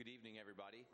Good evening, everybody.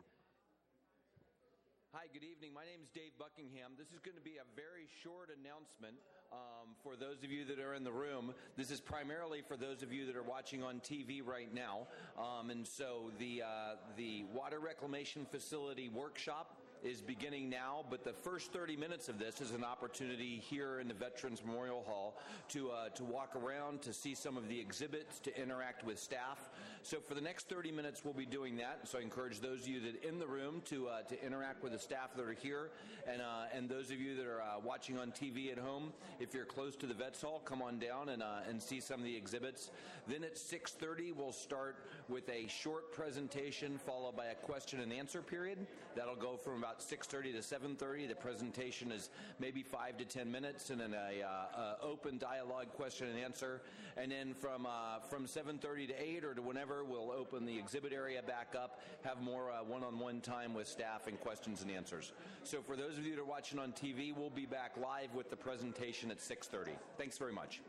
Hi, good evening. My name is Dave Buckingham. This is going to be a very short announcement for those of you that are in the room. This is primarily for those of you that are watching on TV right now. And so the Water Reclamation Facility workshop is beginning now, but the first 30 minutes of this is an opportunity here in the Veterans Memorial Hall to walk around, to see some of the exhibits, to interact with staff. So for the next 30 minutes, we'll be doing that. So I encourage those of you that are in the room to interact with the staff that are here, and those of you that are watching on TV at home, if you're close to the Vets Hall, come on down and see some of the exhibits. Then at 6:30, we'll start with a short presentation followed by a question and answer period. That'll go from about 6:30 to 7:30. The presentation is maybe 5 to 10 minutes, and then a open dialogue question and answer. And then from 7:30 to 8 or to whenever, we'll open the exhibit area back up, have more one-on-one time with staff and questions and answers. So for those of you that are watching on TV, we'll be back live with the presentation at 6:30. Thanks very much.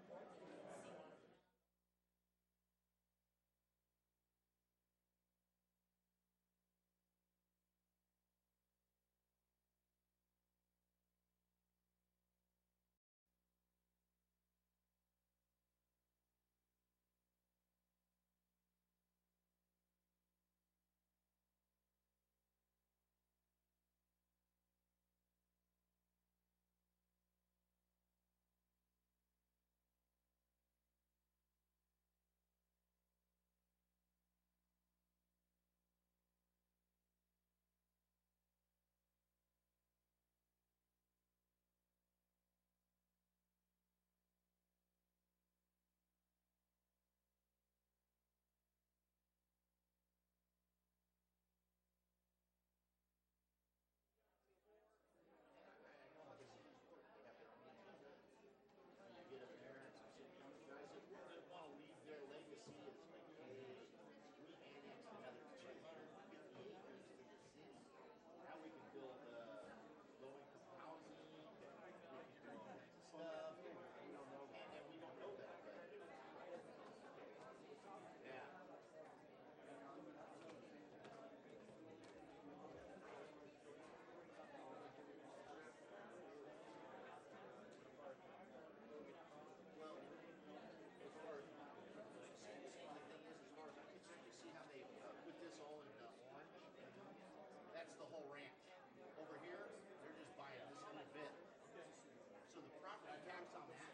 That's the whole ranch. Over here, they're just buying this little bit. So the property tax on that.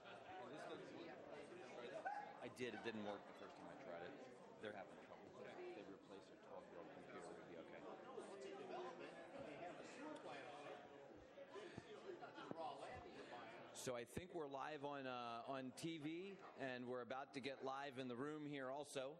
I did. It didn't work the first time I tried it. They're having trouble with it. They replaced their 12-year-old computer. It would be okay. Once in development, they have a sewer plant on it. Not just raw land that you're buying. So I think we're live on TV, and we're about to get live in the room here also.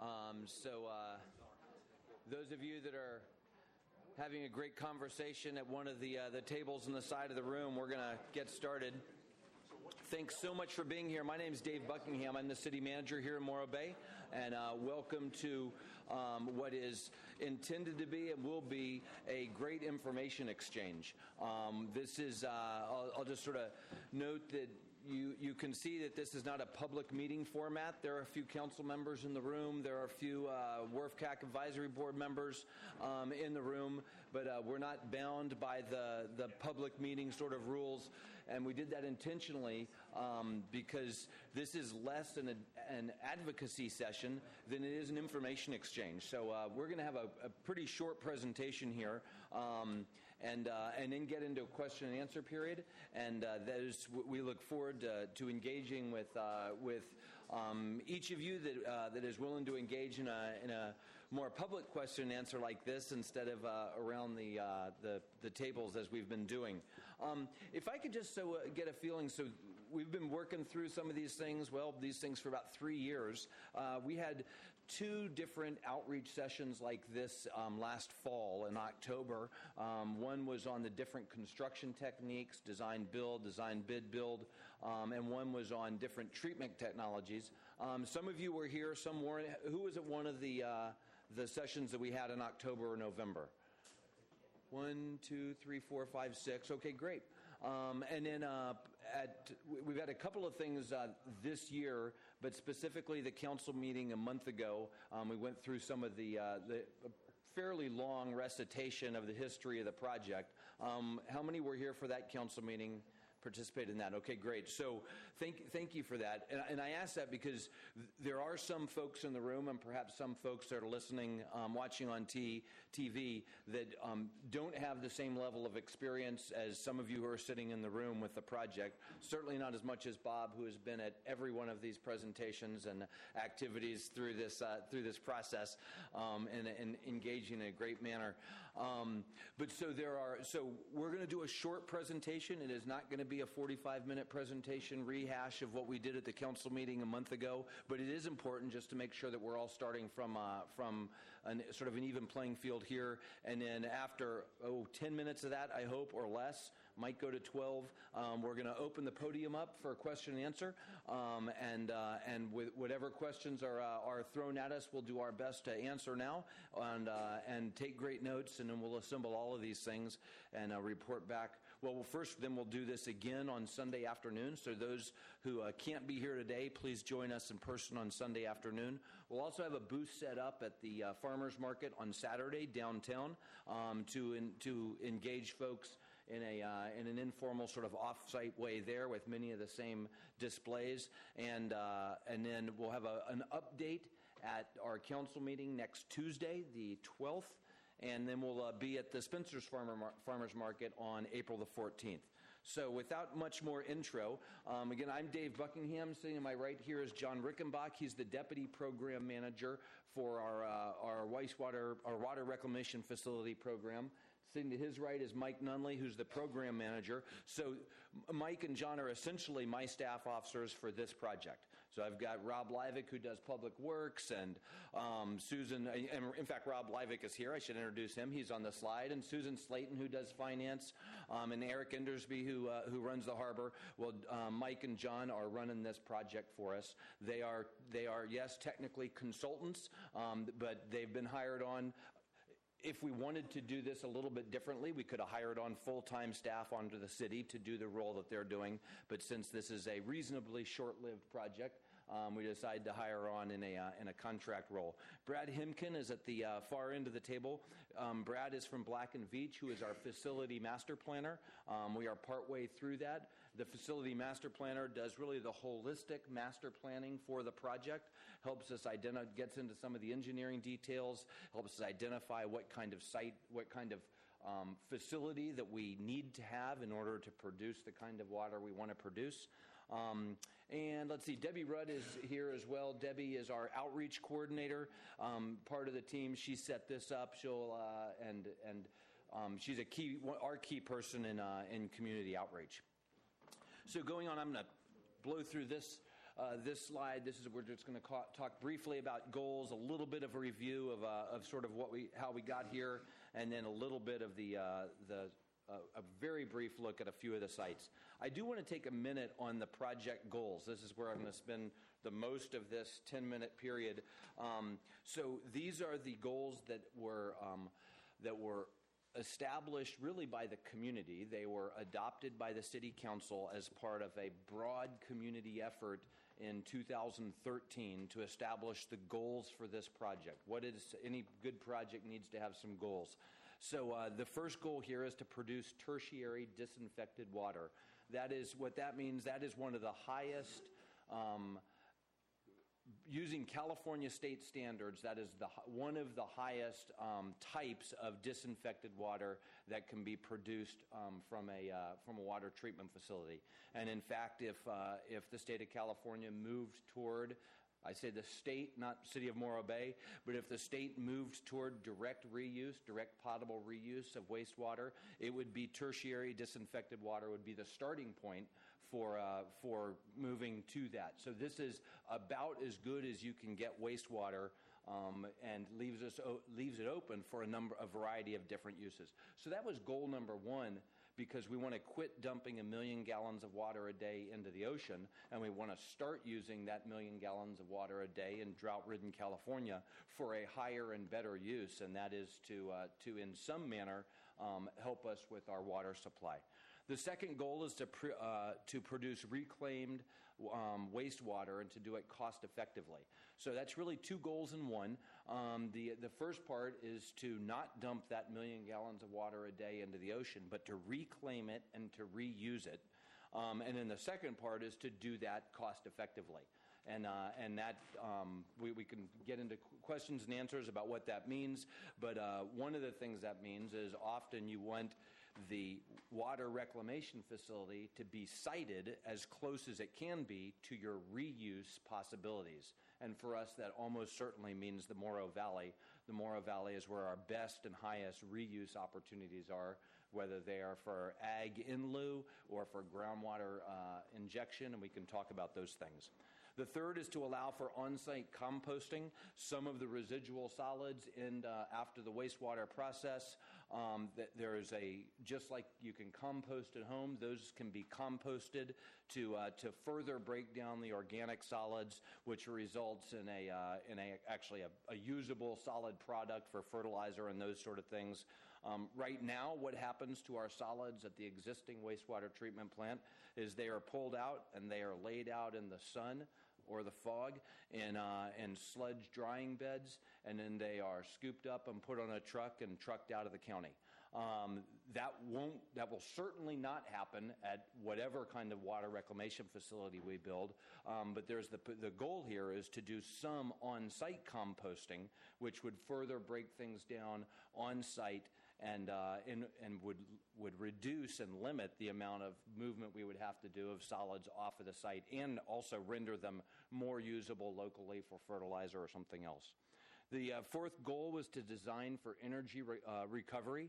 Those of you that are having a great conversation at one of the tables on the side of the room, we're going to get started. Thanks so much for being here. My name is Dave Buckingham. I'm the city manager here in Morro Bay, and welcome to what is intended to be and will be a great information exchange. This is, I'll just sort of note that you can see that this is not a public meeting format. There are a few council members in the room. There are a few WRF-CAC advisory board members in the room, but we're not bound by the public meeting sort of rules. And we did that intentionally because this is less an advocacy session than it is an information exchange. So we're going to have a pretty short presentation here, and then get into a question and answer period. And we look forward to engaging with each of you that is willing to engage in a more public question and answer like this instead of around the tables as we've been doing. If I could just get a feeling, so we've been working through some of these things for about 3 years. We had 2 different outreach sessions like this last fall in October. One was on the different construction techniques, design build, design bid build, and one was on different treatment technologies. Some of you were here, some weren't. Who was at one of the sessions that we had in October or November? 1, 2, 3, 4, 5, 6. Okay, great. And then we've had a couple of things this year, but specifically the council meeting a month ago, we went through some of the fairly long recitation of the history of the project. How many were here for that council meeting? Participate in that. Okay, great. So thank you for that. And I ask that because there are some folks in the room, and perhaps some folks that are listening, watching on TV, that don't have the same level of experience as some of you who are sitting in the room with the project. Certainly not as much as Bob, who has been at every one of these presentations and activities through this process, and engaging in a great manner. So we're going to do a short presentation. It is not going to be a 45-minute presentation rehash of what we did at the council meeting a month ago, but it is important just to make sure that we're all starting from sort of an even playing field here. And then after 10 minutes of that, I hope, or less, might go to 12. We're going to open the podium up for a question and answer, and with whatever questions are thrown at us, we'll do our best to answer now, and take great notes, and then we'll assemble all of these things and report back. Well, first, then we'll do this again on Sunday afternoon. So those who can't be here today, please join us in person on Sunday afternoon. We'll also have a booth set up at the farmers market on Saturday downtown to engage folks in an informal sort of off-site way there, with many of the same displays, and then we'll have an update at our council meeting next Tuesday, the 12th, and then we'll be at the Spencer's Farmers Market on April the 14th. So without much more intro, again, I'm Dave Buckingham. Sitting to my right here is John Rickenbach. He's the Deputy Program Manager for our water reclamation facility program. Sitting to his right is Mike Nunley, who's the Program Manager. So Mike and John are essentially my staff officers for this project. So I've got Rob Livick, who does Public Works, and Susan, and in fact, Rob Livick is here. I should introduce him. He's on the slide. And Susan Slayton, who does Finance, and Eric Endersby, who runs the harbor. Well, Mike and John are running this project for us. They are, yes, technically consultants, but they've been hired on. If we wanted to do this a little bit differently, we could have hired on full-time staff onto the city to do the role that they're doing. But since this is a reasonably short-lived project, we decided to hire on in a contract role. Brad Himkin is at the far end of the table. Brad is from Black & Veatch, who is our facility master planner. We are partway through that. The facility master planner does really the holistic master planning for the project, helps us gets into some of the engineering details, helps us identify what kind of site, what kind of facility that we need to have in order to produce the kind of water we want to produce. And let's see, Debbie Rudd is here as well. Debbie is our outreach coordinator, part of the team. She set this up. She's our key person in community outreach. So going on, I'm going to blow through this slide. We're just going to talk briefly about goals, a little bit of a review of sort of how we got here, and then a little bit of a very brief look at a few of the sites. I do want to take a minute on the project goals. This is where I'm going to spend the most of this 10-minute period. So these are the goals that were established really by the community. They were adopted by the City Council as part of a broad community effort in 2013 to establish the goals for this project. Any good project needs to have some goals. So the first goal here is to produce tertiary disinfected water. That is what that means. That is one of the highest, using California state standards, that is one of the highest types of disinfected water that can be produced from a water treatment facility. And in fact, if the state of California moved toward, I say the state, not City of Morro Bay, but if the state moved toward direct potable reuse of wastewater, it would be tertiary disinfected water would be the starting point for moving to that. So this is about as good as you can get wastewater, and leaves it open for a variety of different uses. So that was goal number one, because we want to quit dumping 1 million gallons of water a day into the ocean, and we want to start using that 1 million gallons of water a day in drought-ridden California for a higher and better use, and that is to in some manner help us with our water supply. The second goal is to produce reclaimed wastewater and to do it cost effectively. So that's really two goals in one. The first part is to not dump that 1 million gallons of water a day into the ocean, but to reclaim it and to reuse it. And then the second part is to do that cost effectively. And that we can get into questions and answers about what that means. But one of the things that means is often you want the water reclamation facility to be sited as close as it can be to your reuse possibilities. And for us, that almost certainly means the Morrow Valley. The Morrow Valley is where our best and highest reuse opportunities are, whether they are for ag in lieu or for groundwater injection, and we can talk about those things. The third is to allow for on-site composting. Some of the residual solids after the wastewater process, there is just like you can compost at home, those can be composted to further break down the organic solids, which results in actually a usable solid product for fertilizer and those sort of things. Right now, what happens to our solids at the existing wastewater treatment plant is they are pulled out and they are laid out in the sun or the fog in sludge drying beds, and then they are scooped up and put on a truck and trucked out of the county. That will certainly not happen at whatever kind of water reclamation facility we build. But there's the goal here is to do some on-site composting, which would further break things down on-site and would reduce and limit the amount of movement we would have to do of solids off of the site, and also render them more usable locally for fertilizer or something else. The fourth goal was to design for energy recovery.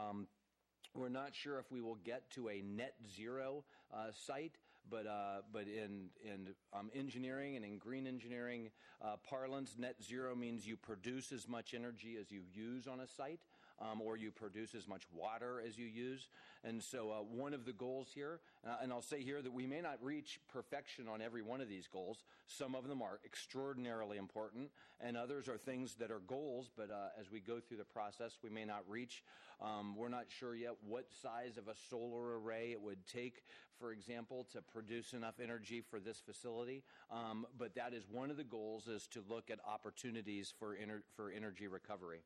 We're not sure if we will get to a net zero site, but in engineering and in green engineering parlance, net zero means you produce as much energy as you use on a site, or you produce as much water as you use. And so one of the goals here, and I'll say here that we may not reach perfection on every one of these goals. Some of them are extraordinarily important, and others are things that are goals, but as we go through the process, we may not reach. We're not sure yet what size of a solar array it would take, for example, to produce enough energy for this facility. But that is one of the goals, is to look at opportunities for energy recovery.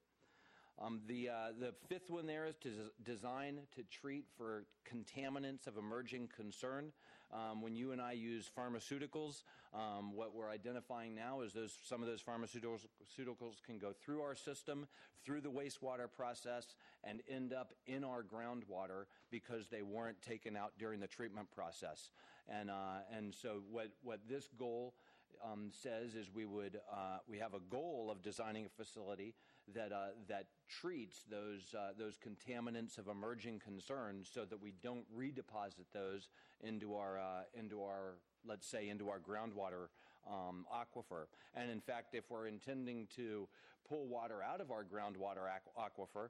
The fifth one there is to design to treat for contaminants of emerging concern. When you and I use pharmaceuticals, what we're identifying now is some of those pharmaceuticals can go through our system, through the wastewater process, and end up in our groundwater because they weren't taken out during the treatment process. And so what this goal says is we have a goal of designing a facility that treats those contaminants of emerging concern, so that we don't redeposit those into our let's say into our groundwater aquifer. And in fact, if we're intending to pull water out of our groundwater aquifer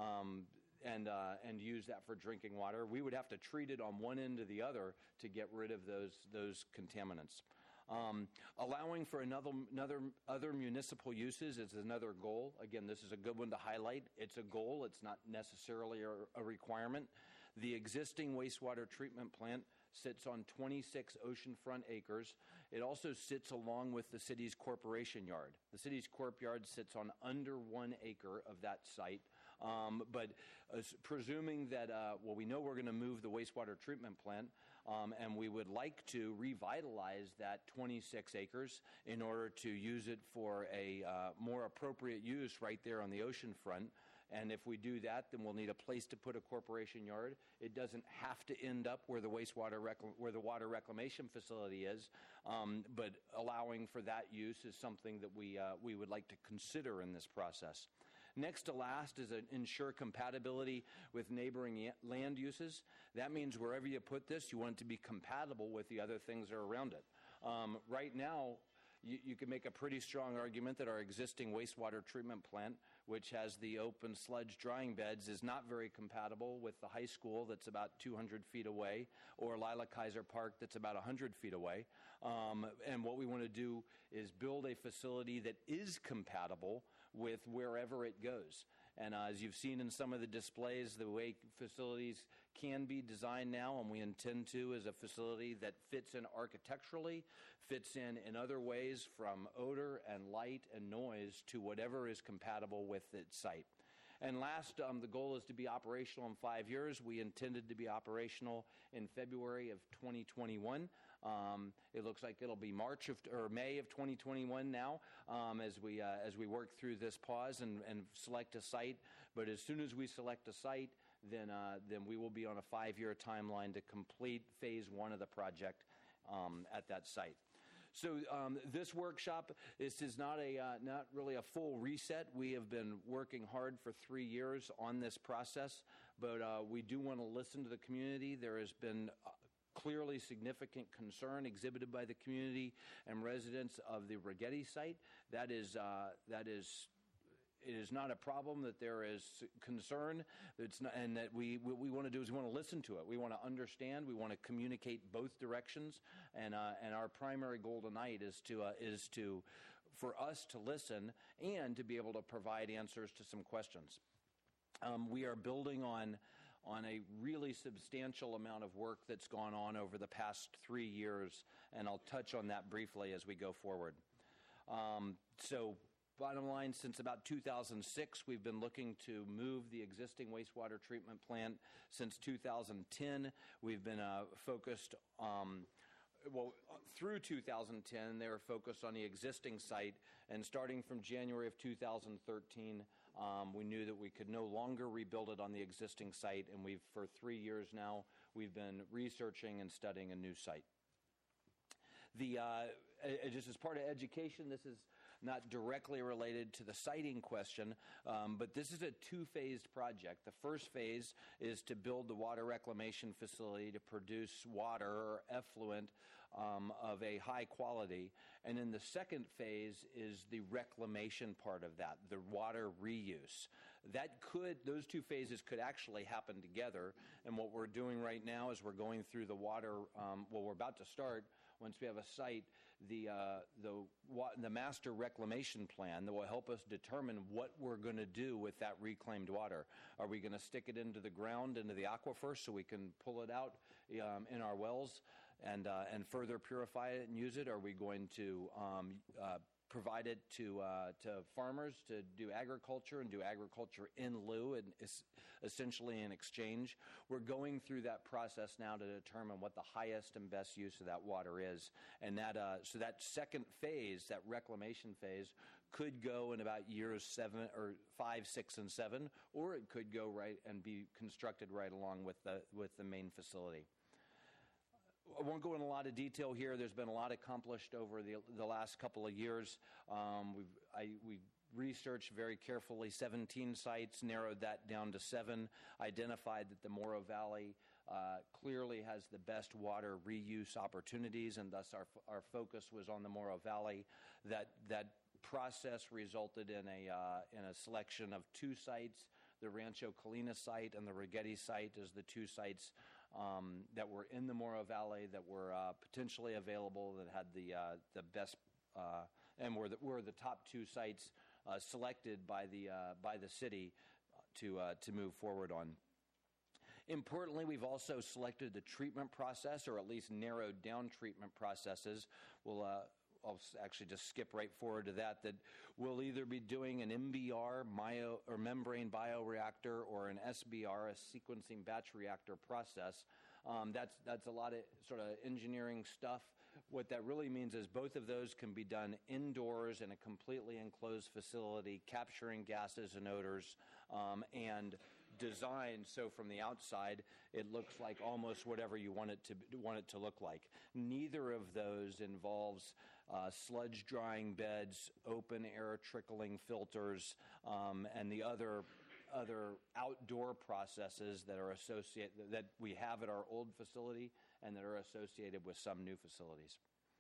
and use that for drinking water, we would have to treat it on one end or the other to get rid of those contaminants. Allowing for other municipal uses is another goal. Again, this is a good one to highlight. It's a goal. It's not necessarily a requirement. The existing wastewater treatment plant sits on 26 oceanfront acres. It also sits along with the city's corporation yard. The city's corp yard sits on under 1 acre of that site. But presuming that, we know we're going to move the wastewater treatment plant, and we would like to revitalize that 26 acres in order to use it for a more appropriate use right there on the ocean front. And if we do that, then we'll need a place to put a corporation yard. It doesn't have to end up where the where the water reclamation facility is, but allowing for that use is something that we would like to consider in this process. Next to last is ensure compatibility with neighboring land uses. That means wherever you put this, you want it to be compatible with the other things that are around it. Right now, you can make a pretty strong argument that our existing wastewater treatment plant, which has the open sludge drying beds, is not very compatible with the high school that's about 200 feet away, or Lila Kaiser Park that's about 100 feet away. And what we want to do is build a facility that is compatible with wherever it goes. And as you've seen in some of the displays, the way facilities can be designed now, and we intend to, is a facility that fits in architecturally, fits in other ways, from odor and light and noise to whatever is compatible with its site. And last, the goal is to be operational in 5 years. We intended to be operational in February of 2021. It looks like it'll be May of 2021 now, as we work through this pause and select a site. But as soon as we select a site, then we will be on a 5-year timeline to complete phase 1 of the project at that site. So this workshop, this is not really a full reset. We have been working hard for 3 years on this process, but we do want to listen to the community. There has been clearly significant concern exhibited by the community and residents of the Righetti site. It is not a problem that there is concern. It's not, and that what we want to do is we want to listen to it. We want to understand. We want to communicate both directions. And our primary goal tonight is for us to listen and to be able to provide answers to some questions. We are building on a really substantial amount of work that's gone on over the past 3 years, and I'll touch on that briefly as we go forward. Bottom line, since about 2006, we've been looking to move the existing wastewater treatment plant. Since 2010, we've been focused, through 2010, they were focused on the existing site. And starting from January of 2013, we knew that we could no longer rebuild it on the existing site. And for 3 years now, we've been researching and studying a new site. Just as part of education, this is not directly related to the siting question, but this is a two-phased project. The first phase is to build the water reclamation facility to produce water or effluent of a high quality. And then the second phase is the reclamation part of that, the water reuse. Those two phases could actually happen together. And what we're doing right now is we're going through the water, we're about to start, once we have a site, the master reclamation plan that will help us determine what we're going to do with that reclaimed water. Are we going to stick it into the ground, into the aquifer, so we can pull it out in our wells and further purify it and use it? Are we going to provide it to farmers to do agriculture and do agriculture in lieu and essentially in exchange? We're going through that process now to determine what the highest and best use of that water is. And so that second phase, that reclamation phase, could go in about years 5, 6, and 7, or it could go right and be constructed right along with the main facility. I won't go in a lot of detail here. There's been a lot accomplished over the last couple of years. We researched very carefully 17 sites, narrowed that down to 7, identified that the Morrow Valley clearly has the best water reuse opportunities, and thus our focus was on the Morrow Valley. That process resulted in a selection of 2 sites. The Rancho Colina site and the Righetti site as the 2 sites that were in the Morrow Valley that were potentially available, that had the best and were the top 2 sites selected by the city to move forward on. Importantly, we've also selected the treatment process, or at least narrowed down treatment processes. I'll actually just skip right forward to that we'll either be doing an MBR, or membrane bioreactor, or an SBR, a sequencing batch reactor process. That's a lot of sort of engineering stuff. What that really means is both of those can be done indoors in a completely enclosed facility, capturing gases and odors, and designed so from the outside it looks like almost whatever you want it to look like. Neither of those involves sludge drying beds, open air trickling filters, and the other outdoor processes that we have at our old facility and that are associated with some new facilities.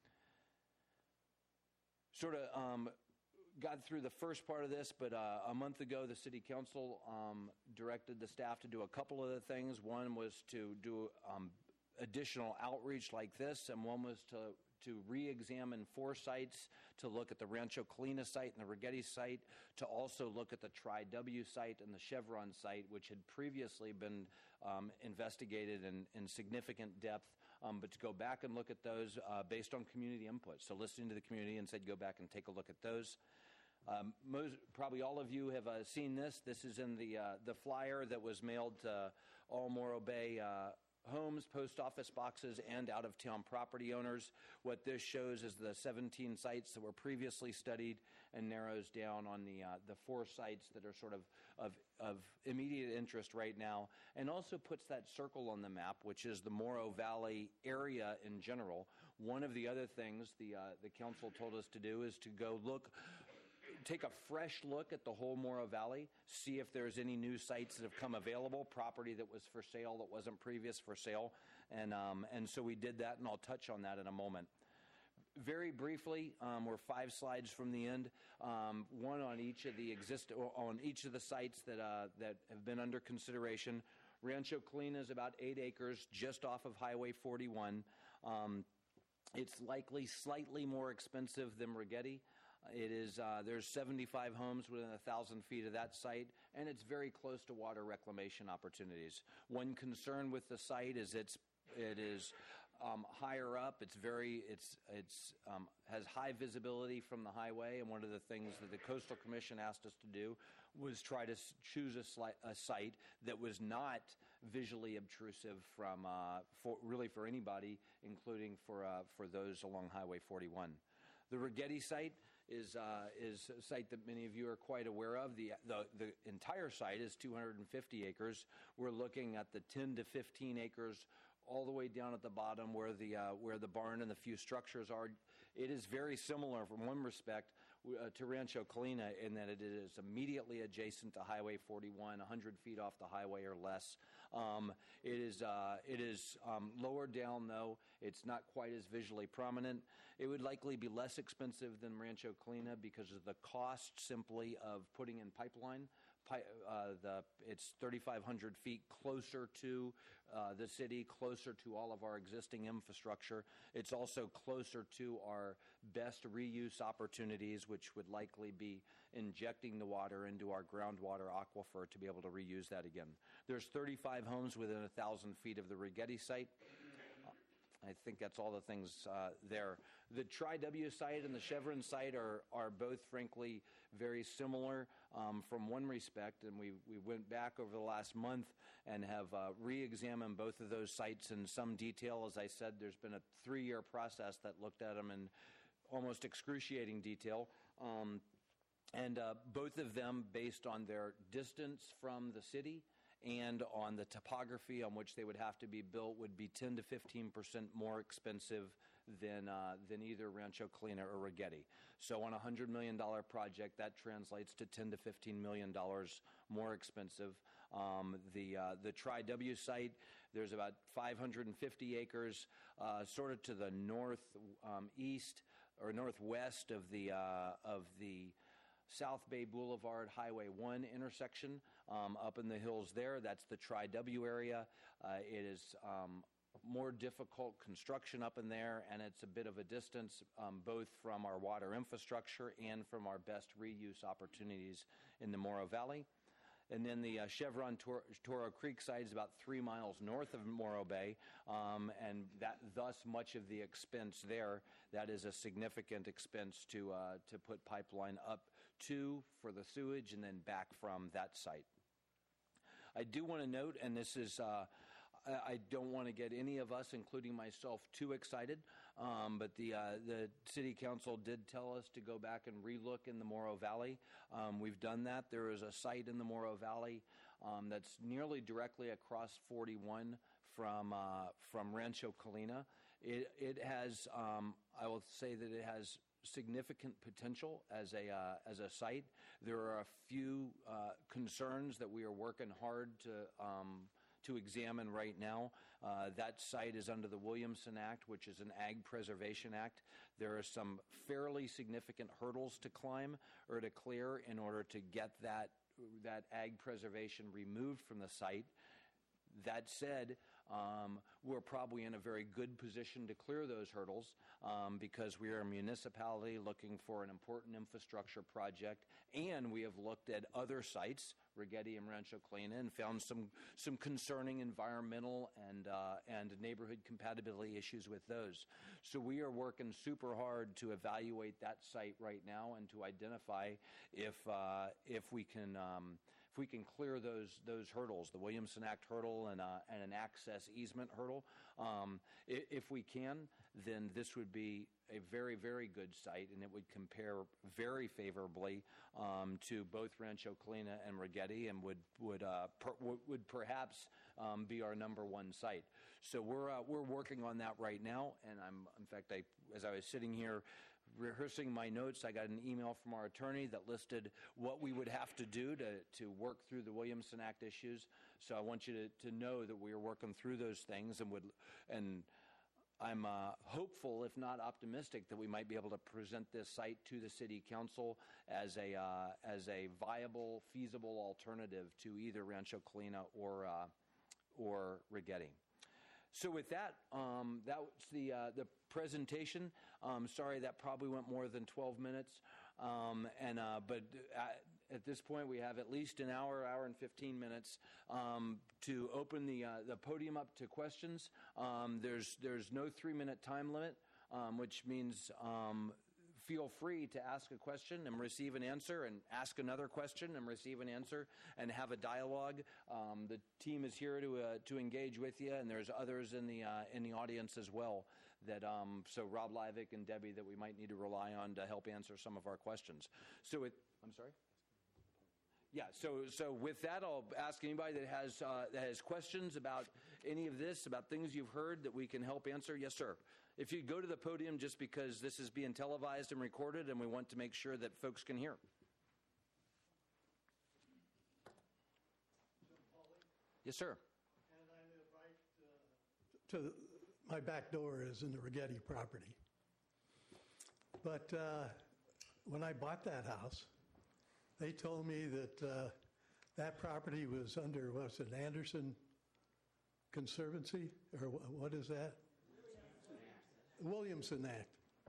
Sort of got through the first part of this, but a month ago the City Council directed the staff to do a couple of things. One was to do additional outreach like this, and one was to re-examine 4 sites, to look at the Rancho Colina site and the Righetti site, to also look at the Tri-W site and the Chevron site, which had previously been investigated in significant depth, but to go back and look at those based on community input. So listening to the community and said, go back and take a look at those. Probably all of you have seen this. This is in the flyer that was mailed to all Morro Bay homes, post office boxes, and out-of-town property owners. What this shows is the 17 sites that were previously studied and narrows down on the 4 sites that are sort of immediate interest right now, and also puts that circle on the map, which is the Morro Valley area in general. One of the other things the council told us to do is to go take a fresh look at the whole Morro Valley, see if there's any new sites that have come available, property that was for sale that wasn't previous for sale, and so we did that, and I'll touch on that in a moment. Very briefly, we're 5 slides from the end. One on each of the sites that have been under consideration. Rancho Colina is about 8 acres just off of Highway 41. It's likely slightly more expensive than Righetti. It is. There's 75 homes within 1,000 feet of that site, and it's very close to water reclamation opportunities. One concern with the site is it is higher up. Has high visibility from the highway, and one of the things that the Coastal Commission asked us to do was try to choose a site that was not visually obtrusive for anybody, including for those along Highway 41. The Righetti site is a site that many of you are quite aware of. The entire site is 250 acres. We're looking at the 10 to 15 acres all the way down at the bottom where the barn and the few structures are. It is very similar from one respect to Rancho Colina in that it is immediately adjacent to Highway 41, 100 feet off the highway or less. It is lower down, though. It's not quite as visually prominent. It would likely be less expensive than Rancho Colina because of the cost simply of putting in pipeline. It's 3,500 feet closer to the city, closer to all of our existing infrastructure. It's also closer to our best reuse opportunities, which would likely be injecting the water into our groundwater aquifer to be able to reuse that again. There's 35 homes within 1,000 feet of the Righetti site. I think that's all the things there. The Tri-W site and the Chevron site are both, frankly, very similar from one respect, and we went back over the last month and have re-examined both of those sites in some detail. As I said, there's been a 3-year process that looked at them in almost excruciating detail, and both of them based on their distance from the city and on the topography on which they would have to be built would be 10 to 15% more expensive than either Rancho Colina or Righetti. So on a $100 million project, that translates to $10 to $15 million more expensive. The Tri-W site, there's about 550 acres, sort of to the northeast or northwest of the South Bay Boulevard Highway 1 intersection, up in the hills there. That's the Tri-W area. It is more difficult construction up in there, and it's a bit of a distance both from our water infrastructure and from our best reuse opportunities in the Morro Valley. And then the Chevron Toro Creek site is about 3 miles north of Morro Bay, and that thus much of the expense there, that is a significant expense to put pipeline up to for the sewage and then back from that site. I do want to note, and this is, I don't want to get any of us, including myself, too excited, but the City Council did tell us to go back and relook in the Morro Valley. We've done that. There is a site in the Morro Valley that's nearly directly across 41 from Rancho Colina. It has, I will say that it has significant potential as a site. There are a few concerns that we are working hard to examine right now. That site is under the Williamson Act, which is an Ag Preservation Act. There are some fairly significant hurdles to climb or to clear in order to get that ag preservation removed from the site. That said, we're probably in a very good position to clear those hurdles because we are a municipality looking for an important infrastructure project, and we have looked at other sites, Rigetti and Rancho Colina, and found some concerning environmental and neighborhood compatibility issues with those. So we are working super hard to evaluate that site right now and to identify if we can clear those hurdles, the Williamson Act hurdle and an access easement hurdle. If we can, then this would be a very, very good site, and it would compare very favorably to both Rancho Colina and Rigetti, and would perhaps be our number one site. So we're working on that right now, and as I was sitting here rehearsing my notes, I got an email from our attorney that listed what we would have to do to work through the Williamson Act issues. So I want you to know that we are working through those things, and I'm hopeful, if not optimistic, that we might be able to present this site to the City Council as a viable, feasible alternative to either Rancho Colina or Rigetti. So with that, that was the presentation. Sorry, that probably went more than 12 minutes. But at this point, we have at least an hour and 15 minutes to open the podium up to questions. There's no 3-minute time limit, which means feel free to ask a question and receive an answer, and ask another question and receive an answer, and have a dialogue. The team is here to engage with you, and there's others in the audience as well. So Rob Livick and Debbie that we might need to rely on to help answer some of our questions. I'm sorry? Yeah, so with that, I'll ask anybody that has questions about any of this, about things you've heard that we can help answer. Yes, sir. If you go to the podium, just because this is being televised and recorded, and we want to make sure that folks can hear. Yes, sir. And I live right to my back door is in the Rigetti property. But when I bought that house, they told me that that property was under, what's it, Anderson Conservancy? Or what is that? Williamson Act.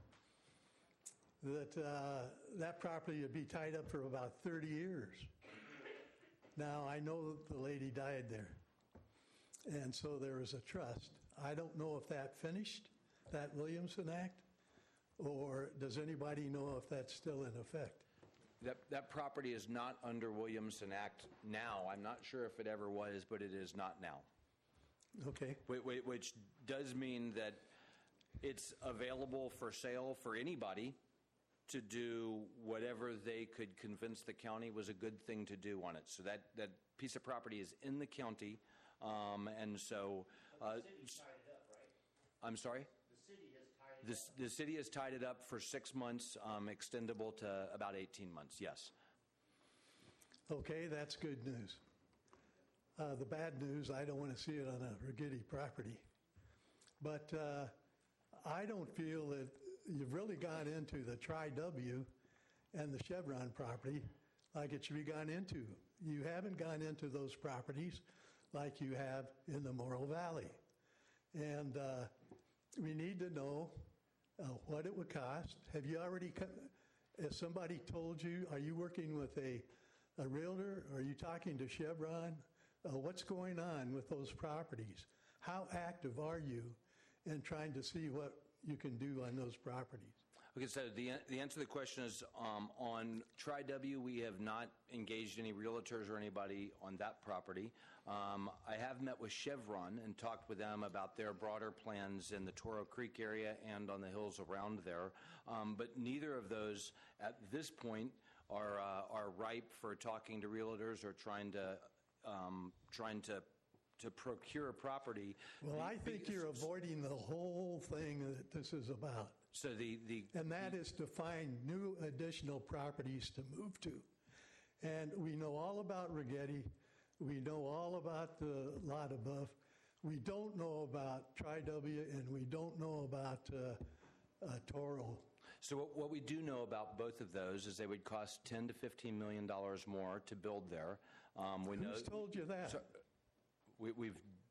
That property would be tied up for about 30 years. Now, I know the lady died there, and so there was a trust. I don't know if that finished, that Williamson Act, or does anybody know if that's still in effect? That property is not under Williamson Act now. I'm not sure if it ever was, but it is not now. Okay. Which does mean that it's available for sale for anybody to do whatever they could convince the county was a good thing to do on it. So that piece of property is in the county, and so... the city tied it up, right? I'm sorry? The city has tied it up. The city has tied it up for 6 months, extendable to about 18 months, yes. Okay, that's good news. The bad news, I don't want to see it on a Rigetti property. But I don't feel that you've really gone into the Tri-W and the Chevron property like it should be gone into. You haven't gone into those properties like you have in the Morro Valley. And we need to know what it would cost. Have you already, has somebody told you, are you working with a realtor? Are you talking to Chevron? What's going on with those properties? How active are you in trying to see what you can do on those properties? Okay, so the answer to the question is on Tri-W, we have not engaged any realtors or anybody on that property. I have met with Chevron and talked with them about their broader plans in the Toro Creek area and on the hills around there. But neither of those at this point are ripe for talking to realtors or trying to procure property. Well, I think you're avoiding the whole thing that this is about. So and that is to find new additional properties to move to. And we know all about Rigetti. We know all about the lot above. We don't know about Tri-W, and we don't know about Toro. So what we do know about both of those is they would cost $10 to $15 million more to build there. Who's told you that? So we've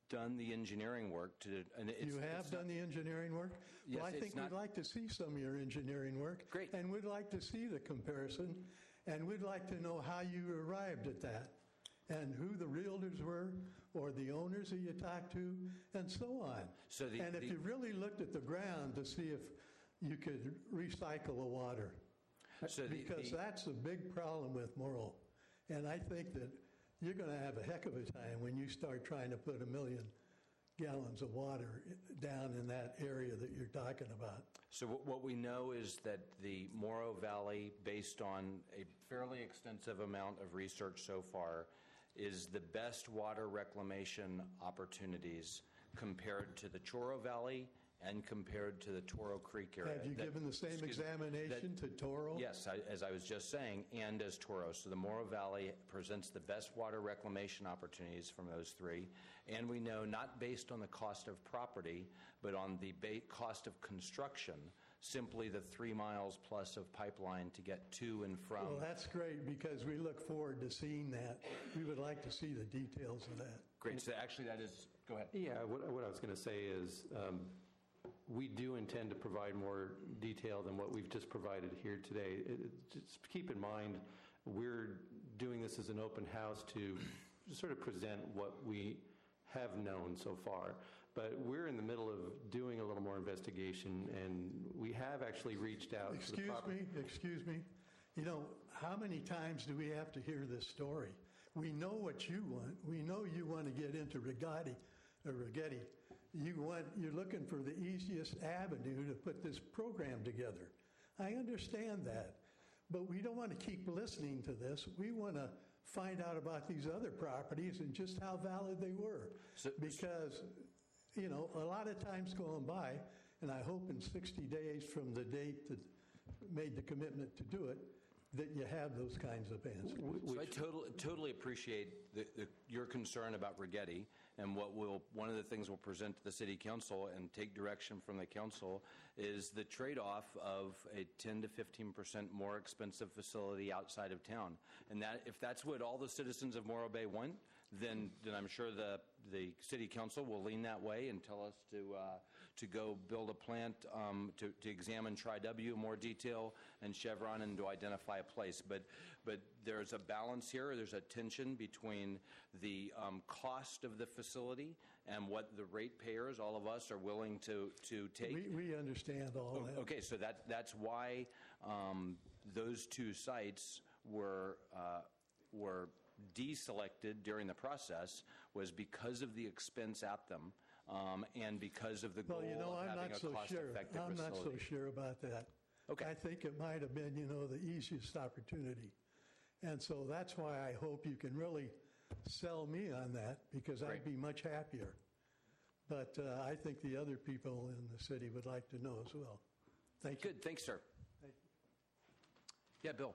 done the engineering work to. And You have done the engineering work? Yes, Well, I it's think not- we'd like to see some of your engineering work. Great. And we'd like to see the comparison, and we'd like to know how you arrived at that, and who the realtors were, or the owners that you talked to, and so on. So and if you really looked at the ground to see if you could recycle the water. Because that's a big problem with Morrow. And I think that you're going to have a heck of a time when you start trying to put 1 million gallons of water down in that area that you're talking about. So what we know is that the Morrow Valley, based on a fairly extensive amount of research so far, is the best water reclamation opportunities compared to the Choro Valley and compared to the Toro Creek area. Have you given the same examination to Toro? Yes, as I was just saying, and as Toro. So the Morrow Valley presents the best water reclamation opportunities from those three. And we know, not based on the cost of property, but on the cost of construction, simply the 3 miles plus of pipeline to get to and from. Well, that's great, because we look forward to seeing that. We would like to see the details of that. Great. So actually that is, go ahead. Yeah, what I was going to say is we do intend to provide more detail than what we've just provided here today. Just keep in mind, we're doing this as an open house to sort of present what we have known so far. But we're in the middle of doing a little more investigation, and we have actually reached out to the property. Excuse me. You know, how many times do we have to hear this story? We know what you want. We know you want to get into Rigetti. You're looking for the easiest avenue to put this program together. I understand that, but we don't want to keep listening to this. We want to find out about these other properties and just how valid they were. Because, you know, a lot of time's going by, and I hope in 60 days from the date that made the commitment to do it, that you have those kinds of answers. So I totally appreciate your concern about Rigetti, and one of the things we'll present to the City Council and take direction from the Council is the trade-off of a 10 to 15% more expensive facility outside of town. And that, if that's what all the citizens of Morro Bay want, then I'm sure the City Council will lean that way and tell us to go build a plant to examine Tri-W in more detail and Chevron, and to identify a place. But there's a balance here. There's a tension between the cost of the facility and what the ratepayers, all of us, are willing to take. We understand all that. Okay, so that's why those two sites were deselected during the process, was because of the expense at them, and because of the goal of having a cost-effective I'm facility. not so sure about that. Okay. I think it might have been, the easiest opportunity. And so that's why I hope you can really sell me on that, because I'd be much happier. But I think the other people in the city would like to know as well. Thank you. Good. Thanks, sir. Thank Yeah, you. Bill.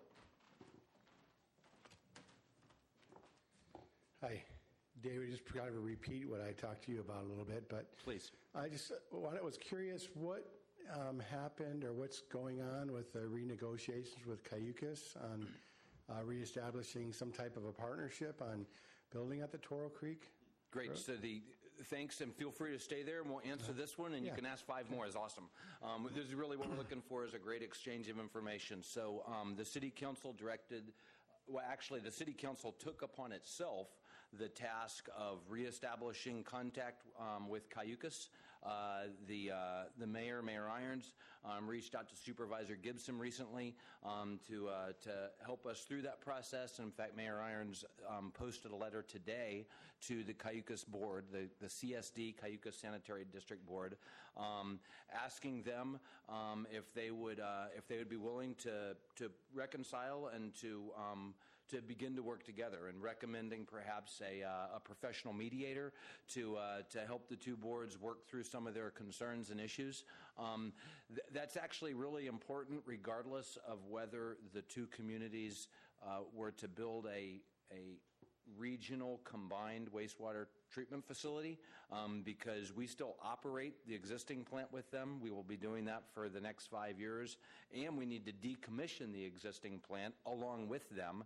Hi, David. Just kind of repeat what I talked to you about a little bit, but Please. I was curious what happened or what's going on with the renegotiations with Cayucas on reestablishing some type of a partnership on building at the Toro Creek. Great. So thanks, and feel free to stay there, and we'll answer this one, and you can ask 5 more. Is awesome. This is really what we're looking for, is a great exchange of information. So the City Council the City Council took upon itself the task of reestablishing contact with Cayucas. The mayor, Mayor Irons, reached out to Supervisor Gibson recently to help us through that process. And in fact, Mayor Irons posted a letter today to the Cayucas Board, the CSD, Cayucas Sanitary District Board, asking them if they would be willing to reconcile and to begin to work together, and recommending perhaps a professional mediator to help the two boards work through some of their concerns and issues. That's actually really important, regardless of whether the two communities were to build a regional combined wastewater treatment facility, because we still operate the existing plant with them. We will be doing that for the next 5 years, and we need to decommission the existing plant along with them.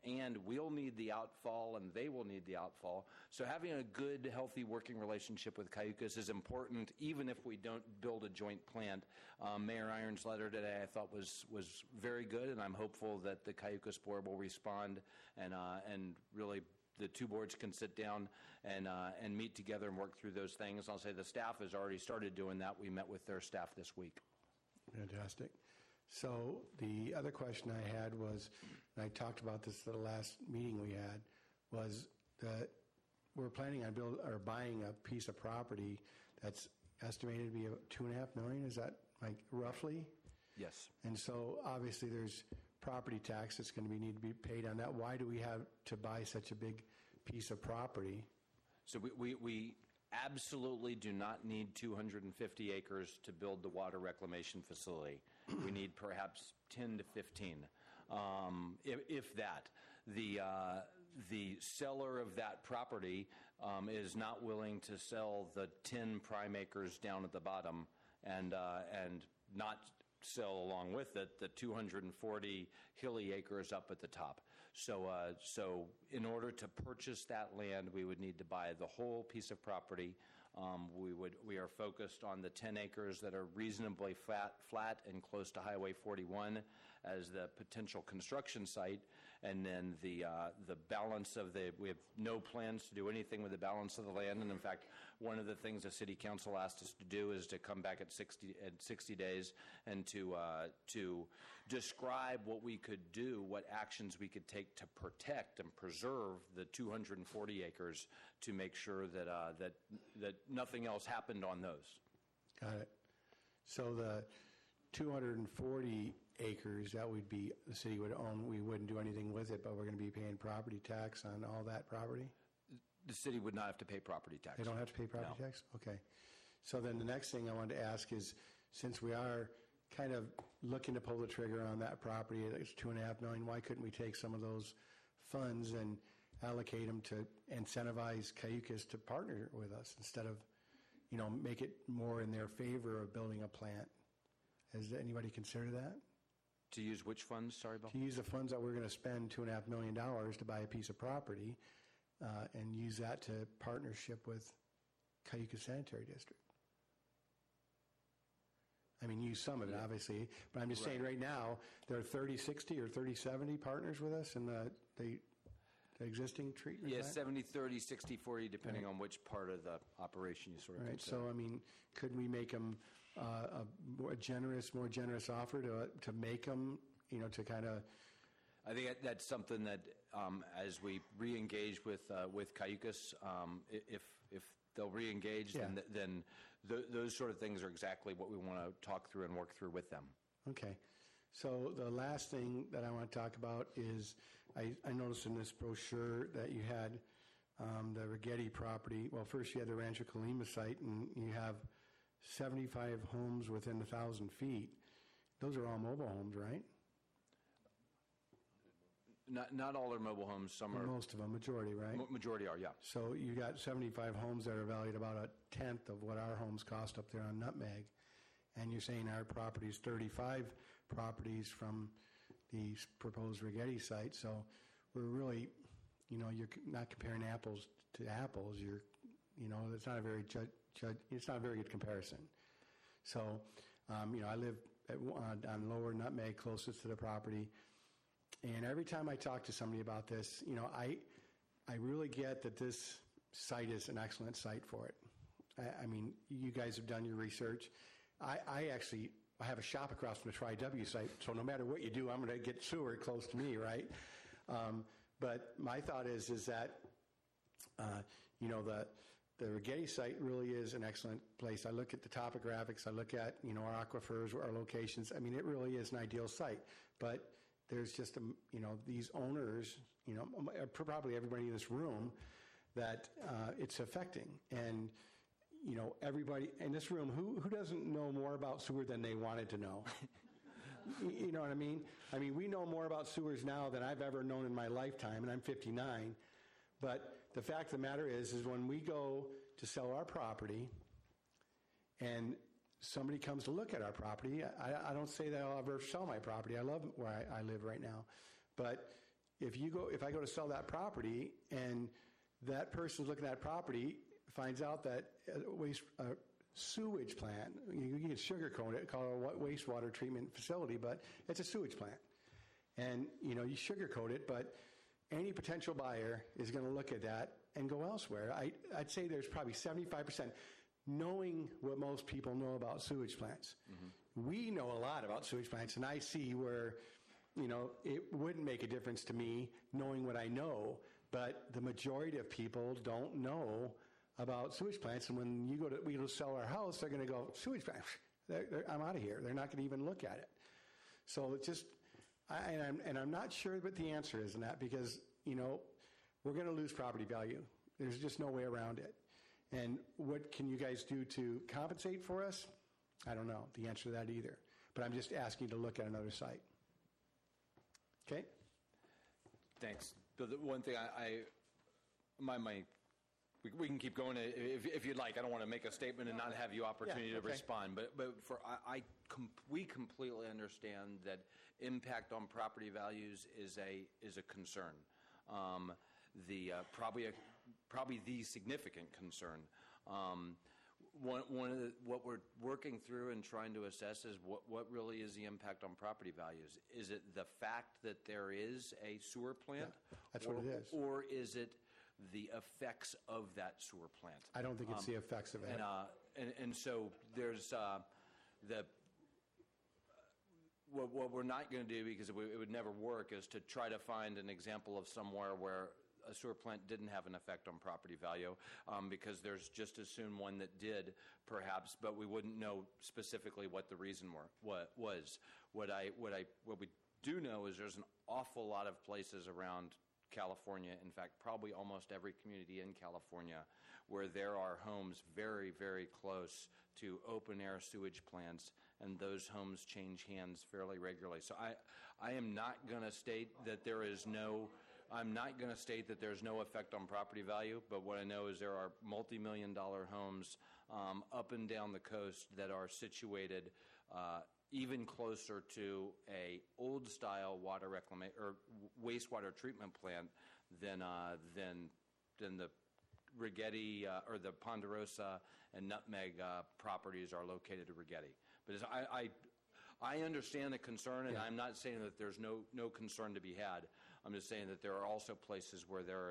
and we'll need the outfall, and they will need the outfall. So having a good, healthy working relationship with Cayucas is important, even if we don't build a joint plant. Mayor Iron's letter today I thought was very good, and I'm hopeful that the Cayucas board will respond and really the two boards can sit down and meet together and work through those things. I'll say the staff has already started doing that. We met with their staff this week. Fantastic. So the other question I had was, and I talked about this at the last meeting we had, was that we're planning on buying a piece of property that's estimated to be about $2.5 million. Is that like roughly? Yes. And so obviously there's property tax that's going to need to be paid on that. Why do we have to buy such a big piece of property? So we absolutely do not need 250 acres to build the water reclamation facility. We need perhaps 10 to 15, if that. The seller of that property is not willing to sell the 10 prime acres down at the bottom and not sell along with it the 240 hilly acres up at the top. So in order to purchase that land, we would need to buy the whole piece of property. We are focused on the 10 acres that are reasonably flat and close to Highway 41 as the potential construction site, and then the balance of we have no plans to do anything with the balance of the land. And in fact, one of the things the City Council asked us to do is to come back at 60 days and to describe what we could do, what actions we could take to protect and preserve the 240 acres to make sure that nothing else happened on those. Got it. So the 240 acres that the city would own, we wouldn't do anything with it, but we're going to be paying property tax on all that property? The city would not have to pay property tax. They don't have to pay property tax? Okay. So then the next thing I wanted to ask is, since we are kind of looking to pull the trigger on that property, it's $2.5 million, why couldn't we take some of those funds and allocate them to incentivize Cayucas to partner with us instead of, make it more in their favor of building a plant? Has anybody considered that? To use which funds? Sorry, Bill? To use the funds that we're going to spend $2.5 million to buy a piece of property and use that to partnership with Cayucas Sanitary District. I mean, use some of it, obviously, but I'm just saying right now there are 30-60 or 30-70 partners with us in the existing treatment Yeah, plant? 70-30, 60-40, depending on which part of the operation you sort of Right. consider. So, I mean, could we make them a more generous offer to make them, to kind of... I think that's something that, as we re-engage with Cayucas, if they'll re-engage, then those sort of things are exactly what we want to talk through and work through with them. Okay. So the last thing that I want to talk about is I noticed in this brochure that you had the Rigetti property. Well, first you had the Rancho Colima site, and you have 75 homes within 1,000 feet. Those are all mobile homes, right? Not all are mobile homes. Some are. Most of them, majority, right? Majority are, yeah. So you got 75 homes that are valued about a tenth of what our homes cost up there on Nutmeg. And you're saying our property is 35 properties from the proposed Rigetti site. So we're really, you're not comparing apples to apples. It's not a very it's not a very good comparison. So, I live on Lower Nutmeg, closest to the property. And every time I talk to somebody about this, I really get that this site is an excellent site for it. I mean, you guys have done your research. I have a shop across from the Tri-W site, so no matter what you do, I'm going to get sewer close to me, right? But my thought is that, the Rigetti site really is an excellent place. I look at the topographics. I look at, our aquifers, our locations. I mean, it really is an ideal site. But there's just, these owners, probably everybody in this room, that it's affecting. And, everybody in this room, who doesn't know more about sewer than they wanted to know? You know what I mean? I mean, we know more about sewers now than I've ever known in my lifetime, and I'm 59. But the fact of the matter is when we go to sell our property and somebody comes to look at our property, I don't say that I'll ever sell my property. I love where I live right now. But if I go to sell that property and that person's looking at that property finds out that sewage plant, you can sugarcoat it, call it a wastewater treatment facility, but it's a sewage plant. And, you sugarcoat it, but any potential buyer is going to look at that and go elsewhere. I'd say there's probably 75% knowing what most people know about sewage plants. Mm-hmm. We know a lot about sewage plants, and I see where, it wouldn't make a difference to me knowing what I know, but the majority of people don't know about sewage plants. And when we go to sell our house, they're going to go, sewage plant, I'm out of here. They're not going to even look at it. So it's just, I'm not sure what the answer is in that because, we're going to lose property value. There's just no way around it. And what can you guys do to compensate for us? I don't know the answer to that either. But I'm just asking to look at another site. Okay? Thanks. The one thing we can keep going if you'd like. I don't want to make a statement and not have you opportunity to respond. But we completely understand that impact on property values is a concern. Probably the significant concern. One of what we're working through and trying to assess is what really is the impact on property values. Is it the fact that there is a sewer plant? Yeah, that's what it is. Or is it the effects of that sewer plant? I don't think it's the effects of it. And so there's what we're not going to do, because it would never work, is to try to find an example of somewhere where a sewer plant didn't have an effect on property value, because there's just as soon one that did, perhaps, but we wouldn't know specifically what the reason was. What we do know is there's an awful lot of places around California, in fact, probably almost every community in California, where there are homes very, very close to open-air sewage plants, and those homes change hands fairly regularly. So I am not going to state that there's no effect on property value, but what I know is there are multi-million-dollar homes up and down the coast that are situated even closer to a old-style water or wastewater treatment plant than the Rigetti or the Ponderosa and Nutmeg properties are located at Rigetti. But I understand the concern, and I'm not saying that there's no concern to be had. I'm just saying that there are also places where there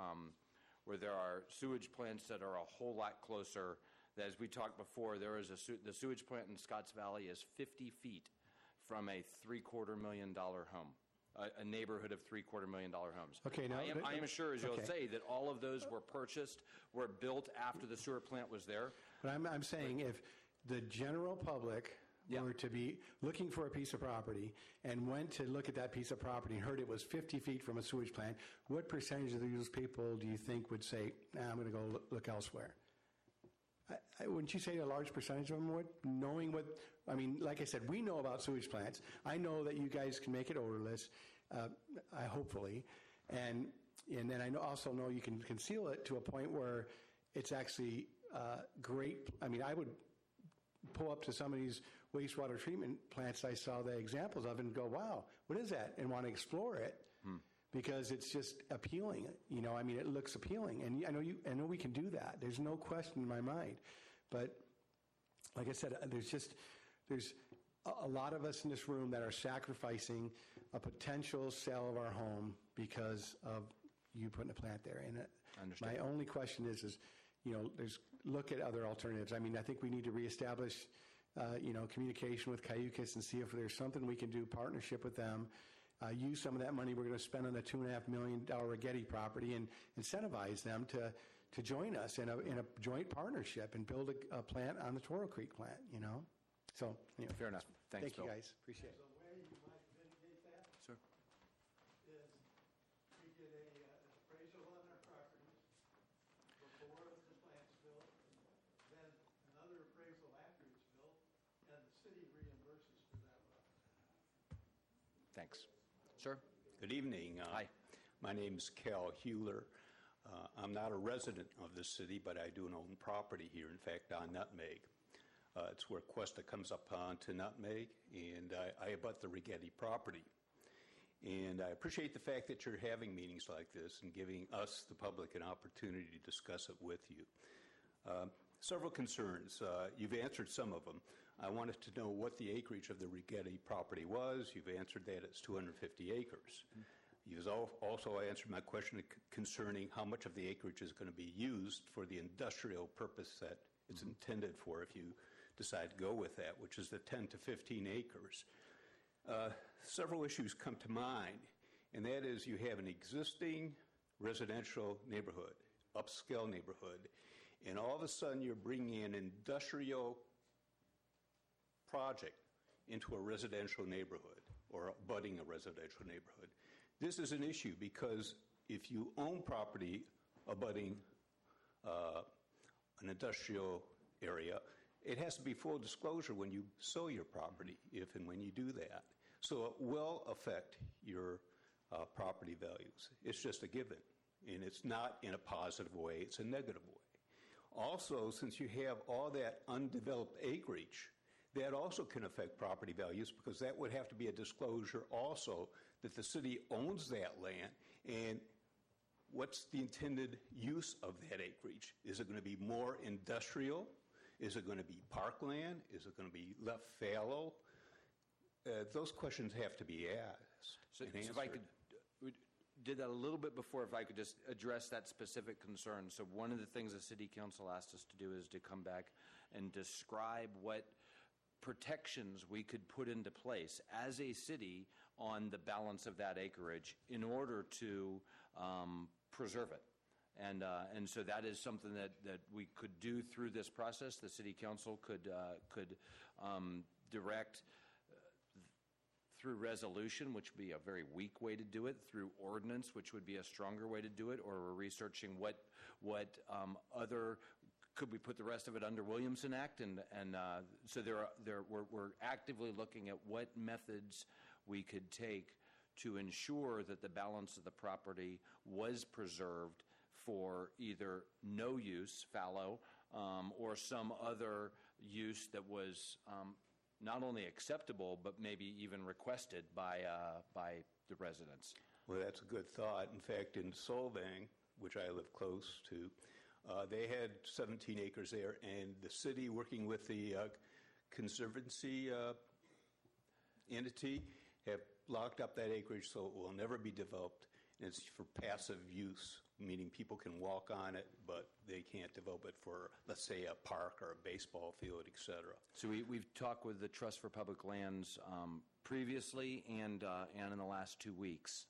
are sewage plants that are a whole lot closer. As we talked before, the sewage plant in Scotts Valley is 50 feet from a $750,000 home, a neighborhood of $750,000 homes. Okay, now I am sure, as you'll say, that all of those were built after the sewer plant was there. But I'm saying if the general public were to be looking for a piece of property and went to look at that piece of property and heard it was 50 feet from a sewage plant, what percentage of those people do you think would say, I'm going to go look elsewhere? Wouldn't you say a large percentage of them would? Knowing like I said, we know about sewage plants. I know that you guys can make it odorless, hopefully. And then I also know you can conceal it to a point where it's actually great. I would pull up to some of these wastewater treatment plants I saw the examples of and go, wow, what is that? And want to explore it. Because it's just appealing, it looks appealing, and I know we can do that. There's no question in my mind, but like I said, there's a lot of us in this room that are sacrificing a potential sale of our home because of you putting a plant there. And my only question is look at other alternatives. I think we need to reestablish, communication with Cayucos and see if there's something we can do, partnership with them. Use some of that money we're going to spend on the $2.5 million Rigetti property and incentivize them to join us in a joint partnership and build a plant on the Toro Creek plant, So, anyway. Fair enough. Thanks, Bill. Bill. Thank you, guys. Appreciate it. The way you might mitigate that Sir. is we get an appraisal on our properties before the plant's built, then another appraisal after it's built, and the city reimburses for that one. Thanks. Sir? Good evening. Hi. My name is Cal Hewler. I'm not a resident of this city, but I do own property here, in fact, on Nutmeg. It's where Cuesta comes up onto Nutmeg, and I abut the Rigetti property. And I appreciate the fact that you're having meetings like this and giving us, the public, an opportunity to discuss it with you. Several concerns. You've answered some of them. I wanted to know what the acreage of the Rigetti property was. You've answered that it's 250 acres. You've also answered my question concerning how much of the acreage is going to be used for the industrial purpose that it's intended for if you decide to go with that, which is the 10 to 15 acres. Several issues come to mind, and that is you have an existing residential neighborhood, upscale neighborhood, and all of a sudden you're bringing an industrial project into a residential neighborhood or abutting a residential neighborhood. This is an issue because if you own property abutting an industrial area, it has to be full disclosure when you sell your property, if and when you do that. So it will affect your property values. It's just a given, and it's not in a positive way, it's a negative way. Also, since you have all that undeveloped acreage, that also can affect property values because that would have to be a disclosure also that the city owns that land, and what's the intended use of that acreage? Is it going to be more industrial? Is it going to be parkland? Is it going to be left fallow? Those questions have to be asked. So if I could, we did that a little bit before, if I could just address that specific concern. So one of the things the City Council asked us to do is to come back and describe what protections we could put into place as a city on the balance of that acreage in order to preserve it. And so that is something that we could do through this process. The City Council could direct through resolution, which would be a very weak way to do it, through ordinance, which would be a stronger way to do it, or we're researching what other, could we put the rest of it under Williamson Act? And so we're actively looking at what methods we could take to ensure that the balance of the property was preserved for either no use, fallow, or some other use that was not only acceptable, but maybe even requested by the residents. Well, that's a good thought. In fact, in Solvang, which I live close to, they had 17 acres there, and the city, working with the Conservancy entity, have locked up that acreage so it will never be developed. And it's for passive use, meaning people can walk on it, but they can't develop it for, let's say, a park or a baseball field, et cetera. So we've talked with the Trust for Public Lands previously and in the last 2 weeks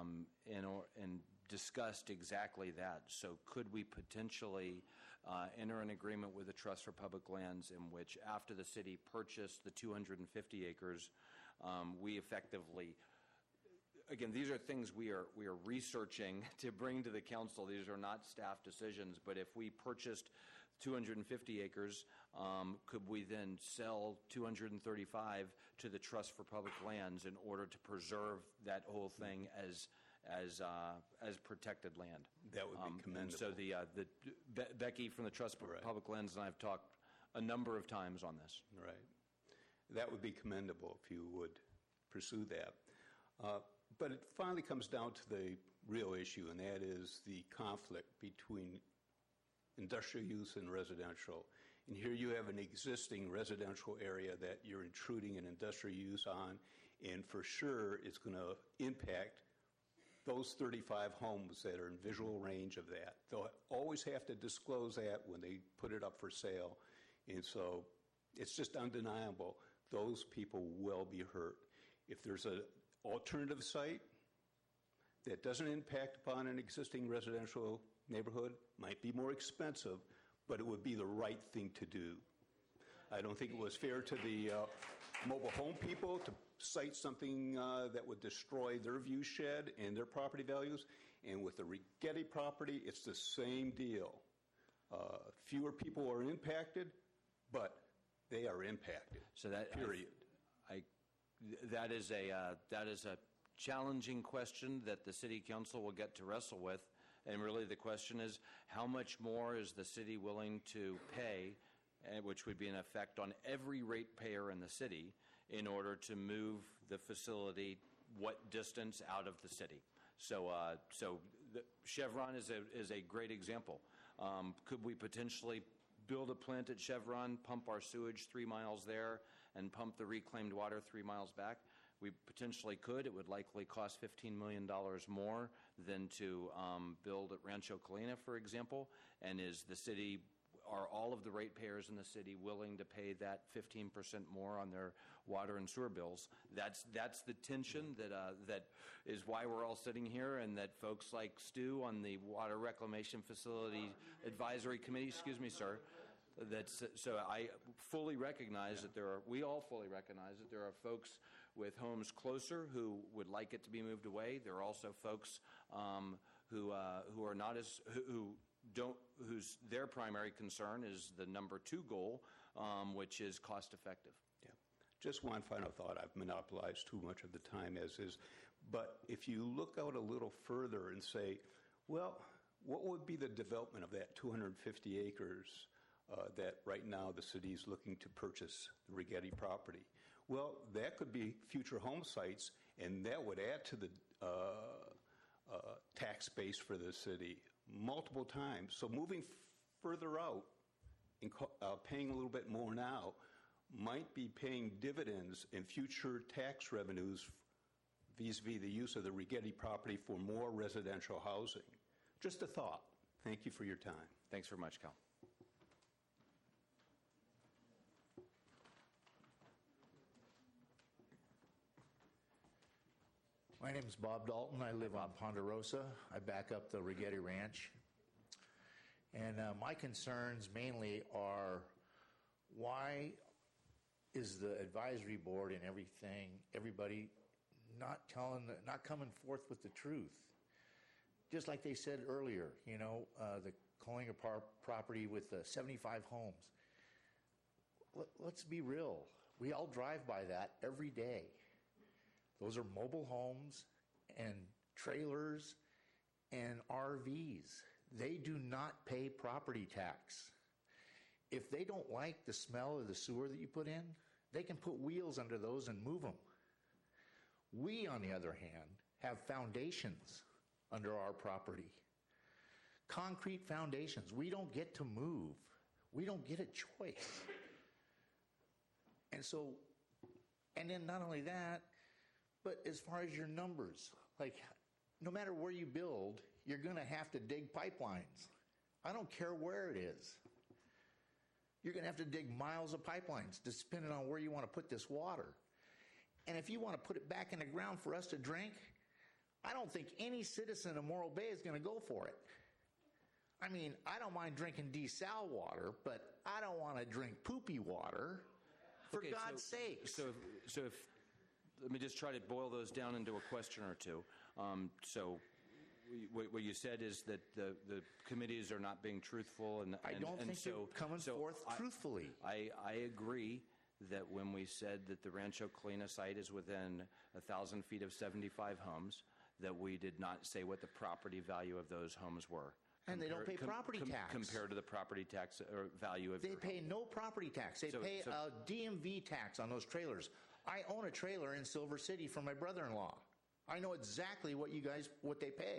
and discussed exactly that. So could we potentially enter an agreement with the Trust for Public Lands in which, after the city purchased the 250 acres, we effectively, again, these are things we are researching to bring to the council. These are not staff decisions, but if we purchased 250 acres, could we then sell 235 to the Trust for Public Lands in order to preserve that whole thing as protected land? That would be commendable. And so Becky from the Trust for Public Lands and I have talked a number of times on this. Right. That would be commendable if you would pursue that. But it finally comes down to the real issue, and that is the conflict between industrial use and residential. And here you have an existing residential area that you're intruding an industrial use on, and for sure it's going to impact those 35 homes that are in visual range of that. They'll always have to disclose that when they put it up for sale. And so it's just undeniable. Those people will be hurt. If there's an alternative site that doesn't impact upon an existing residential neighborhood, might be more expensive, but it would be the right thing to do. I don't think it was fair to the mobile home people to cite something that would destroy their view shed and their property values. And with the Rigetti property, it's the same deal. Fewer people are impacted, but they are impacted. So that period. That is a challenging question that the City Council will get to wrestle with. And really the question is, how much more is the city willing to pay, which would be an effect on every ratepayer in the city, in order to move the facility what distance out of the city. So Chevron is a great example. Could we potentially build a plant at Chevron, pump our sewage 3 miles there, and pump the reclaimed water 3 miles back? We potentially could. It would likely cost $15 million more than to build at Rancho Colina, for example. And are all of the ratepayers in the city willing to pay that 15% more on their water and sewer bills? That's the tension that is why we're all sitting here, and that folks like Stu on the Water Reclamation Facility Advisory Committee, excuse me, sir, so I fully recognize that we all fully recognize that there are folks with homes closer who would like it to be moved away. There are also folks who are not as whose their primary concern is the number 2 goal, which is cost effective. Yeah. Just one final thought. I've monopolized too much of the time as is. But if you look out a little further and say, well, what would be the development of that 250 acres that right now the city is looking to purchase the Righetti property? Well, that could be future home sites, and that would add to the tax base for the city multiple times. So moving further out and paying a little bit more now might be paying dividends in future tax revenues vis-a-vis the use of the Righetti property for more residential housing. Just a thought. Thank you for your time. Thanks very much, Cal. My name is Bob Dalton. I live on Ponderosa. I back up the Righetti Ranch. And my concerns mainly are, why is the advisory board and everybody not coming forth with the truth? Just like they said earlier, the Colina property with 75 homes. Let's be real. We all drive by that every day. Those are mobile homes and trailers and RVs. They do not pay property tax. If they don't like the smell of the sewer that you put in, they can put wheels under those and move them. We, on the other hand, have foundations under our property. Concrete foundations. We don't get to move. We don't get a choice. And then not only that, but as far as your numbers, like no matter where you build, you're going to have to dig pipelines. I don't care where it is. You're going to have to dig miles of pipelines, depending on where you want to put this water. And if you want to put it back in the ground for us to drink, I don't think any citizen of Morro Bay is going to go for it. I mean, I don't mind drinking desal water, but I don't want to drink poopy water, for God's sake. So if let me just try to boil those down into a question or two. So what you said is that the committees are not being truthful. I don't think they're coming forth truthfully. I agree that when we said that the Rancho Colina site is within 1,000 feet of 75 homes, that we did not say what the property value of those homes were. And they don't pay property tax. Compared to the property tax or value of They pay no property tax. They pay a DMV tax on those trailers. I own a trailer in Silver City for my brother-in-law. I know exactly what they pay.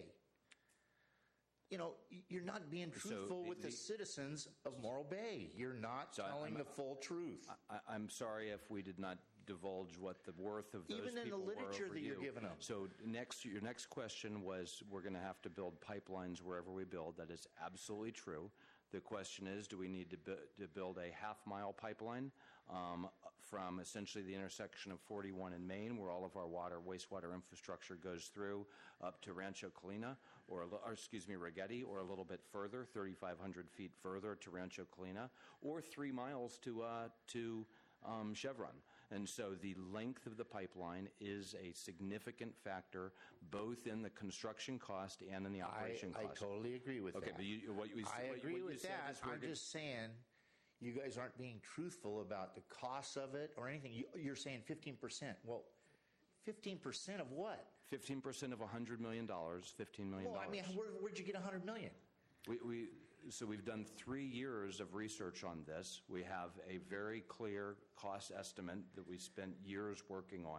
You're not being truthful with the citizens of Morro Bay. You're not telling the full truth. I'm sorry if we did not divulge what the worth of those people were. Even in the literature that you're giving them. So your next question was, we're going to have to build pipelines wherever we build. That is absolutely true. The question is, do we need to build a half-mile pipeline from essentially the intersection of 41 and Main, where all of our wastewater infrastructure goes through, up to Rancho Colina, or Righetti, or a little bit further, 3,500 feet further to Rancho Colina, or 3 miles to Chevron. And so the length of the pipeline is a significant factor, both in the construction cost and in the operation cost. I totally agree with that. Okay, but I agree with that. I'm just saying, you guys aren't being truthful about the costs of it or anything. You're saying 15%. Well, 15% of what? 15% of $100 million, $15 million. Well, I mean, where'd you get $100 million? So we've done 3 years of research on this. We have a very clear cost estimate that we spent years working on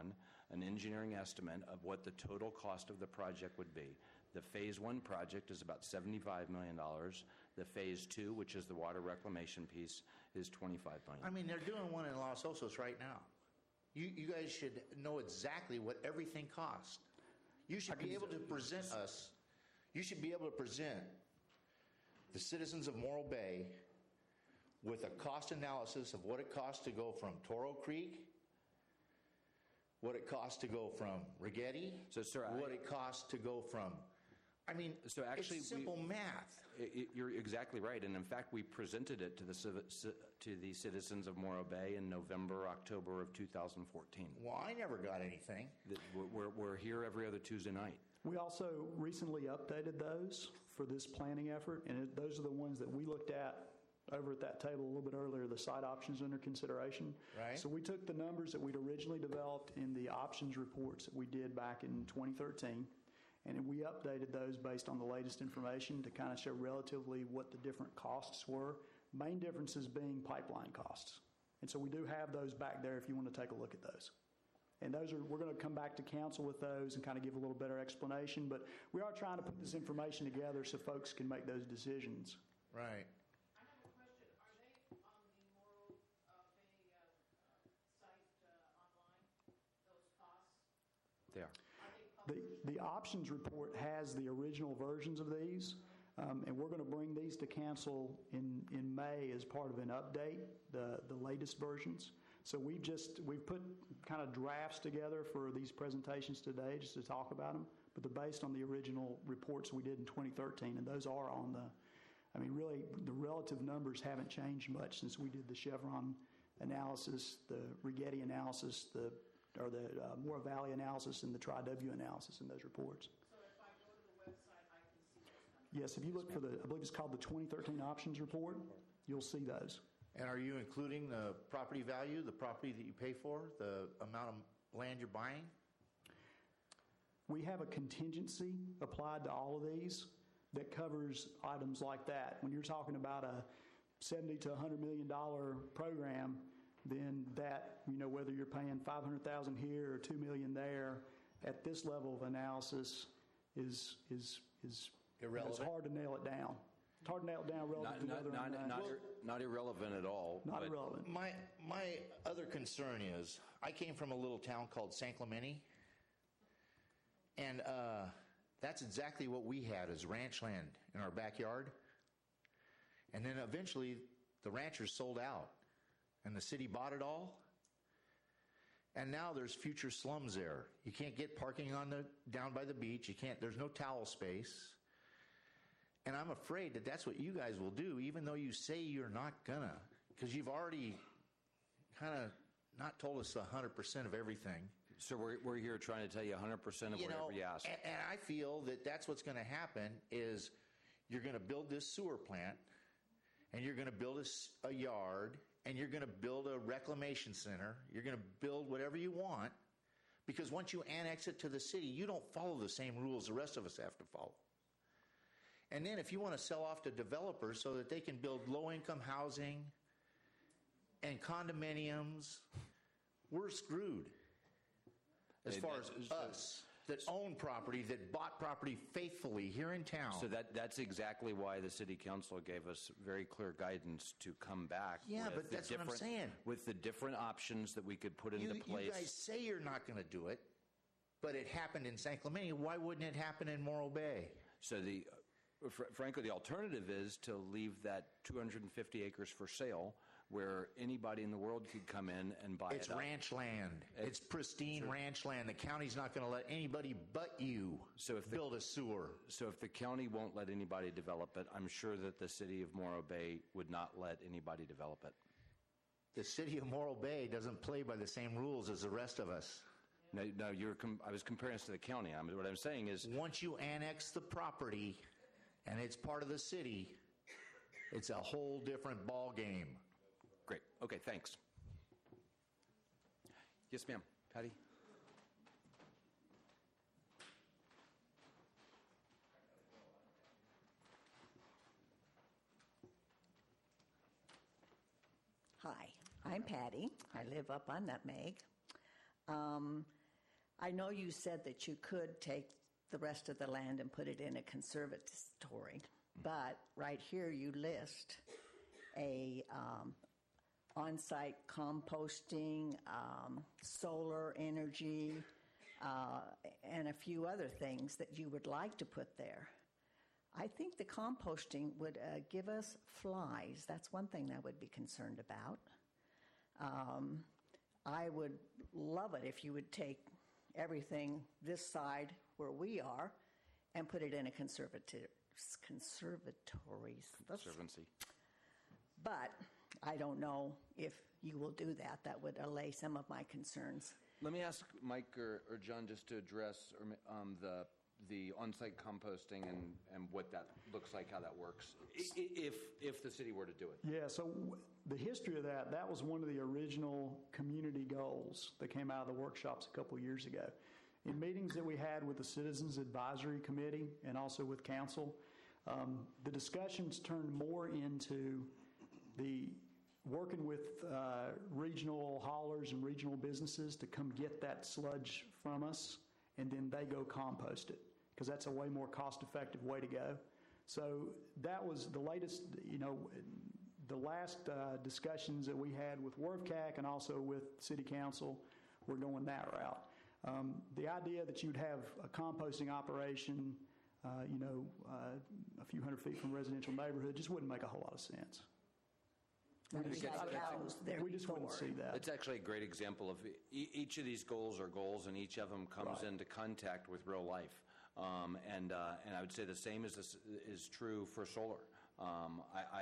an engineering estimate of what the total cost of the project would be. The Phase 1 project is about $75 million. The Phase 2, which is the water reclamation piece, is $25 million. I mean, they're doing one in Los Osos right now. You guys should know exactly what everything costs. You should be able to present us, you should be able to present the citizens of Morro Bay with a cost analysis of what it costs to go from Toro Creek, what it costs to go from Rigetti, So, sir, what it costs to go from, I mean, So actually, it's simple math. You're exactly right, and in fact, we presented it to the citizens of Morro Bay in November, October of 2014. Well, I never got anything. We're here every other Tuesday night. We also recently updated those for this planning effort, and those are the ones that we looked at over at that table a little bit earlier, the site options under consideration. Right. So we took the numbers that we'd originally developed in the options reports that we did back in 2013, and we updated those based on the latest information to kind of show relatively what the different costs were, main differences being pipeline costs. And so we do have those back there if you want to take a look at those. And we're going to come back to council with those and kind of give a little better explanation, but we are trying to put this information together so folks can make those decisions. Right. I have a question. Are they on the Morro Bay site online, those costs? They are. The options report has the original versions of these, and we're going to bring these to council in May as part of an update, the latest versions. So we've put kind of drafts together for these presentations today just to talk about them, but they're based on the original reports we did in 2013, and those are on really the relative numbers haven't changed much since we did the Chevron analysis, the Rigetti analysis, the Morro Valley analysis, and the Tri-W analysis in those reports. So if I go to the website, I can see those numbers? Yes, if you look for I believe it's called the 2013 options report, you'll see those. And are you including the property value, the property that you pay for, the amount of land you're buying? We have a contingency applied to all of these that covers items like that. When you're talking about a $70 to $100 million program, then that, whether you're paying $500,000 here or $2 million there, at this level of analysis is Irrelevant? It's hard to nail it down. It's hard to nail it down relative to the other. Not irrelevant at all. Not irrelevant. My other concern is, I came from a little town called San Clemente, and that's exactly what we had as ranch land in our backyard. And then eventually the ranchers sold out, and the city bought it all. And now there's future slums there. You can't get parking down by the beach. There's no towel space. And I'm afraid that that's what you guys will do, even though you say you're not gonna, because you've already kind of not told us 100% of everything. So we're here trying to tell you 100% of whatever you ask. And I feel that that's what's going to happen is you're going to build this sewer plant, and you're going to build a yard, and you're going to build a reclamation center. You're going to build whatever you want, because once you annex it to the city, you don't follow the same rules the rest of us have to follow. And then if you want to sell off to developers so that they can build low-income housing and condominiums, we're screwed. As far as us that own property, that bought property faithfully here in town. So that's exactly why the city council gave us very clear guidance to come back. Yeah, but that's what I'm saying. With the different options that we could put into place. You guys say you're not going to do it, but it happened in San Clemente. Why wouldn't it happen in Morro Bay? So frankly, the alternative is to leave that 250 acres for sale, where anybody in the world could come in and buy it. It's ranch land. It's pristine ranch land. The county's not going to let anybody but you build a sewer. So if the county won't let anybody develop it, I'm sure that the city of Morro Bay would not let anybody develop it. The city of Morro Bay doesn't play by the same rules as the rest of us. No, I was comparing us to the county. What I'm saying is, once you annex the property and it's part of the city, it's a whole different ball game. Great. Okay, thanks. Yes, ma'am. Patty? Hi, I'm Patty. I live up on Nutmeg. I know you said that you could take the rest of the land and put it in a conservatory, but right here you list a on-site composting, solar energy, and a few other things that you would like to put there. I think the composting would give us flies. That's one thing I would be concerned about. I would love it if you would take everything this side where we are and put it in a conservatory. Conservancy. But I don't know if you will do that. That would allay some of my concerns. Let me ask Mike or John just to address the on-site composting and what that looks like, how that works, if the city were to do it. Yeah, so the history of that was one of the original community goals that came out of the workshops a couple of years ago. In meetings that we had with the Citizens Advisory Committee and also with council, the discussions turned more into the working with regional haulers and regional businesses to come get that sludge from us, and then they go compost it, because that's a way more cost-effective way to go. So that was the latest, the last discussions that we had with WRFCAC and also with City Council were going that route. The idea that you'd have a composting operation, a few hundred feet from a residential neighborhood just wouldn't make a whole lot of sense. We just wouldn't see that. It's actually a great example of each of these goals are goals, and each of them comes into contact with real life. And I would say the same is true for solar. I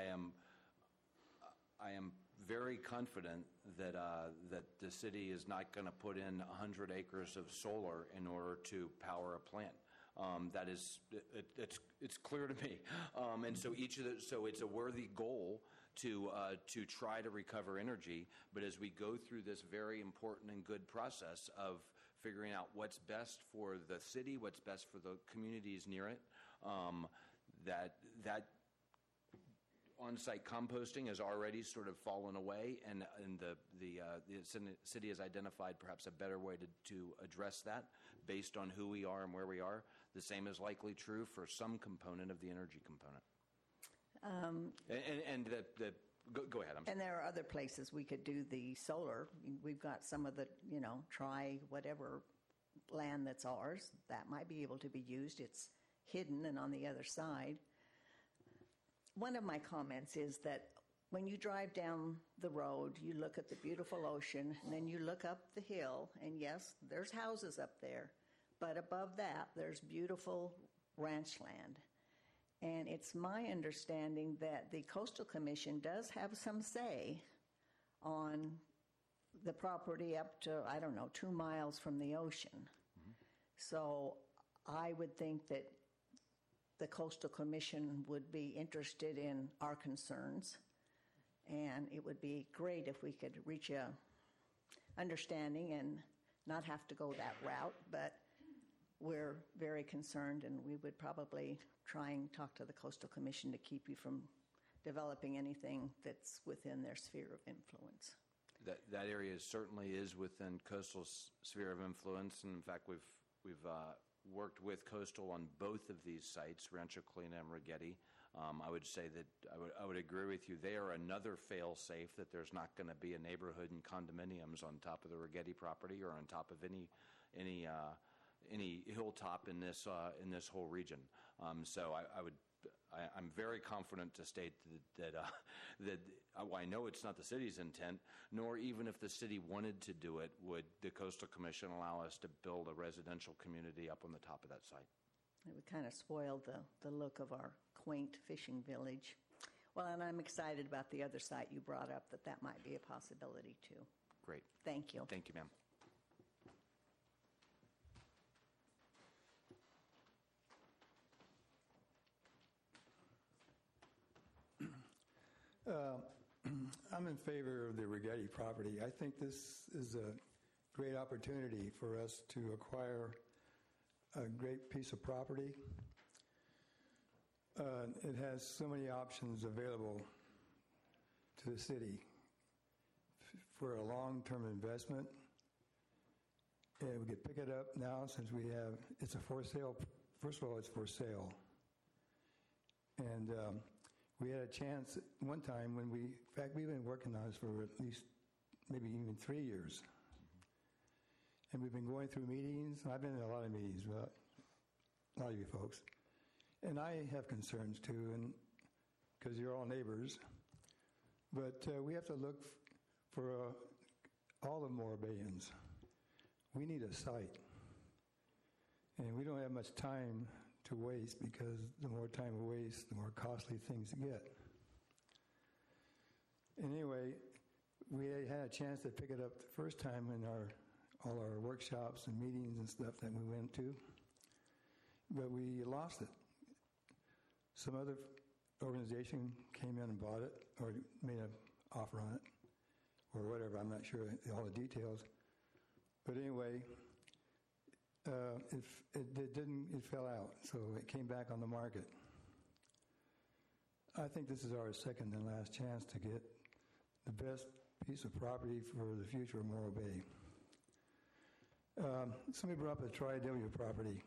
am very confident that the city is not going to put in 100 acres of solar in order to power a plant. That is, it's clear to me. And so so it's a worthy goal to try to recover energy. But as we go through this very important and good process of figuring out what's best for the city, what's best for the communities near it, that on-site composting has already sort of fallen away, and the city has identified perhaps a better way to address that based on who we are and where we are. The same is likely true for some component of the energy component. Go ahead. And there are other places we could do the solar. We've got some of the, try whatever land that's ours. That might be able to be used. It's hidden and on the other side. One of my comments is that when you drive down the road, you look at the beautiful ocean, and then you look up the hill, and yes, there's houses up there. But above that, there's beautiful ranch land. And it's my understanding that the Coastal Commission does have some say on the property up to, 2 miles from the ocean. Mm-hmm. So I would think that the Coastal Commission would be interested in our concerns, and it would be great if we could reach a understanding and not have to go that route, but we're very concerned, and we would probably try and talk to the Coastal Commission to keep you from developing anything that's within their sphere of influence. That area certainly is within Coastal's sphere of influence, and in fact, we've worked with Coastal on both of these sites, Rancho Colina and Rigetti. I would say that I would agree with you. They are another fail-safe, that there's not going to be a neighborhood and condominiums on top of the Rigetti property or on top of any hilltop in this whole region. So I'm very confident to state that I know it's not the city's intent, nor even if the city wanted to do it, would the Coastal Commission allow us to build a residential community up on the top of that site. It would kind of spoil the look of our quaint fishing village. Well, and I'm excited about the other site you brought up, that might be a possibility too. Great. Thank you. Thank you, ma'am. I'm in favor of the Rigetti property. I think this is a great opportunity for us to acquire a great piece of property. It has so many options available to the city for a long-term investment. and we could pick it up now since it's a for sale. First of all, it's for sale. And we had a chance one time in fact, we've been working on this for at least maybe even 3 years. And we've been going through meetings. I've been in a lot of meetings with a lot of you folks. And I have concerns too, and because you're all neighbors. But we have to look for all the Morabeans. We need a site. And we don't have much time to waste, because the more time we waste, the more costly things get. Anyway, we had a chance to pick it up the first time in all our workshops and meetings and stuff that we went to, but we lost it. Some other organization came in and bought it, or made an offer on it, or whatever. I'm not sure all the details. But anyway, it fell out, so it came back on the market. I think this is our second and last chance to get the best piece of property for the future of Morro Bay. Somebody brought up the Tri-W property.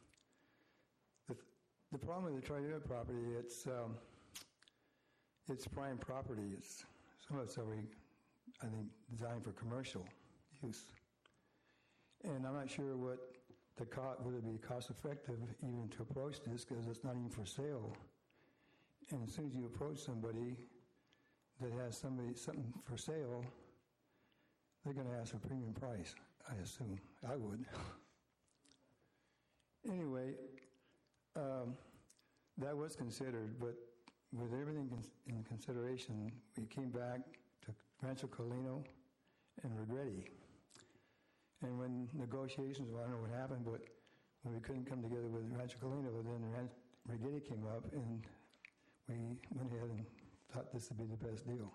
The problem with the Tri-W property, it's prime property. Some of it's already, I think, designed for commercial use. And I'm not sure would it be cost effective even to approach this, because it's not even for sale. And as soon as you approach somebody that has something for sale, they're going to ask for a premium price, I assume. I would. Anyway, that was considered, but with everything in consideration, we came back to Rancho Colino and Regretti. And when negotiations, I don't know what happened, but when we couldn't come together with Rancho Colino, then Regretti came up, and we went ahead and thought this would be the best deal.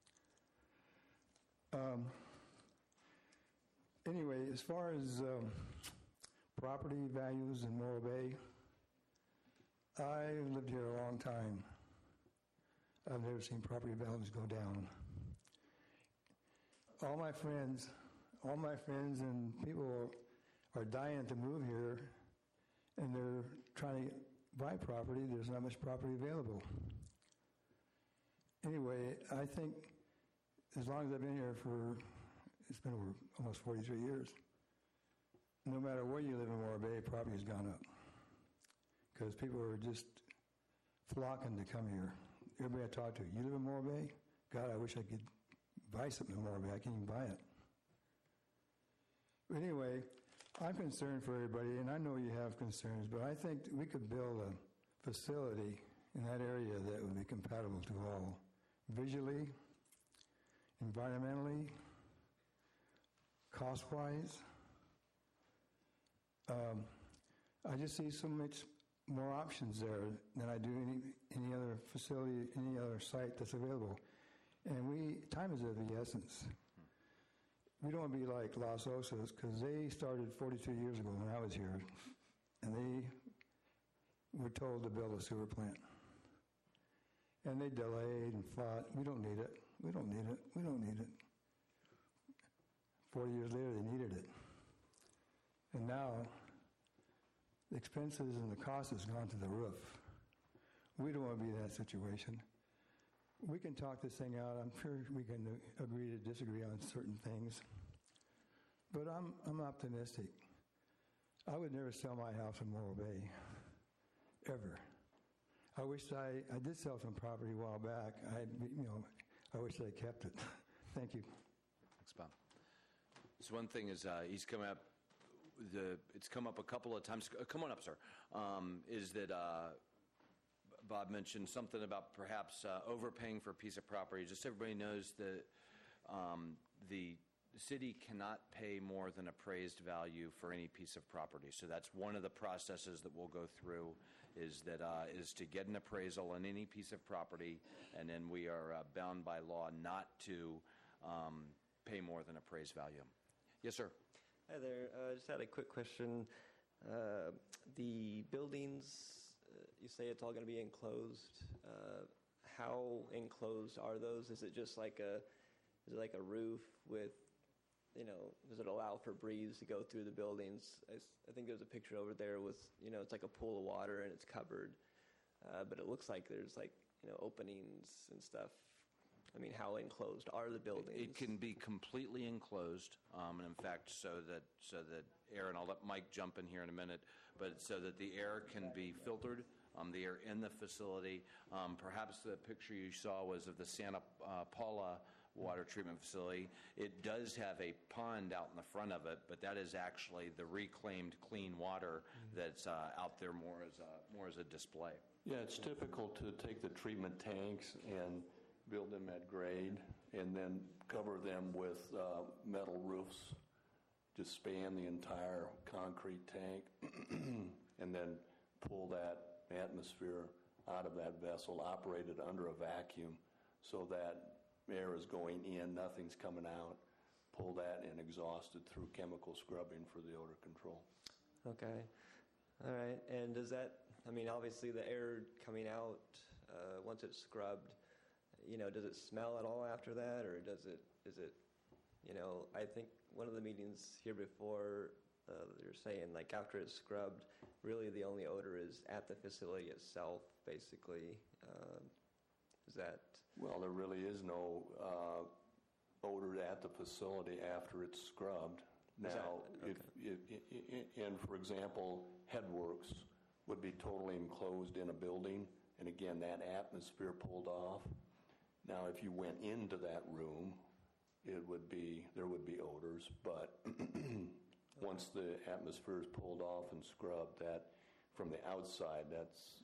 Anyway, as far as property values in Morro Bay, I've lived here a long time. I've never seen property values go down. All my friends and people are dying to move here, and they're trying to buy property. There's not much property available. Anyway, I think as long as I've been here it's been over almost 43 years, no matter where you live in Morro Bay, property has gone up, because people are just flocking to come here. Everybody I talk to, you live in Morro Bay? God, I wish I could buy something in Morro Bay. I can't even buy it. But anyway, I'm concerned for everybody, and I know you have concerns, but I think we could build a facility in that area that would be compatible to all, visually, environmentally, cost-wise. I just see so much more options there than I do any other facility, any other site that's available. And time is of the essence. We don't want to be like Los Osos, because they started 42 years ago when I was here, and they were told to build a sewer plant. And they delayed and fought. We don't need it. We don't need it. We don't need it. 40 years later, they needed it. And now, the expenses and the cost has gone to the roof. We don't want to be in that situation. We can talk this thing out. I'm sure we can agree to disagree on certain things. But I'm optimistic. I would never sell my house in Morro Bay, ever. I wish I did sell some property a while back. I wish I kept it. Thank you. Thanks, Bob. So one thing is he's come up. It's come up a couple of times. Come on up, sir. Is that Bob mentioned something about perhaps overpaying for a piece of property. Just so everybody knows that the city cannot pay more than appraised value for any piece of property. So that's one of the processes that we'll go through, is to get an appraisal on any piece of property, and then we are bound by law not to pay more than appraised value. Yes, sir. Hi there. Just had a quick question. The buildings, you say it's all going to be enclosed. How enclosed are those? Is it just like a roof with does it allow for breeze to go through the buildings? I think there's a picture over there with, it's like a pool of water and it's covered, but it looks like there's openings and stuff. I mean, how enclosed are the buildings? It can be completely enclosed, and in fact, so that air, and I'll let Mike jump in here in a minute, but so that the air can be filtered, the air in the facility. Perhaps the picture you saw was of the Santa Paula water treatment facility. It does have a pond out in the front of it, but that is actually the reclaimed clean water that's out there more as a display. Yeah, it's typical to take the treatment tanks and build them at grade and then cover them with metal roofs, just span the entire concrete tank, and then pull that atmosphere out of that vessel, operated under a vacuum, so that air is going in, nothing's coming out. Pull that and exhaust it through chemical scrubbing for the odor control. Okay. All right. And does that, obviously the air coming out, once it's scrubbed, does it smell at all after that, or is it, I think one of the meetings here before, you're saying after it's scrubbed, really the only odor is at the facility itself, basically. Is that? Well, there really is no odor at the facility after it's scrubbed. Now, for example, Headworks would be totally enclosed in a building, and again, that atmosphere pulled off. Now, if you went into that room, there would be odors, but once the atmosphere is pulled off and scrubbed, that from the outside, that's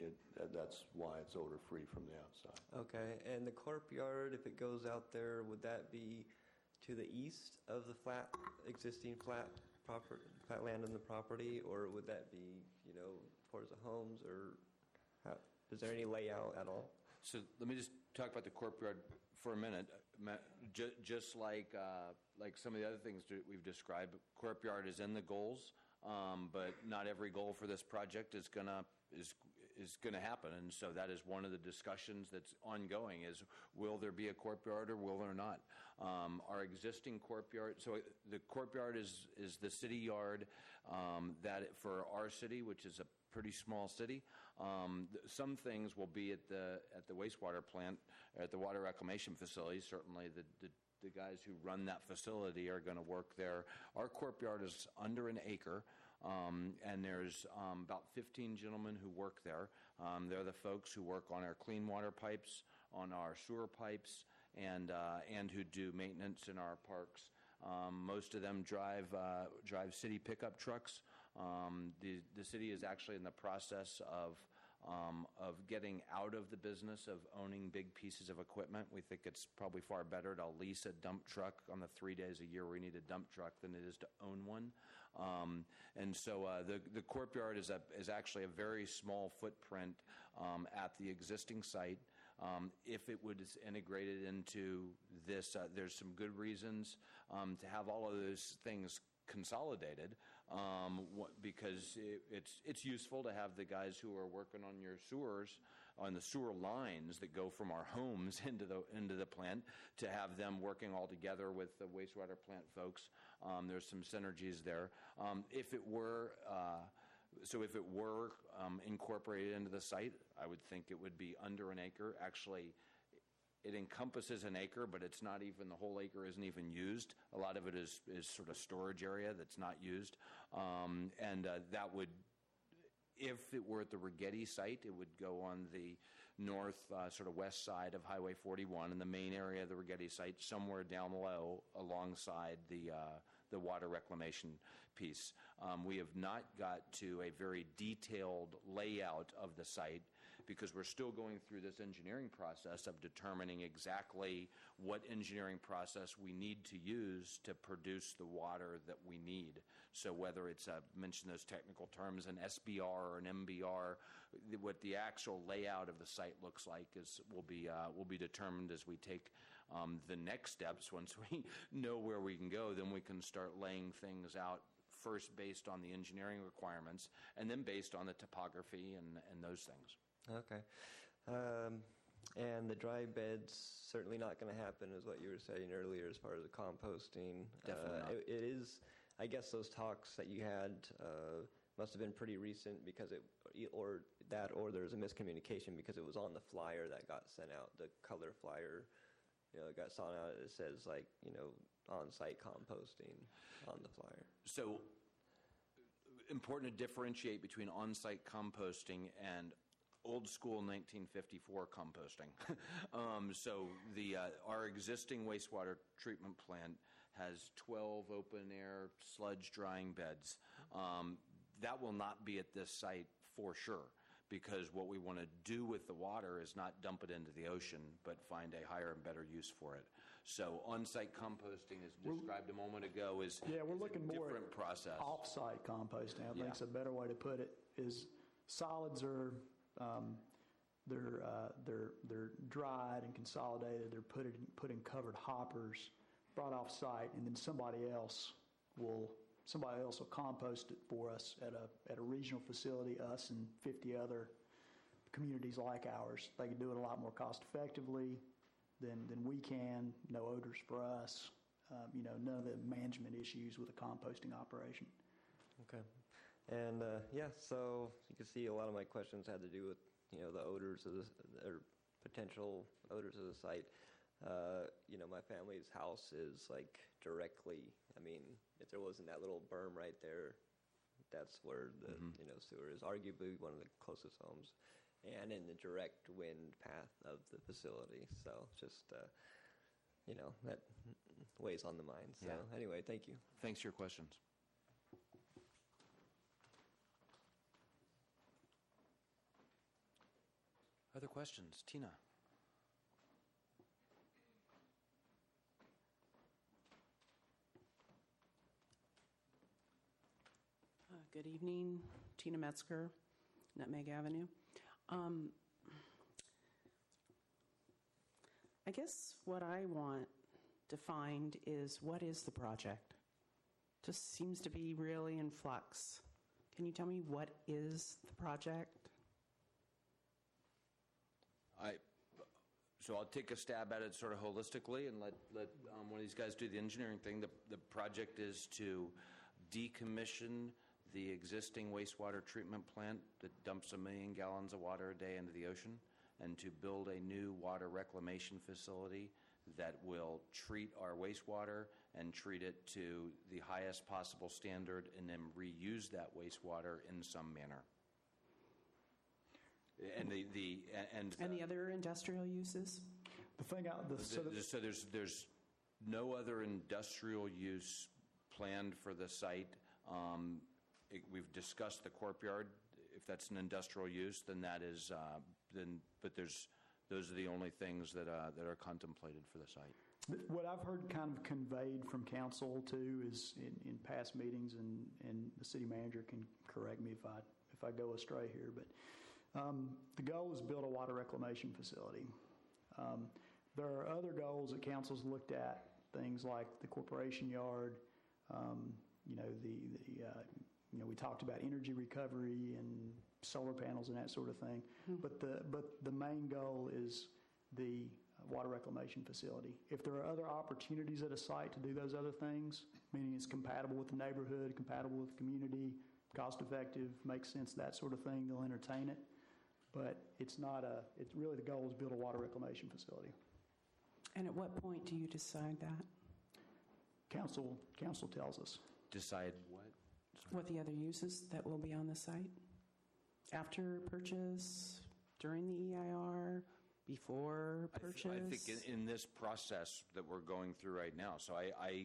why it's odor free from the outside. Okay, and the corp yard, if it goes out there, would that be to the east of the existing flat land in the property, or would that be towards the homes, or is there any layout at all? So let me just talk about the corp yard for a minute. Just like some of the other things that we've described, corp yard is in the goals, but not every goal for this project is gonna happen, and so that is one of the discussions that's ongoing: is will there be a corp yard or will there not? Our existing corp yard. So the corp yard is the city yard that for our city, which is a pretty small city. Some things will be at the wastewater plant, at the water reclamation facility. Certainly the guys who run that facility are going to work there. Our corp yard is under an acre, and there's about 15 gentlemen who work there. They're the folks who work on our clean water pipes, on our sewer pipes, and who do maintenance in our parks. Most of them drive city pickup trucks. The city is actually in the process of getting out of the business of owning big pieces of equipment. We think it's probably far better to lease a dump truck on the 3 days a year we need a dump truck than it is to own one. And so the corp yard is actually a very small footprint at the existing site. If it was integrated into this, there's some good reasons to have all of those things consolidated, because it's useful to have the guys who are working on your sewers, on the sewer lines that go from our homes into the plant, to have them working all together with the wastewater plant folks. There's some synergies there. If it were incorporated into the site, I would think it would be under an acre. Actually, it encompasses an acre, but it's not even, the whole acre isn't even used. A lot of it is sort of storage area that's not used. That would, if it were at the Righetti site, it would go on the north, sort of west side of Highway 41 in the main area of the Righetti site, somewhere down low alongside the water reclamation piece. We have not got to a very detailed layout of the site because we're still going through this engineering process of determining exactly what engineering process we need to use to produce the water that we need. So whether it's, mention those technical terms, an SBR or an MBR, what the actual layout of the site looks like will be determined as we take the next steps. Once we know where we can go, then we can start laying things out, first based on the engineering requirements and then based on the topography and those things. Okay. And the dry beds, certainly not going to happen, is what you were saying earlier as far as the composting. Definitely not. It is, I guess those talks that you had must have been pretty recent because or there's a miscommunication because it was on the flyer that got sent out, the color flyer. It got sent out. It says on-site composting on the flyer. So important to differentiate between on-site composting and old school 1954 composting. So our existing wastewater treatment plant has 12 open air sludge drying beds. That will not be at this site for sure, because what we want to do with the water is not dump it into the ocean, but find a higher and better use for it. So on-site composting, as described a moment ago, is we're looking a more different at process. Off-site composting, I think is a better way to put it. Is solids are they're dried and consolidated. They're put in covered hoppers, brought off-site, and then somebody else will compost it for us at a regional facility. Us and 50 other communities like ours. They can do it a lot more cost effectively than we can. No odors for us. None of the management issues with a composting operation. Okay. And so you can see a lot of my questions had to do with the odors or potential odors of the site. My family's house is directly. I mean, if there wasn't that little berm right there, that's where the sewer is. Arguably one of the closest homes, and in the direct wind path of the facility. So just that weighs on the mind. So anyway, thank you. Thanks for your questions. Other questions? Tina. Good evening, Tina Metzger, Nutmeg Avenue. I guess what I want defined is, what is the project? Just seems to be really in flux. Can you tell me what is the project? So I'll take a stab at it sort of holistically and let one of these guys do the engineering thing. The project is to decommission the existing wastewater treatment plant that dumps 1 million gallons of water a day into the ocean, and to build a new water reclamation facility that will treat our wastewater and treat it to the highest possible standard, and then reuse that wastewater in some manner. And the other industrial uses? So there's no other industrial use planned for the site. We've discussed the courtyard. If that's an industrial use, then that is. Those are the only things that are contemplated for the site. What I've heard kind of conveyed from council too is in past meetings, and the city manager can correct me if I go astray here, but the goal is build a water reclamation facility. There are other goals that council's looked at, things like the corporation yard. We talked about energy recovery and solar panels and that sort of thing. But the main goal is the water reclamation facility. If there are other opportunities at a site to do those other things, meaning it's compatible with the neighborhood, compatible with the community, cost effective, makes sense, that sort of thing, they'll entertain it. But it's really the goal is build a water reclamation facility. And at what point do you decide that? Council tells us. Decide what? What the other uses that will be on the site? After purchase, during the EIR, before purchase? I think in this process that we're going through right now. So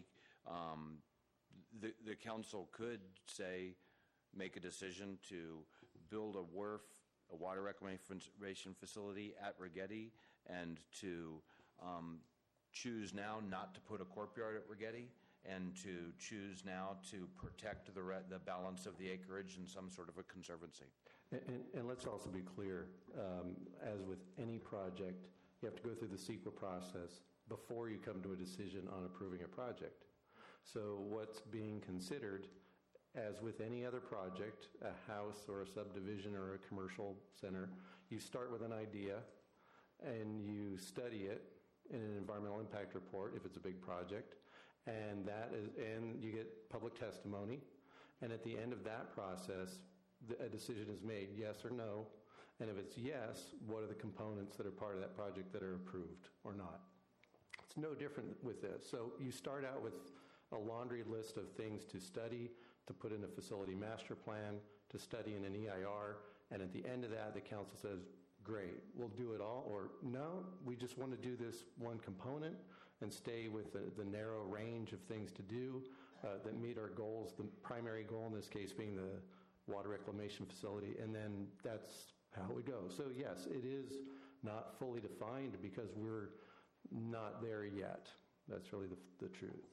the council could say, make a decision to build a water reclamation facility at Righetti, and to choose now not to put a courtyard at Righetti, and to choose now to protect the balance of the acreage in some sort of a conservancy. And let's also be clear, as with any project, you have to go through the CEQA process before you come to a decision on approving a project. So what's being considered, as with any other project, a house or a subdivision or a commercial center, you start with an idea and you study it in an environmental impact report if it's a big project, and you get public testimony, and at the end of that process, a decision is made, yes or no, and if it's yes, what are the components that are part of that project that are approved or not? It's no different with this. So you start out with a laundry list of things to study, to put in a facility master plan, to study in an EIR, and at the end of that, the council says, great, we'll do it all, or no, we just want to do this one component and stay with the narrow range of things to do that meet our goals, the primary goal in this case being the water reclamation facility, and then that's how it would go. So yes, it is not fully defined because we're not there yet. That's really the truth.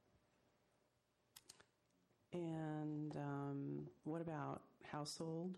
And what about household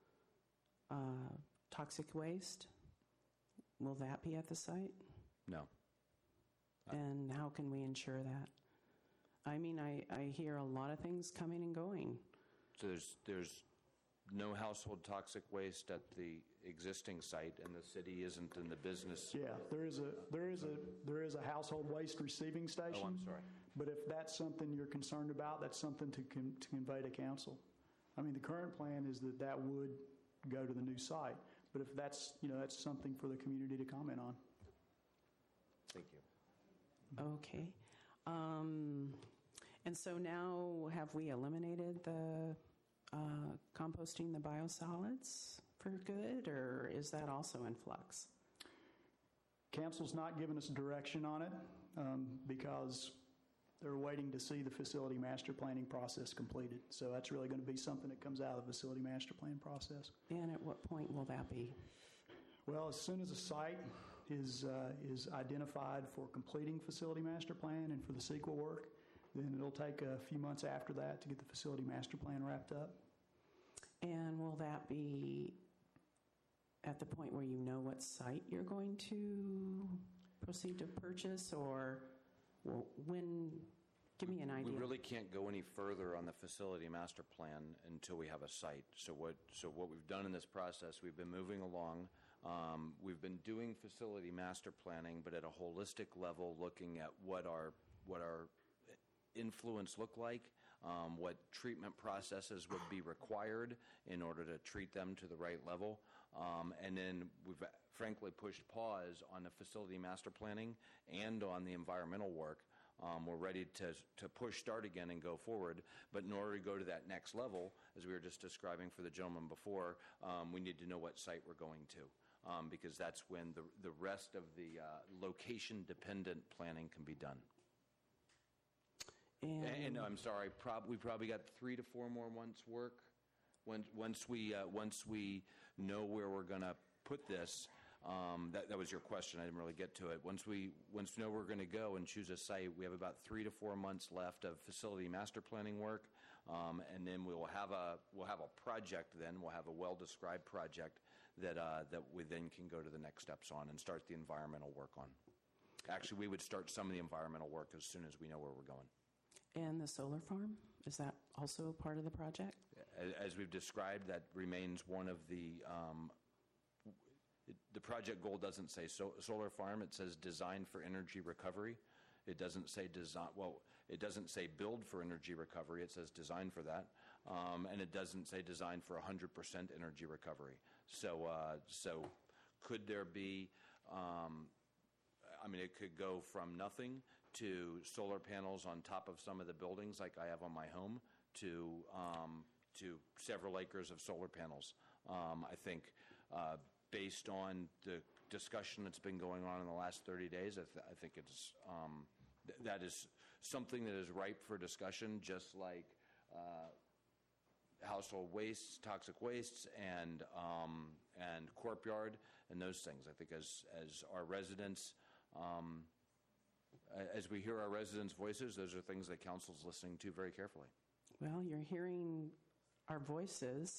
toxic waste? Will that be at the site? No. And how can we ensure that? I mean, I hear a lot of things coming and going. So there's no household toxic waste at the existing site, and the city isn't in the business. Yeah, there is a household waste receiving station. Oh, I'm sorry. But if that's something you're concerned about, that's something to convey to council. I mean, the current plan is that would go to the new site. But if that's something for the community to comment on. Thank you. Okay. And so now have we eliminated the composting the biosolids for good, or is that also in flux? Council's not given us direction on it because they're waiting to see the facility master planning process completed. So that's really going to be something that comes out of the facility master plan process. And at what point will that be? Well, as soon as a site is identified for completing facility master plan and for the CEQA work, then it'll take a few months after that to get the facility master plan wrapped up. And will that be at the point where you know what site you're going to proceed to purchase, or when? Give me an idea. We really can't go any further on the facility master plan until we have a site. So what we've done in this process, we've been moving along. We've been doing facility master planning, but at a holistic level, looking at what our influence look like, what treatment processes would be required in order to treat them to the right level. And then we've frankly pushed pause on the facility master planning and on the environmental work. We're ready to push start again and go forward. But in order to go to that next level, as we were just describing for the gentleman before, we need to know what site we're going to. Because that's when the rest of the location-dependent planning can be done. And I'm sorry, we probably got 3 to 4 more months' work. Once we know where we're going to put this, that was your question. I didn't really get to it. Once we know where we're going to go and choose a site, we have about 3 to 4 months left of facility master planning work, and then we'll have a project. Then we'll have a well-described project that we then can go to the next steps on and start the environmental work on. Actually, we would start some of the environmental work as soon as we know where we're going. And the solar farm, is that also part of the project? As we've described, that remains one of the project goal doesn't say solar farm. It says design for energy recovery. It doesn't say design. Well, it doesn't say build for energy recovery. It says design for that, and it doesn't say design for 100% energy recovery. So could there be? It could go from nothing to solar panels on top of some of the buildings, like I have on my home, to several acres of solar panels. I think based on the discussion that's been going on in the last 30 days, I think it's that is something that is ripe for discussion, just like household wastes, toxic wastes, and courtyard and those things. I think as our residents. As we hear our residents' voices, those are things that council's listening to very carefully. Well, you're hearing our voices.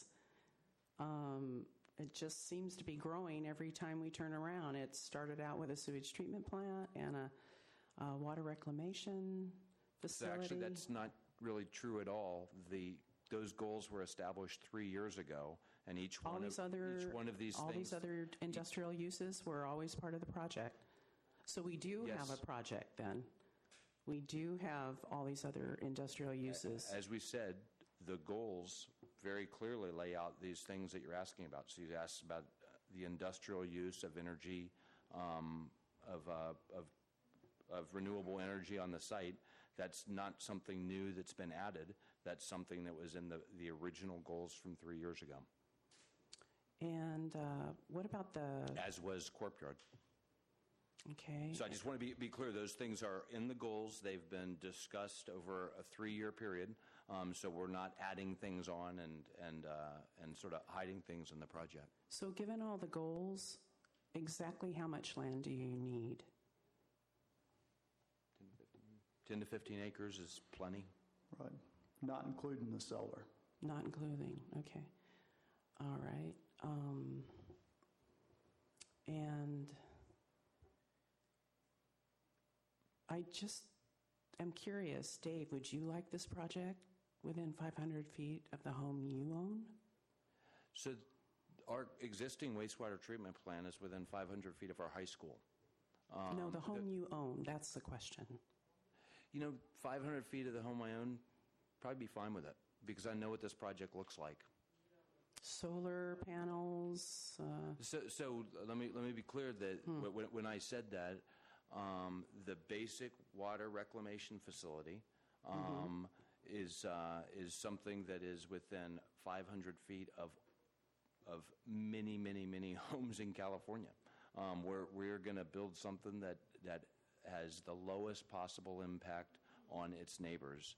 It just seems to be growing every time we turn around. It started out with a sewage treatment plant and a water reclamation facility. Actually, that's not really true at all. Those goals were established 3 years ago, and each one of these all things, these other industrial uses were always part of the project. So we do have Yes. a project then. We do have all these other industrial uses. As we said, the goals very clearly lay out these things that you're asking about. So you asked about the industrial use of energy, of renewable energy on the site. That's not something new that's been added. That's something that was in the original goals from 3 years ago. And what about As was Courtyard. Okay. So I just want to be clear, those things are in the goals. They've been discussed over a 3-year period. So we're not adding things on and sort of hiding things in the project. So given all the goals, exactly how much land do you need? 10 to 15 acres is plenty. Right. Not including the solar. Not including, okay. All right. And I just am curious, Dave, would you like this project within 500 feet of the home you own? So our existing wastewater treatment plant is within 500 feet of our high school. No, the home you own, that's the question. 500 feet of the home I own, probably be fine with it because I know what this project looks like. Solar panels? So let me be clear that when I said that, the basic water reclamation facility is something that is within 500 feet of many, many, many homes in California. We're going to build something that has the lowest possible impact on its neighbors.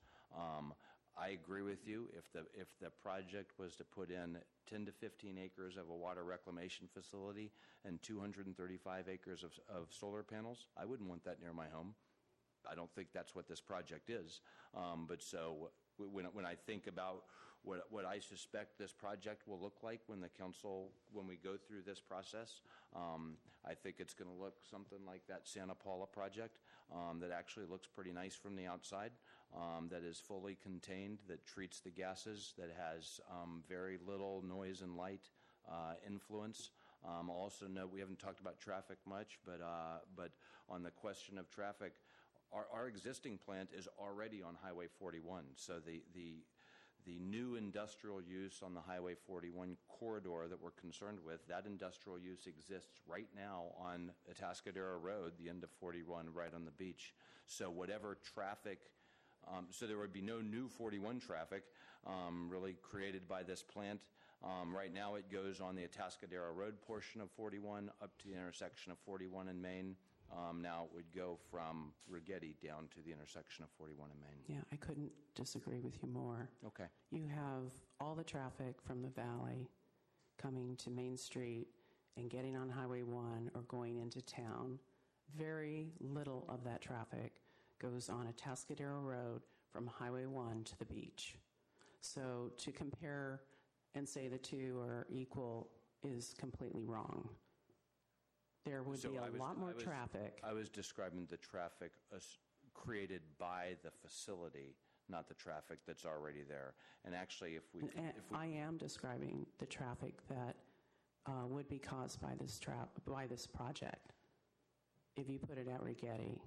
I agree with you. If the project was to put in 10 to 15 acres of a water reclamation facility and 235 acres of solar panels, I wouldn't want that near my home. I don't think that's what this project is. But so when I think about what I suspect this project will look like when we go through this process, I think it's going to look something like that Santa Paula project that actually looks pretty nice from the outside, that is fully contained, that treats the gases, that has very little noise and light influence. Also note, we haven't talked about traffic much, but on the question of traffic, our existing plant is already on Highway 41, so the new industrial use on the Highway 41 corridor that we're concerned with, that industrial use exists right now on Atascadero Road, the end of 41, right on the beach. So whatever traffic, so there would be no new 41 traffic really created by this plant. Right now it goes on the Atascadero Road portion of 41 up to the intersection of 41 and Main. Now it would go from Rigetti down to the intersection of 41 and Main. Yeah, I couldn't disagree with you more. Okay. You have all the traffic from the valley coming to Main Street and getting on Highway 1 or going into town. Very little of that traffic goes on Atascadero Road from Highway 1 to the beach. So to compare and say the two are equal is completely wrong. There would be a lot more traffic. I was describing the traffic created by the facility, not the traffic that's already there. And actually, I am describing the traffic that would be caused by this project if you put it at Rigetti.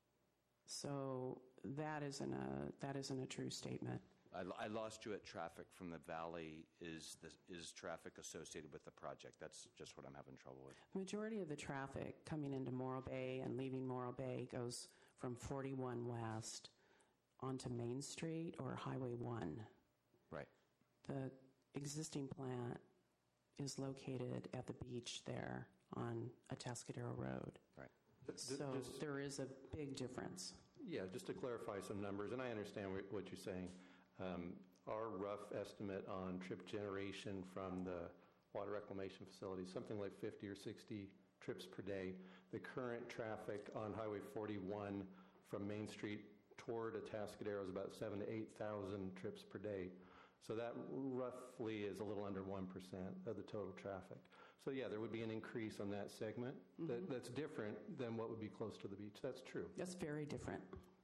So that isn't a true statement. I lost you at traffic from the valley is traffic associated with the project. That's just what I'm having trouble with. The majority of the traffic coming into Morro Bay and leaving Morro Bay goes from 41 West onto Main Street or Highway 1. Right. The existing plant is located at the beach there on Atascadero Road. Right. So there is a big difference. Yeah, just to clarify some numbers, and I understand what you're saying. Our rough estimate on trip generation from the water reclamation facility, something like 50 or 60 trips per day. The current traffic on Highway 41 from Main Street toward Atascadero is about 7,000 to 8,000 trips per day. So that roughly is a little under 1% of the total traffic. So yeah, there would be an increase on that segment. That's different than what would be close to the beach. That's true. That's very different.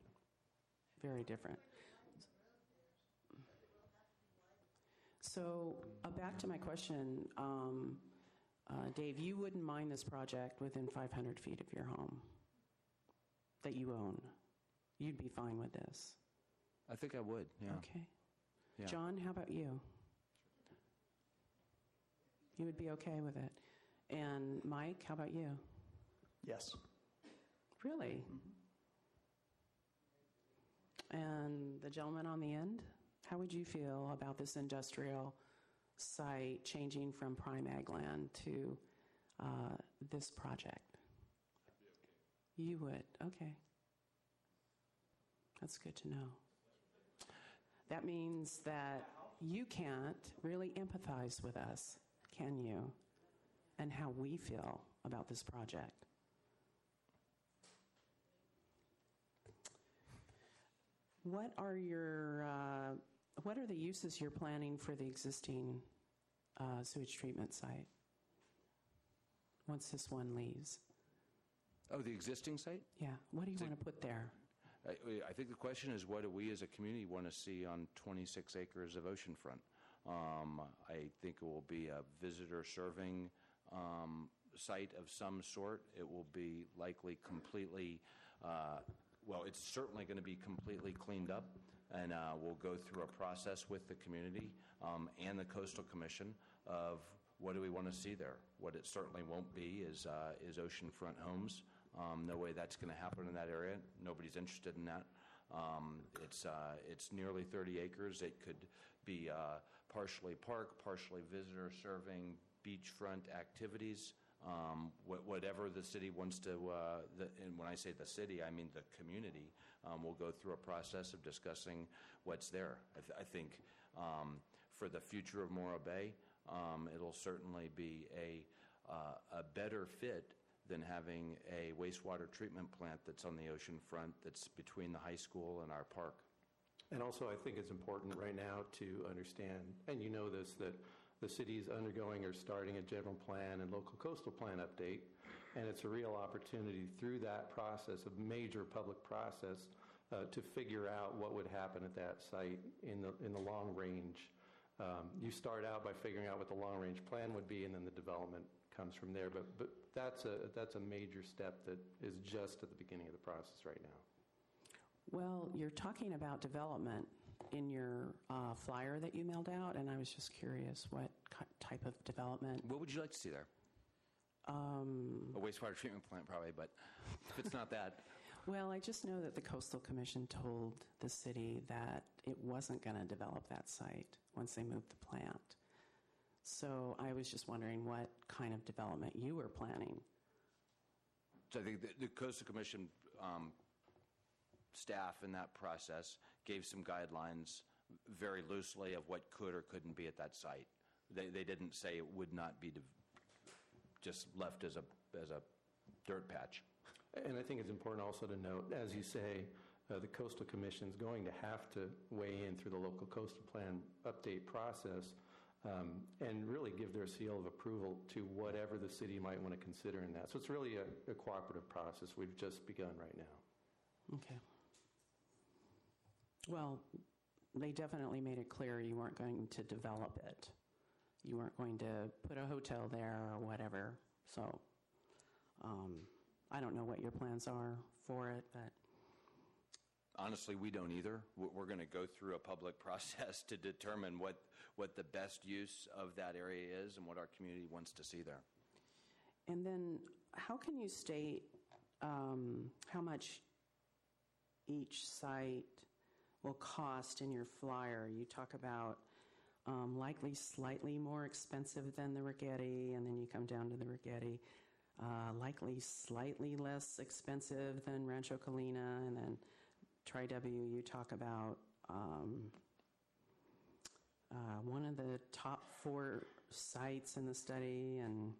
Very different. So back to my question, Dave, you wouldn't mind this project within 500 feet of your home? that you own, you'd be fine with this? I think I would, yeah. Okay. Yeah. John, how about you? You would be okay with it. And Mike, how about you? Yes. Really? And the gentleman on the end, how would you feel about this industrial site changing from prime ag land to this project? You would, okay. That's good to know. That means that you can't really empathize with us, can you? And how we feel about this project. What are the uses you're planning for the existing sewage treatment site once this one leaves? Oh, the existing site? Yeah. What do you want to put there? I think the question is, what do we as a community want to see on 26 acres of oceanfront? I think it will be a visitor serving site of some sort. It will be likely completely, it's certainly going to be completely cleaned up, and we'll go through a process with the community and the Coastal Commission of what do we want to see there. What it certainly won't be is oceanfront homes. No way that's going to happen in that area. Nobody's interested in that. It's nearly 30 acres. It could be partially park, partially visitor serving, beachfront activities, whatever the city wants to, and when I say the city, I mean the community, will go through a process of discussing what's there. I think for the future of Morro Bay, it'll certainly be a better fit than having a wastewater treatment plant that's on the ocean front that's between the high school and our park. And also, I think it's important right now to understand, and you know this, that the city is undergoing or starting a general plan and local coastal plan update, and it's a real opportunity through that process, a major public process, to figure out what would happen at that site in the long range. You start out by figuring out what the long range plan would be, and then the development comes from there. But that's a major step that is just at the beginning of the process right now. Well, you're talking about development in your flyer that you mailed out, and I was just curious what type of development. What would you like to see there? A wastewater treatment plant, probably, but if it's not that. Well, I just know that the Coastal Commission told the city that it wasn't going to develop that site once they moved the plant. So I was just wondering what kind of development you were planning. So I think the Coastal Commission staff in that process gave some guidelines very loosely of what could or couldn't be at that site. They didn't say it would not be just left as a dirt patch. And I think it's important also to note, as you say, the Coastal Commission is going to have to weigh in through the local coastal plan update process and really give their seal of approval to whatever the city might want to consider in that. So it's really a cooperative process. We've just begun right now. Okay. Well, they definitely made it clear you weren't going to develop it. You weren't going to put a hotel there or whatever. So I don't know what your plans are for it, but... Honestly, we don't either. We're going to go through a public process to determine what the best use of that area is and what our community wants to see there. And then how can you state how much each site will cost in your flyer? You talk about likely slightly more expensive than the Rigetti, and then you come down to the Rigetti. Likely slightly less expensive than Rancho Colina, and then Tri-W, you talk about one of the top 4 sites in the study, and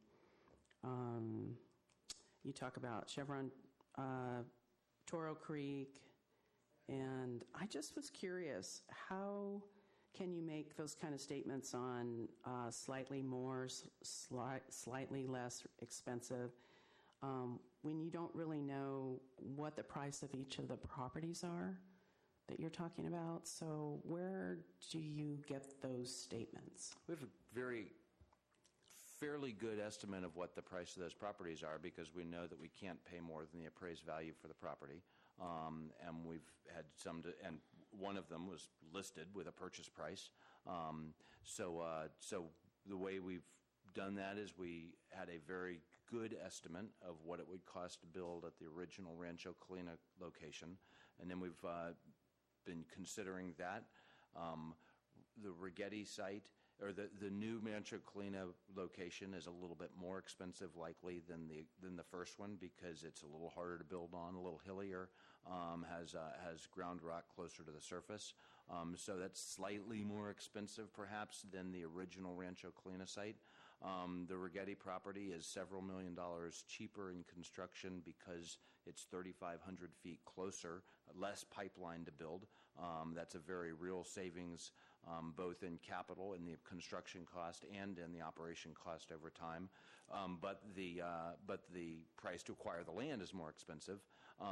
you talk about Chevron Toro Creek, and I just was curious, how can you make those kind of statements on slightly more, slightly less expensive, when you don't really know what the price of each of the properties are that you're talking about? So where do you get those statements? We have a very fairly good estimate of what the price of those properties are because we know that we can't pay more than the appraised value for the property. And we've had and one of them was listed with a purchase price. So the way we've done that is we had a very good estimate of what it would cost to build at the original Rancho Colina location. And then we've been considering that. The Rigetti site, or the new Rancho Colina location, is a little bit more expensive likely than the first one because it's a little harder to build on, a little hillier, has ground rock closer to the surface. So that's slightly more expensive perhaps than the original Rancho Colina site. The Rigetti property is several $1 million cheaper in construction because it's 3,500 feet closer, less pipeline to build. That's a very real savings, both in capital, in the construction cost, and in the operation cost over time. But the price to acquire the land is more expensive.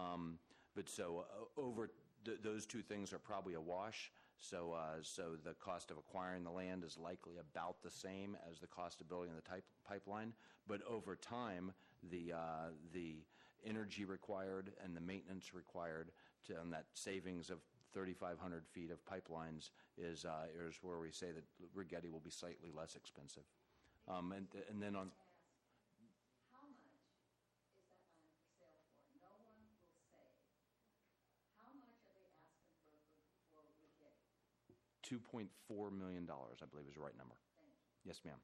Those two things are probably a wash. So the cost of acquiring the land is likely about the same as the cost of building the pipeline. But over time, the energy required and the maintenance required on that savings of 3,500 feet of pipelines is where we say that Rigetti will be slightly less expensive. And then on. How much is that land for sale for? No one will say. How much are they asking for Rigetti? $2.4 million, I believe, is the right number. Yes, ma'am.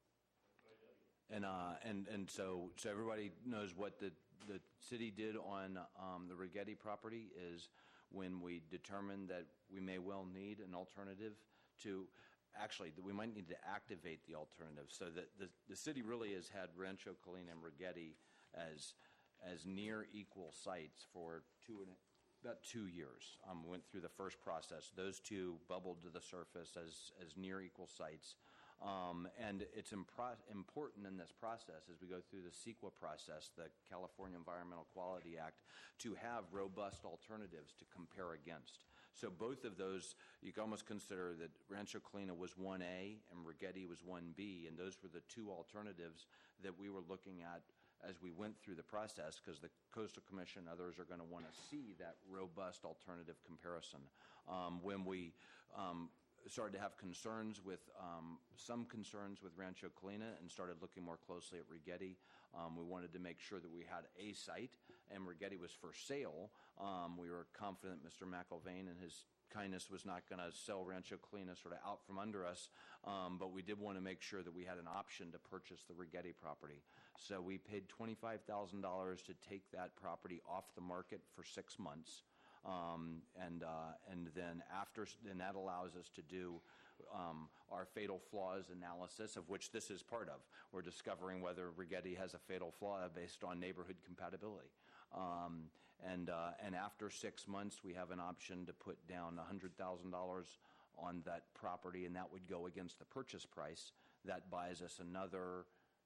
And so everybody knows what the city did on the Rigetti property is when we determined that we may well need an alternative to. Actually, we might need to activate the alternative. So that the city really has had Rancho Colina and Rigetti as near equal sites for about 2 years. Went through the first process. Those two bubbled to the surface as near equal sites. And it's important in this process, as we go through the CEQA process, the California Environmental Quality Act, to have robust alternatives to compare against. So both of those, you can almost consider that Rancho Colina was 1A and Rigetti was 1B, and those were the two alternatives that we were looking at as we went through the process, because the Coastal Commission and others are going to want to see that robust alternative comparison. When we started to have concerns with some concerns with Rancho Colina and started looking more closely at Rigetti, we wanted to make sure that we had a site, and Rigetti was for sale. We were confident Mr. McIlvain and his kindness was not going to sell Rancho Colina sort of out from under us, but we did want to make sure that we had an option to purchase the Rigetti property. So we paid $25,000 to take that property off the market for 6 months. And then that allows us to do our fatal flaws analysis, of which this is part of. We're discovering whether Rigetti has a fatal flaw based on neighborhood compatibility. And after 6 months, we have an option to put down $100,000 on that property, and that would go against the purchase price. That buys us another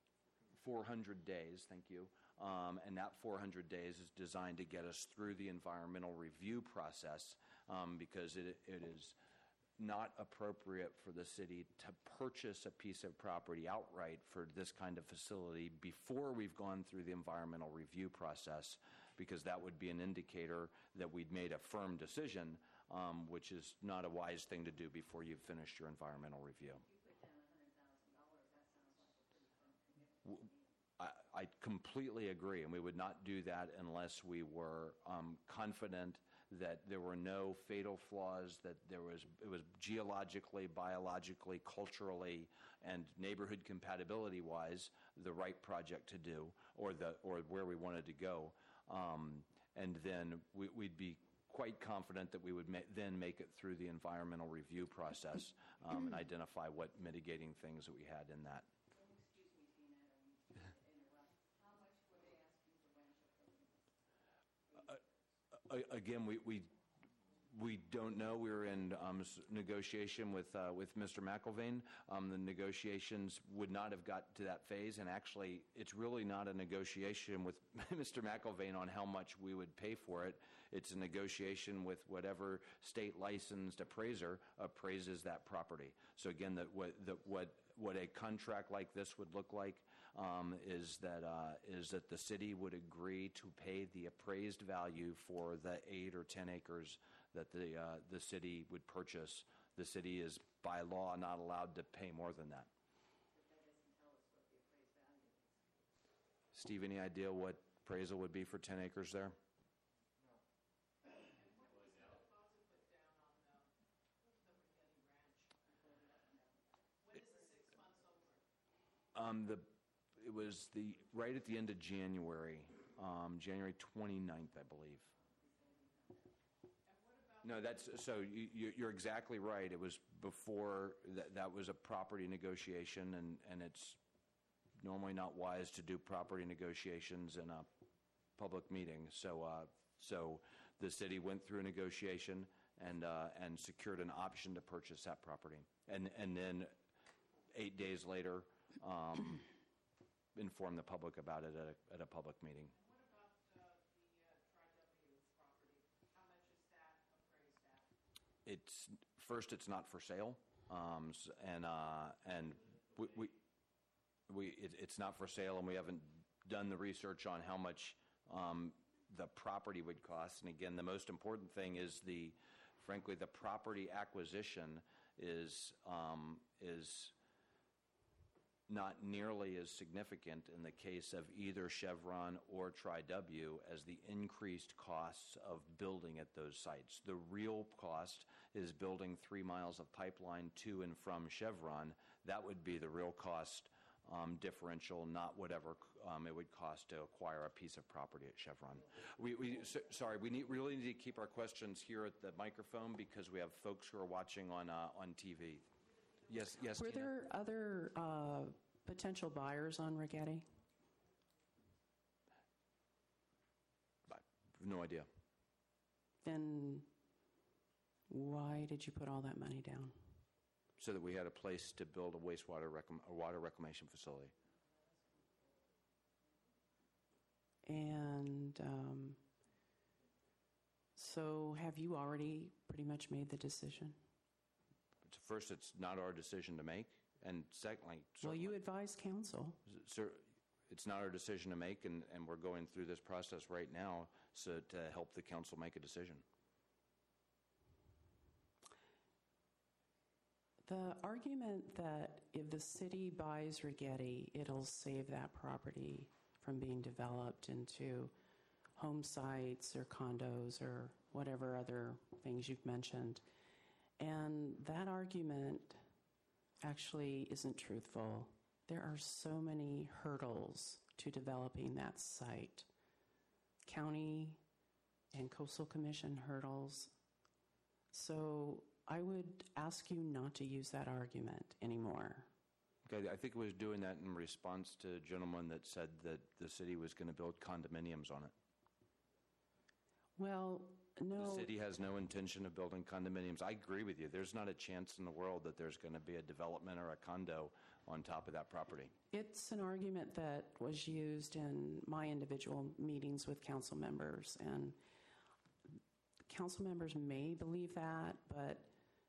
400 days, thank you. And that 400 days is designed to get us through the environmental review process, because it is not appropriate for the city to purchase a piece of property outright for this kind of facility before we've gone through the environmental review process, because that would be an indicator that we'd made a firm decision, which is not a wise thing to do before you've finished your environmental review. I completely agree, and we would not do that unless we were confident that there were no fatal flaws, that it was geologically, biologically, culturally, and neighborhood compatibility-wise the right project to do, or where we wanted to go. And then we'd be quite confident that we would then make it through the environmental review process and identify what mitigating things that we had in that. Again, we don't know. We were in negotiation with Mr. McIlvain. The negotiations would not have got to that phase, and actually, it's really not a negotiation with Mr. McIlvain on how much we would pay for it. It's a negotiation with whatever state licensed appraiser appraises that property. So again, what what a contract like this would look like is that the city would agree to pay the appraised value for the 8 or 10 acres that the city would purchase. The city is by law not allowed to pay more than that. Steve, any idea what appraisal would be for 10 acres there? It was right at the end of January, January 29th, I believe. No, you're exactly right. It was before that was a property negotiation, and it's normally not wise to do property negotiations in a public meeting. So the city went through a negotiation and secured an option to purchase that property, and then 8 days later. Inform the public about it at a public meeting. What about the Tri-W property? How much is that appraised at? It's not for sale, and it's not for sale, and we haven't done the research on how much the property would cost. And again, the most important thing is frankly, the property acquisition is not nearly as significant in the case of either Chevron or Tri-W as the increased costs of building at those sites. The real cost is building 3 miles of pipeline to and from Chevron. That would be the real cost differential, not whatever it would cost to acquire a piece of property at Chevron. We really need to keep our questions here at the microphone because we have folks who are watching on TV. Yes, Were Tina? there other potential buyers on Rigetti? No idea. Then why did you put all that money down? So that we had a place to build a water reclamation facility. And so have you already pretty much made the decision? First, it's not our decision to make, and secondly... Well, you advise council. Sir, it's not our decision to make, and we're going through this process right now to help the council make a decision. The argument that if the city buys Rigetti, it'll save that property from being developed into home sites or condos or whatever other things you've mentioned. And that argument actually isn't truthful. There are so many hurdles to developing that site. County and Coastal Commission hurdles. So I would ask you not to use that argument anymore. Okay, I think it was doing that in response to a gentleman that said that the city was going to build condominiums on it. Well, no. The city has no intention of building condominiums. I agree with you. There's not a chance in the world that there's going to be a development or a condo on top of that property. It's an argument that was used in my individual meetings with council members, and council members may believe that, but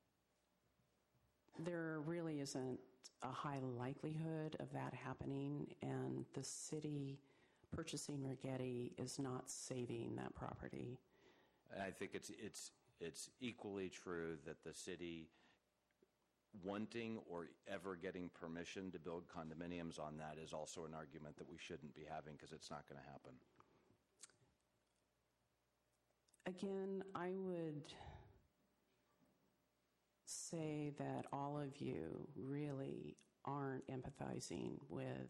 there really isn't a high likelihood of that happening, and the city purchasing Rigetti is not saving that property. And I think it's equally true that the city wanting or ever getting permission to build condominiums on that is also an argument that we shouldn't be having because it's not going to happen. Again, I would say that all of you really aren't empathizing with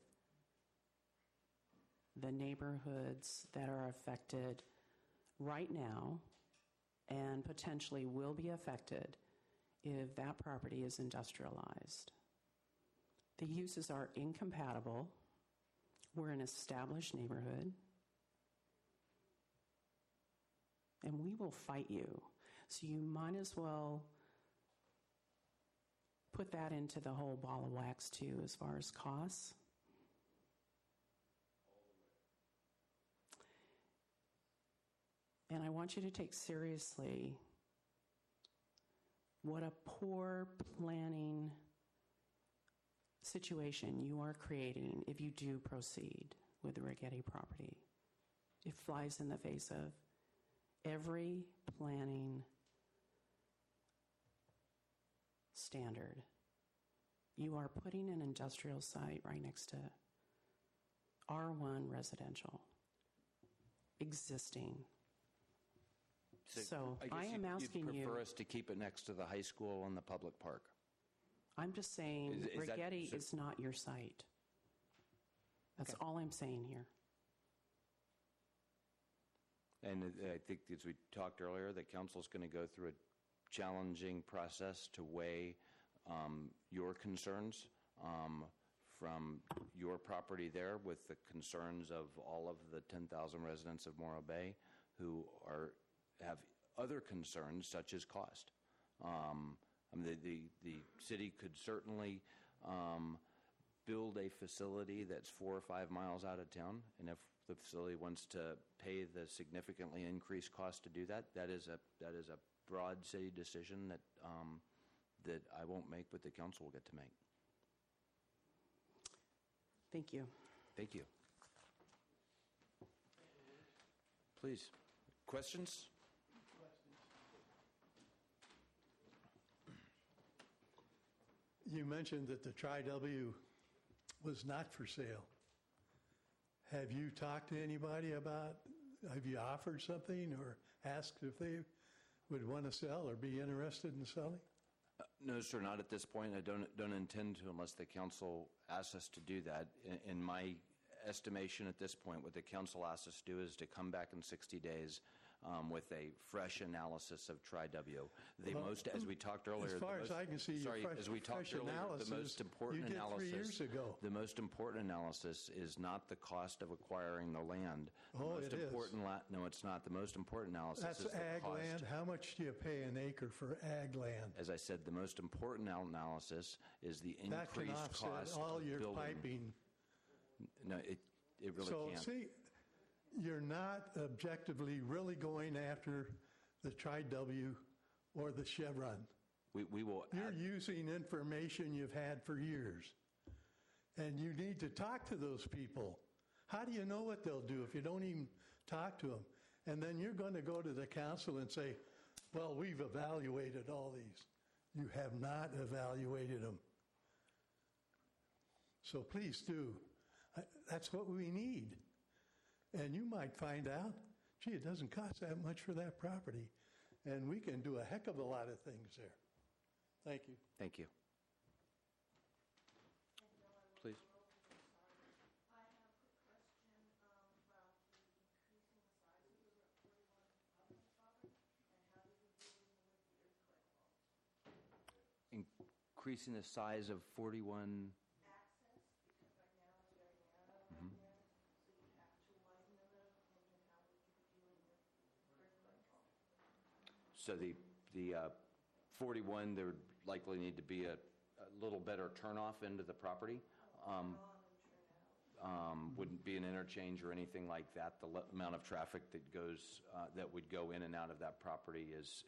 the neighborhoods that are affected right now and potentially will be affected if that property is industrialized. The uses are incompatible. We're an established neighborhood. And we will fight you. So you might as well put that into the whole ball of wax too as far as costs. And I want you to take seriously what a poor planning situation you are creating if you do proceed with the Rigetti property, it flies in the face of every planning standard. You are putting an industrial site right next to R1 residential, existing. So I am asking you prefer us to keep it next to the high school and the public park? I'm just saying Is that- Rigetti is not your site. That's Okay. all I'm saying here. And I think, as we talked earlier, that council's going to go through a challenging process to weigh your concerns from your property there with the concerns of all of the 10,000 residents of Morro Bay who have other concerns such as cost. The city could certainly build a facility that's 4 or 5 miles out of town, and if the facility wants to pay the significantly increased cost to do that, that is a broad city decision that that I won't make, but the council will get to make. Thank you. Thank you. Please, questions? You mentioned that the Tri-W was not for sale. Have you talked to anybody have you offered something or asked if they would want to sell or be interested in selling? No, sir, not at this point. I don't intend to unless the council asks us to do that. In my estimation at this point, what the council asks us to do is to come back in 60 days with a fresh analysis of Tri-W. As we talked earlier, as far as I can see, as we talked earlier, analysis, the most important you did analysis 3 years ago. The most important analysis is not the cost of acquiring the land. Oh, it is. No, it's not. The most important analysis That's is the ag cost. land. How much do you pay an acre for ag land? As I said, the most important analysis is the That can increased offset cost all of your building. piping. No, it really So, can't. see, you're not objectively really going after the Tri-W or the Chevron. We will. You're using information you've had for years. And you need to talk to those people. How do you know what they'll do if you don't even talk to them? And then you're going to go to the council and say, well, we've evaluated all these. You have not evaluated them. So please do. That's what we need. And you might find out, gee, it doesn't cost that much for that property. And we can do a heck of a lot of things there. Thank you. Thank you. Please. I have a quick question about the increasing the size of the 41 apartment property, and how does it deal with the earthquake fault? Increasing the size of 41. Access, because right now it's very narrow right there, so you have to widen it up, and then how would you be dealing with earthquake fault? So the 41, there would likely need to be a little better turnoff into the property. Wouldn't be an interchange or anything like that. The amount of traffic that goes that would go in and out of that property is.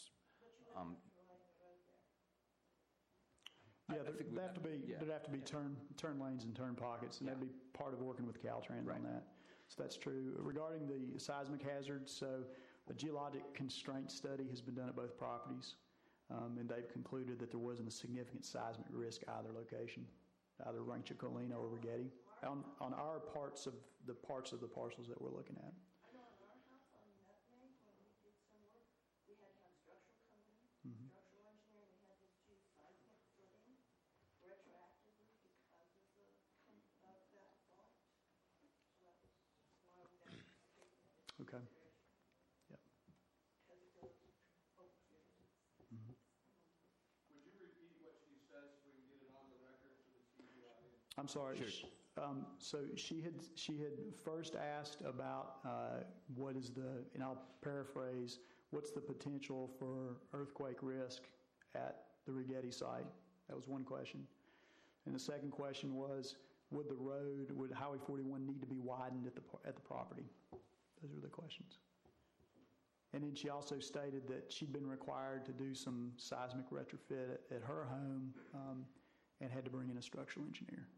Yeah, there'd have to be turn lanes and turn pockets, and that'd be part of working with Caltrans on that. So that's true. Regarding the seismic hazards, so a geologic constraint study has been done at both properties, and they've concluded that there wasn't a significant seismic risk either location, either Rancho Colina or Rigetti, on our parts of the parcels that we're looking at. I know in our house on Nutmeg, when we did some work, we had to have a structural company, structural engineering, we had to do seismic footing retroactively because of that fault. So that was why we got to take it into Okay. consideration. Yep. Because it goes over years. Would you repeat what she says so we can get it on the record for the TV audience? I'm sorry. Sure. So she had first asked about what is and I'll paraphrase, what's the potential for earthquake risk at the Rigetti site? That was one question. And the second question was, would Highway 41 need to be widened at the property? Those were the questions. And then she also stated that she'd been required to do some seismic retrofit at her home and had to bring in a structural engineer.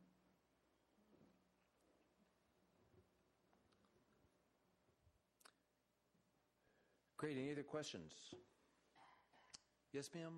Great. Any other questions? Yes, ma'am?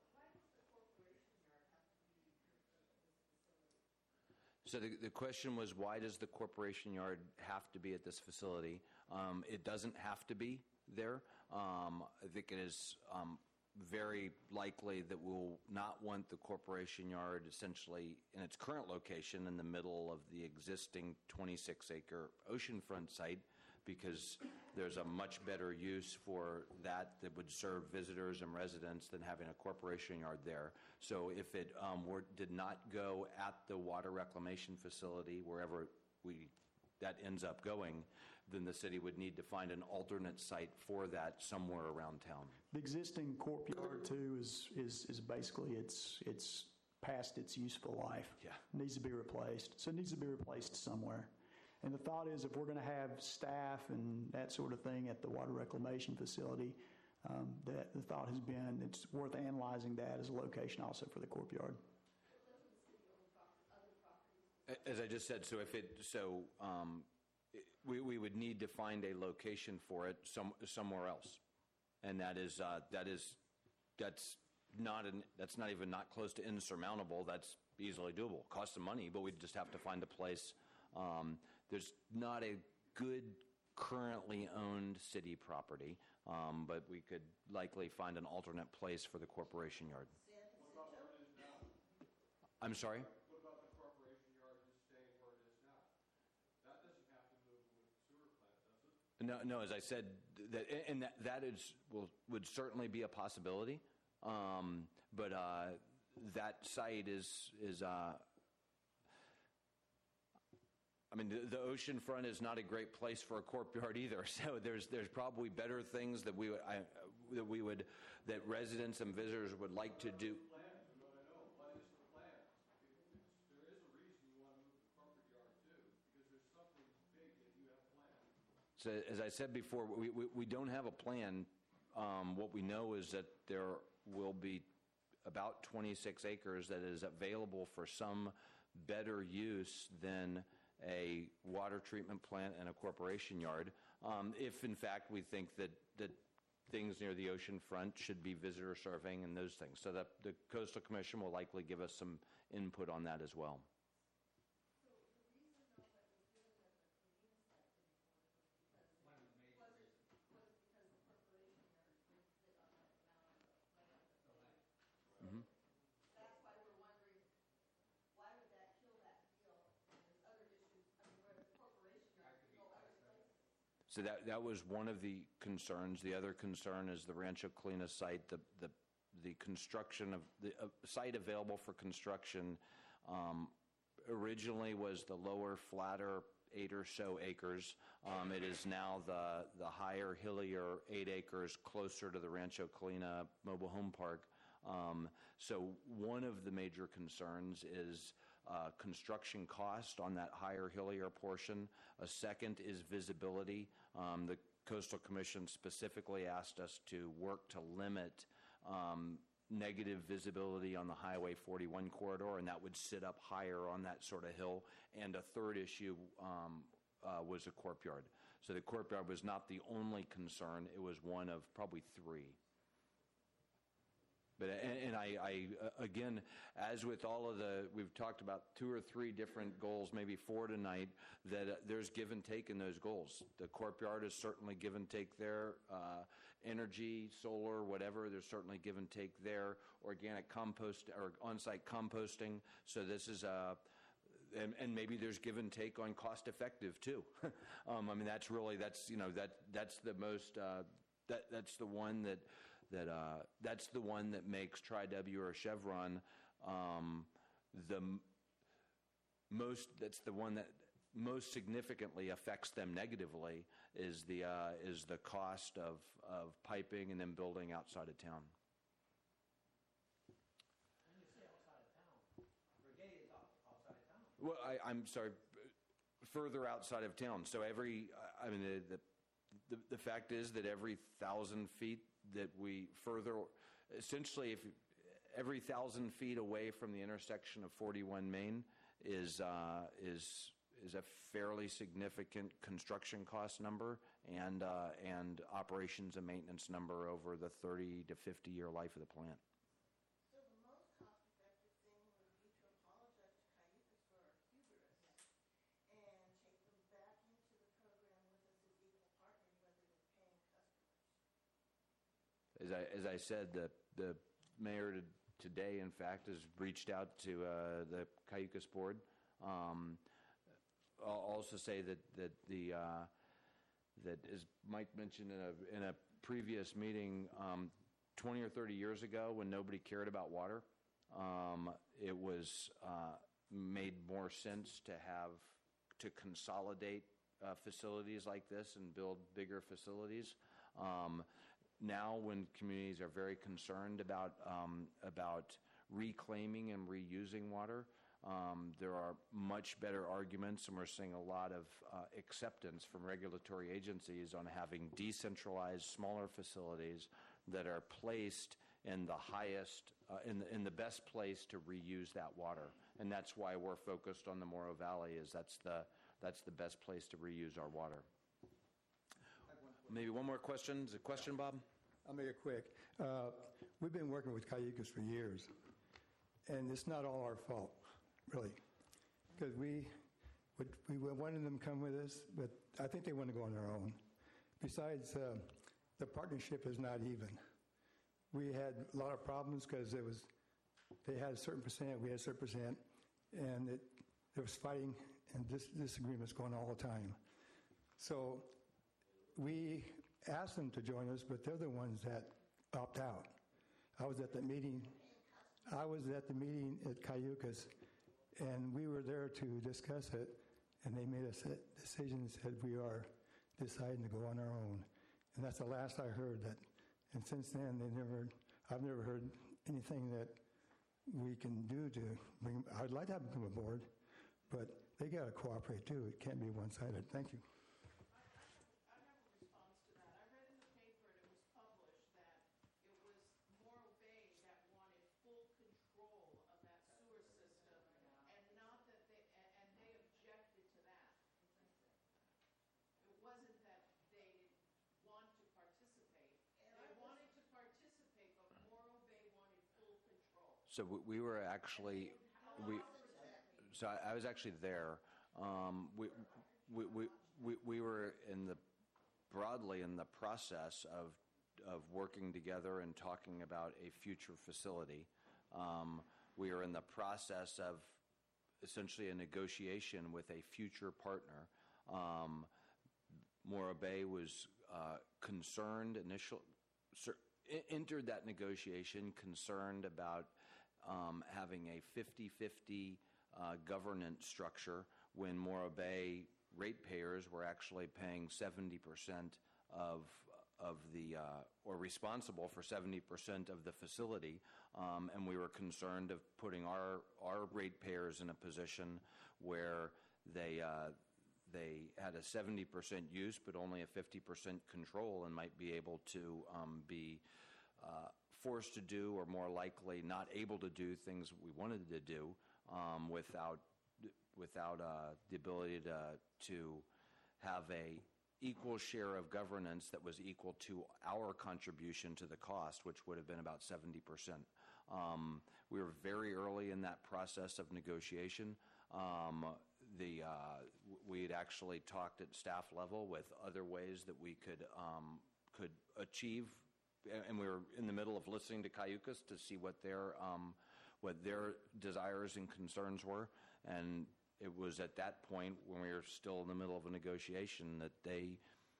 So the question was, why does the corporation yard have to be at this facility? It doesn't have to be there. I think it is very likely that we'll not want the corporation yard essentially in its current location in the middle of the existing 26-acre oceanfront site, because there's a much better use for that would serve visitors and residents than having a corporation yard there. So if it did not go at the water reclamation facility, wherever that ends up going, then the city would need to find an alternate site for that somewhere around town. The existing corp yard too is basically it's past its useful life. Yeah. Needs to be replaced. So it needs to be replaced somewhere. And the thought is, if we're going to have staff and that sort of thing at the water reclamation facility, that the thought has been it's worth analyzing that as a location also for the corp yard. As I just said, we would need to find a location for it somewhere else, and that's not even not close to insurmountable. That's easily doable. Costs some money, but we just have to find a place. There's not a good currently owned city property, but we could likely find an alternate place for the corporation yard. I'm sorry? What about the corporation yard just staying where it is now? That doesn't have to move with the sewer plant, does it? No. As I said, that would certainly be a possibility, but that site is. I mean, the ocean front is not a great place for a corp yard either. So there's probably better things that that residents and visitors would like to do. So as I said before, we don't have a plan. What we know is that there will be about 26 acres that is available for some better use than a water treatment plant and a corporation yard. If, in fact, we think that things near the ocean front should be visitor serving and those things. So that the Coastal Commission will likely give us some input on that as well. So that was one of the concerns. The other concern is the Rancho Colina site. The construction of the site available for construction originally was the lower, flatter 8 or so acres. It is now the higher, hillier 8 acres closer to the Rancho Colina Mobile Home Park. So one of the major concerns is construction cost on that higher, hillier portion. A second is visibility. The Coastal Commission specifically asked us to work to limit negative visibility on the Highway 41 corridor, and that would sit up higher on that sort of hill. And a third issue was the corp yard. So the corp yard was not the only concern. It was one of probably 3. But I again, as with all of we've talked about 2 or 3 different goals, maybe 4 tonight, that there's give and take in those goals. The corp yard is certainly give and take there. Energy, solar, whatever, there's certainly give and take there. Organic compost or on-site composting. So this is and maybe there's give and take on cost effective too. I mean, that's the most that's the one that's the one that makes Tri-W or Chevron that's the one that most significantly affects them negatively is the cost of piping and then building outside of town. When you say outside of town, Brigade is outside of town. Well, I'm sorry, further outside of town. So the fact is that every 1,000 feet that we further, essentially, every 1,000 feet away from the intersection of 41 Main is a fairly significant construction cost number and operations and maintenance number over the 30 to 50-year life of the plant. So the most cost-effective thing would be to apologize to Cayucas for our hubris and take them back into the program with us as equal partners rather than paying customers. As I said, the mayor today, in fact, has reached out to the Cayucas board. I'll also say that as Mike mentioned in a previous meeting, 20 or 30 years ago, when nobody cared about water, it was made more sense to consolidate facilities like this and build bigger facilities. Now, when communities are very concerned about reclaiming and reusing water, there are much better arguments, and we're seeing a lot of acceptance from regulatory agencies on having decentralized, smaller facilities that are placed in the highest, in the best place to reuse that water. And that's why we're focused on the Morro Valley, is that's the best place to reuse our water. Maybe one more question. Is it a question, Bob? I'll make it quick. We've been working with Cayucas for years, and it's not all our fault, really, because we wanted them to come with us, but I think they want to go on their own. Besides, the partnership is not even. We had a lot of problems because they had a certain percent, we had a certain percent, and there was fighting and disagreements going all the time. So we asked them to join us, but they're the ones that opt out. I was at the meeting at Cayucas, and we were there to discuss it, and they made a decision and said we are deciding to go on our own. And that's the last I heard. And since then, I've never heard anything that we can do to bring. I'd like to have them come aboard, but they got to cooperate too. It can't be one-sided. Thank you. So we were actually, so I was actually there. We were broadly in the process of working together and talking about a future facility. We are in the process of essentially a negotiation with a future partner. Morro Bay was concerned entered that negotiation concerned about having a 50-50 governance structure when Morro Bay ratepayers were actually paying 70% of the, or responsible for 70% of the facility. And we were concerned of putting our ratepayers in a position where they had a 70% use but only a 50% control and might be able to be forced to do, or more likely not able to do, things we wanted to do without the ability to have a equal share of governance that was equal to our contribution to the cost, which would have been about 70%. We were very early in that process of negotiation. We had actually talked at staff level with other ways that we could achieve, and we were in the middle of listening to Cayucas to see what their desires and concerns were. And it was at that point, when we were still in the middle of a negotiation, that they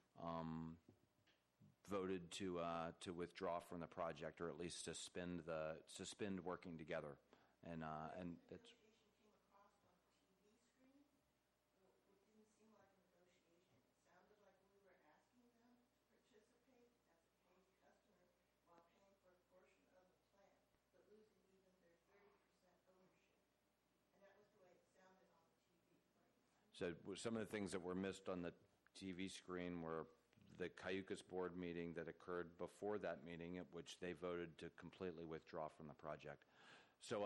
voted to withdraw from the project, or at least suspend working together. And that's. So some of the things that were missed on the TV screen were the Cayucas board meeting that occurred before that meeting, at which they voted to completely withdraw from the project. So,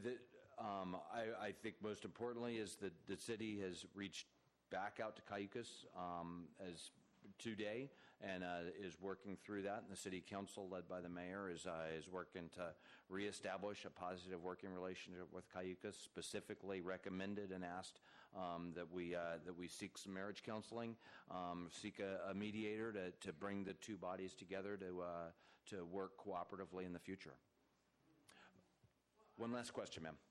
I think most importantly is that the city has reached back out to Cayucas as today and is working through that. And the city council, led by the mayor, is working to reestablish a positive working relationship with Cayucas. Specifically recommended and asked that we seek some marriage counseling, seek a mediator to bring the two bodies together to work cooperatively in the future. One last question, ma'am.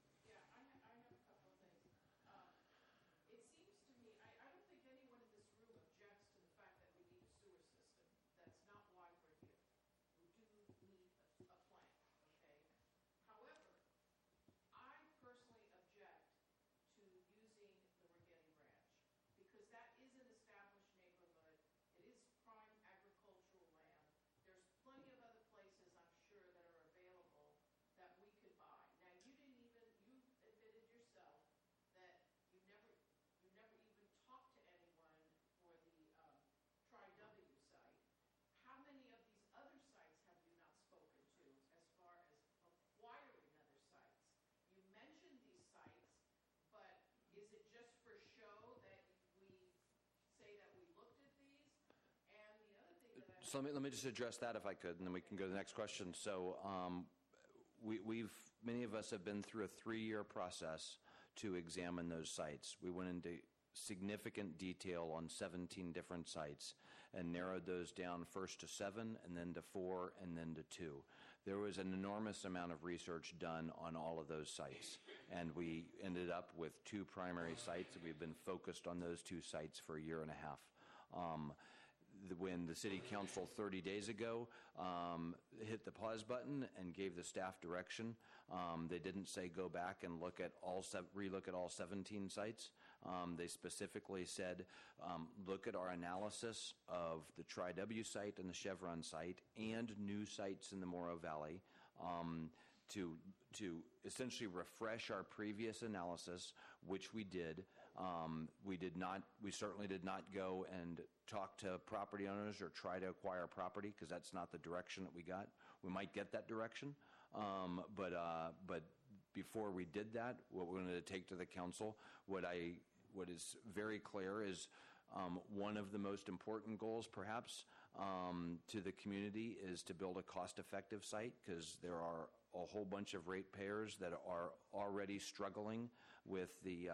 So let me just address that if I could, and then we can go to the next question. So many of us have been through a 3-year process to examine those sites. We went into significant detail on 17 different sites and narrowed those down first to 7 and then to 4 and then to 2. There was an enormous amount of research done on all of those sites, and we ended up with 2 primary sites. We've been focused on those 2 sites for a year and a half. When the city council 30 days ago hit the pause button and gave the staff direction, they didn't say go back and relook at all 17 sites. They specifically said look at our analysis of the Tri-W site and the Chevron site and new sites in the Morro Valley to essentially refresh our previous analysis, which we did. We certainly did not go and talk to property owners or try to acquire property, because that's not the direction that we got. We might get that direction, but before we did that, what we're going to take to the council, what is very clear is one of the most important goals, perhaps, to the community is to build a cost-effective site, because there are a whole bunch of ratepayers that are already struggling with the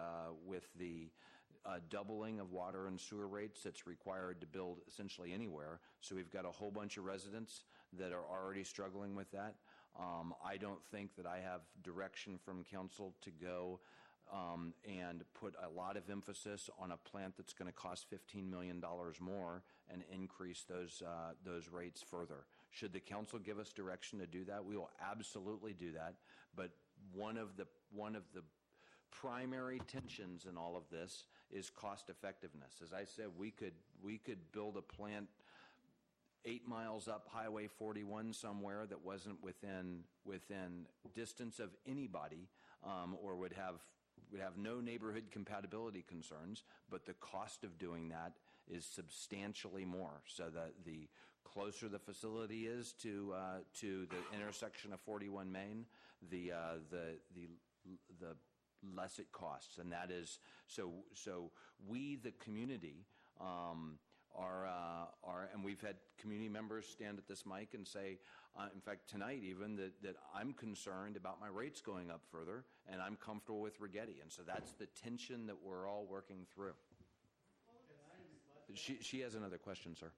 doubling of water and sewer rates that's required to build essentially anywhere. So we've got a whole bunch of residents that are already struggling with that. I don't think that I have direction from council to go and put a lot of emphasis on a plant that's going to cost $15 million more and increase those rates further. Should the council give us direction to do that, we will absolutely do that. But one of the primary tensions in all of this is cost effectiveness. As I said, we could build a plant 8 miles up Highway 41 somewhere that wasn't within distance of anybody, or would have no neighborhood compatibility concerns, but the cost of doing that is substantially more. So that the closer the facility is to the intersection of 41 Main, the less it costs. And that is so we, the community, are, and we've had community members stand at this mic and say, in fact, tonight even, that I'm concerned about my rates going up further, and I'm comfortable with Rigetti. And so that's the tension that we're all working through. She has another question, sir.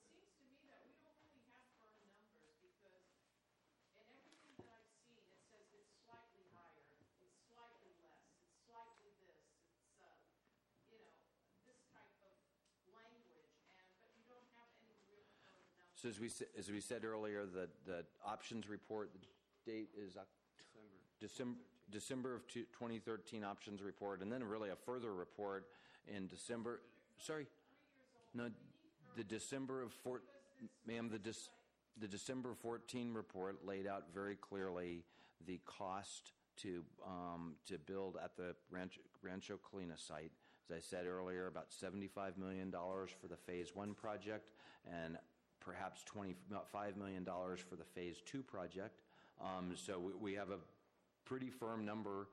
So as we said earlier, the options report, the date is December of 2013 options report, and then really a further report in December. Sorry, no, the December of ma'am, the December 14 report laid out very clearly the cost to build at the Rancho Colina site, As I said earlier, about $75 million for the Phase 1 project and perhaps $25 million for the Phase 2 project. So we have a pretty firm number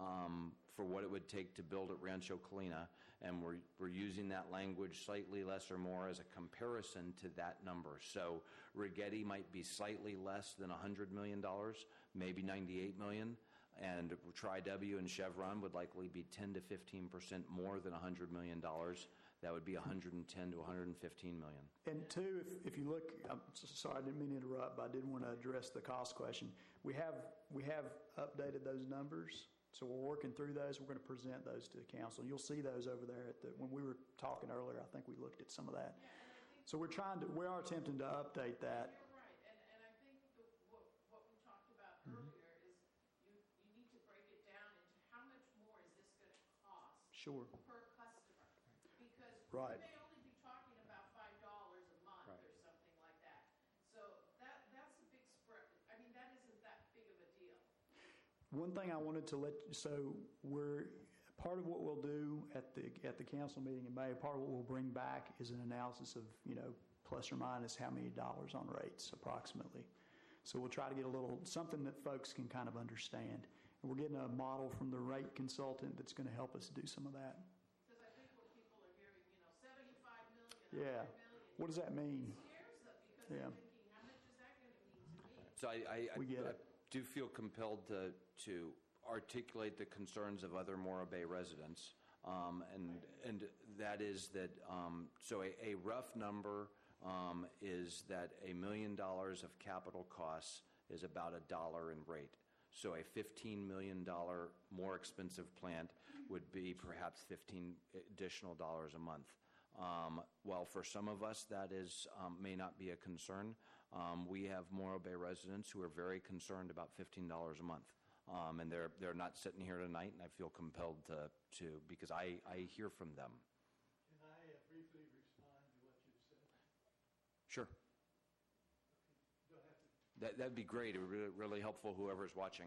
for what it would take to build at Rancho Colina, and we're using that language slightly less or more as a comparison to that number. So Rigetti might be slightly less than $100 million, maybe $98 million, and Tri-W and Chevron would likely be 10 to 15% more than $100 million. That would be 110 to 115 million. And two, if you look, I'm sorry, I didn't mean to interrupt, but I did want to address the cost question. We have updated those numbers, so we're working through those. We're going to present those to the council. You'll see those over there when we were talking earlier. I think we looked at some of that. So we are attempting to update that. You're right, and I think what we talked about earlier is you need to break it down into how much more is this going to cost Sure. per customer, because Right. we may only be talking about $5 a month or something like that. So that's a big spread. I mean, that isn't that big of a deal. One thing I wanted to we're part of what we'll do at the council meeting in May. Part of what we'll bring back is an analysis of plus or minus how many dollars on rates approximately. So we'll try to get something that folks can kind of understand. And we're getting a model from the rate consultant that's going to help us do some of that. Because I think when people are hearing, $75 million, Yeah. $100 million, What does that mean? it scares them because Yeah. they're thinking, how much is that going to mean to me? So I We get it. do feel compelled to articulate the concerns of other Morro Bay residents, and that is that so a rough number is that $1 million of capital costs is about $1 in rate. So a $15 million more expensive plant would be perhaps $15 additional dollars a month. While for some of us that may not be a concern, we have Morro Bay residents who are very concerned about $15 a month. And they're not sitting here tonight, and I feel compelled to because I hear from them. Can I briefly respond to what you said? Sure. Don't have to. That'd be great. It would be really helpful, whoever's watching.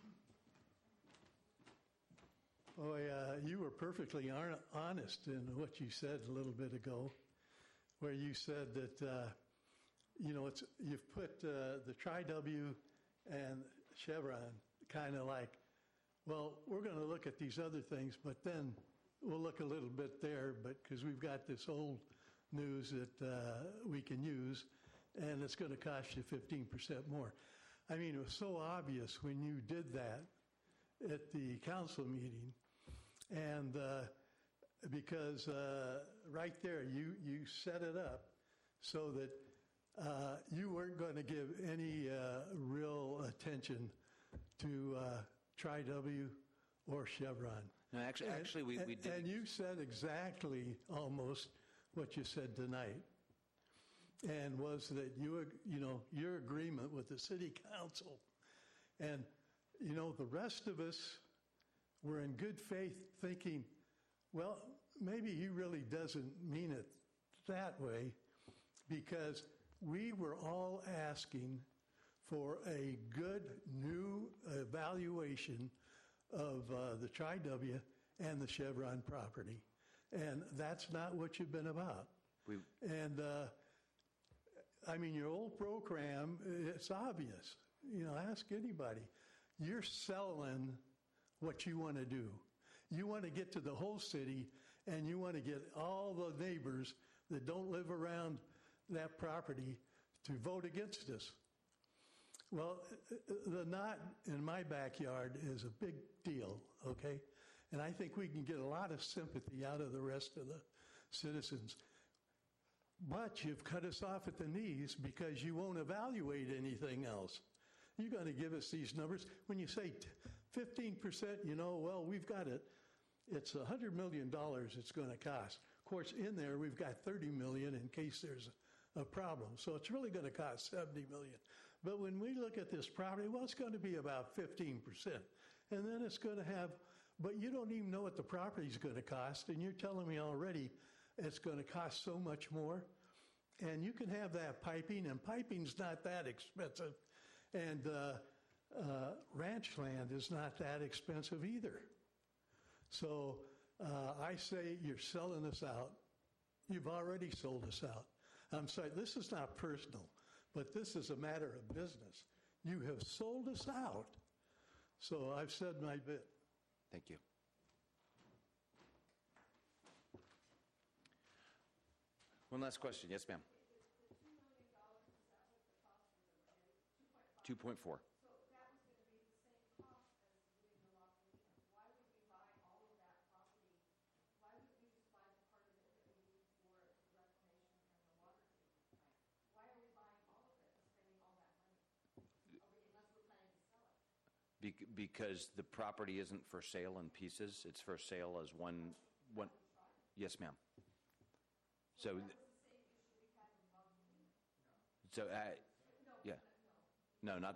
Oh, yeah, you were perfectly honest in what you said a little bit ago, where you said that, you've put the Tri-W and Chevron kind of like, well, we're going to look at these other things, but then we'll look a little bit there, but because we've got this old news that we can use, and it's going to cost you 15% more. I mean, it was so obvious when you did that at the council meeting, and because right there you set it up so that you weren't going to give any real attention to Tri-W or Chevron. No, actually, we did. And you said exactly almost what you said tonight, and was that your agreement with the city council, and the rest of us were in good faith thinking, well, maybe he really doesn't mean it that way, because we were all asking for a good new evaluation of the Tri-W and the Chevron property. And that's not what you've been about. And, your old program, it's obvious. Ask anybody. You're selling what you want to do. You want to get to the whole city, and you want to get all the neighbors that don't live around that property to vote against us. Well, the knot in my backyard is a big deal, okay? And I think we can get a lot of sympathy out of the rest of the citizens. But you've cut us off at the knees because you won't evaluate anything else. You're going to give us these numbers. When you say 15%, well, we've got it. It's $100 million it's going to cost. Of course, in there, we've got $30 million in case there's a problem. So it's really going to cost $70 million. But when we look at this property, well, it's going to be about 15%. And then it's going to have, but you don't even know what the property's going to cost, and you're telling me already it's going to cost so much more. And you can have that piping, and piping's not that expensive. And ranch land is not that expensive either. So I say you're selling us out. You've already sold us out. I'm sorry, this is not personal, but this is a matter of business. You have sold us out. So I've said my bit. Thank you. One last question. Yes, ma'am. 2.4. Because the property isn't for sale in pieces. It's for sale as one. Yes, ma'am. So, yeah. No, not.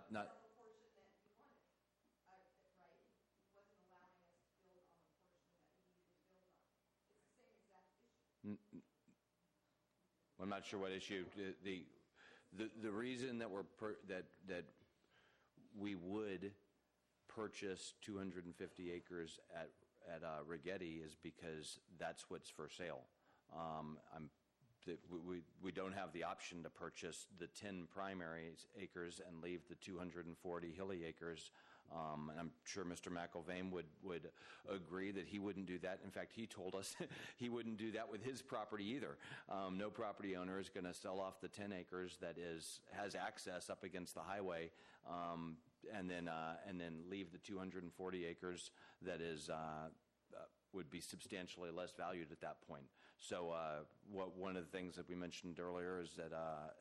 I'm not sure what issue. The reason that that we would purchase 250 acres at Rigetti is because that's what's for sale. We don't have the option to purchase the 10 primary acres and leave the 240 hilly acres. And I'm sure Mr. McIlvain would agree that he wouldn't do that. In fact, he told us he wouldn't do that with his property either. No property owner is going to sell off the 10 acres that has access up against the highway, and then leave the 240 acres that would be substantially less valued at that point. So one of the things that we mentioned earlier is that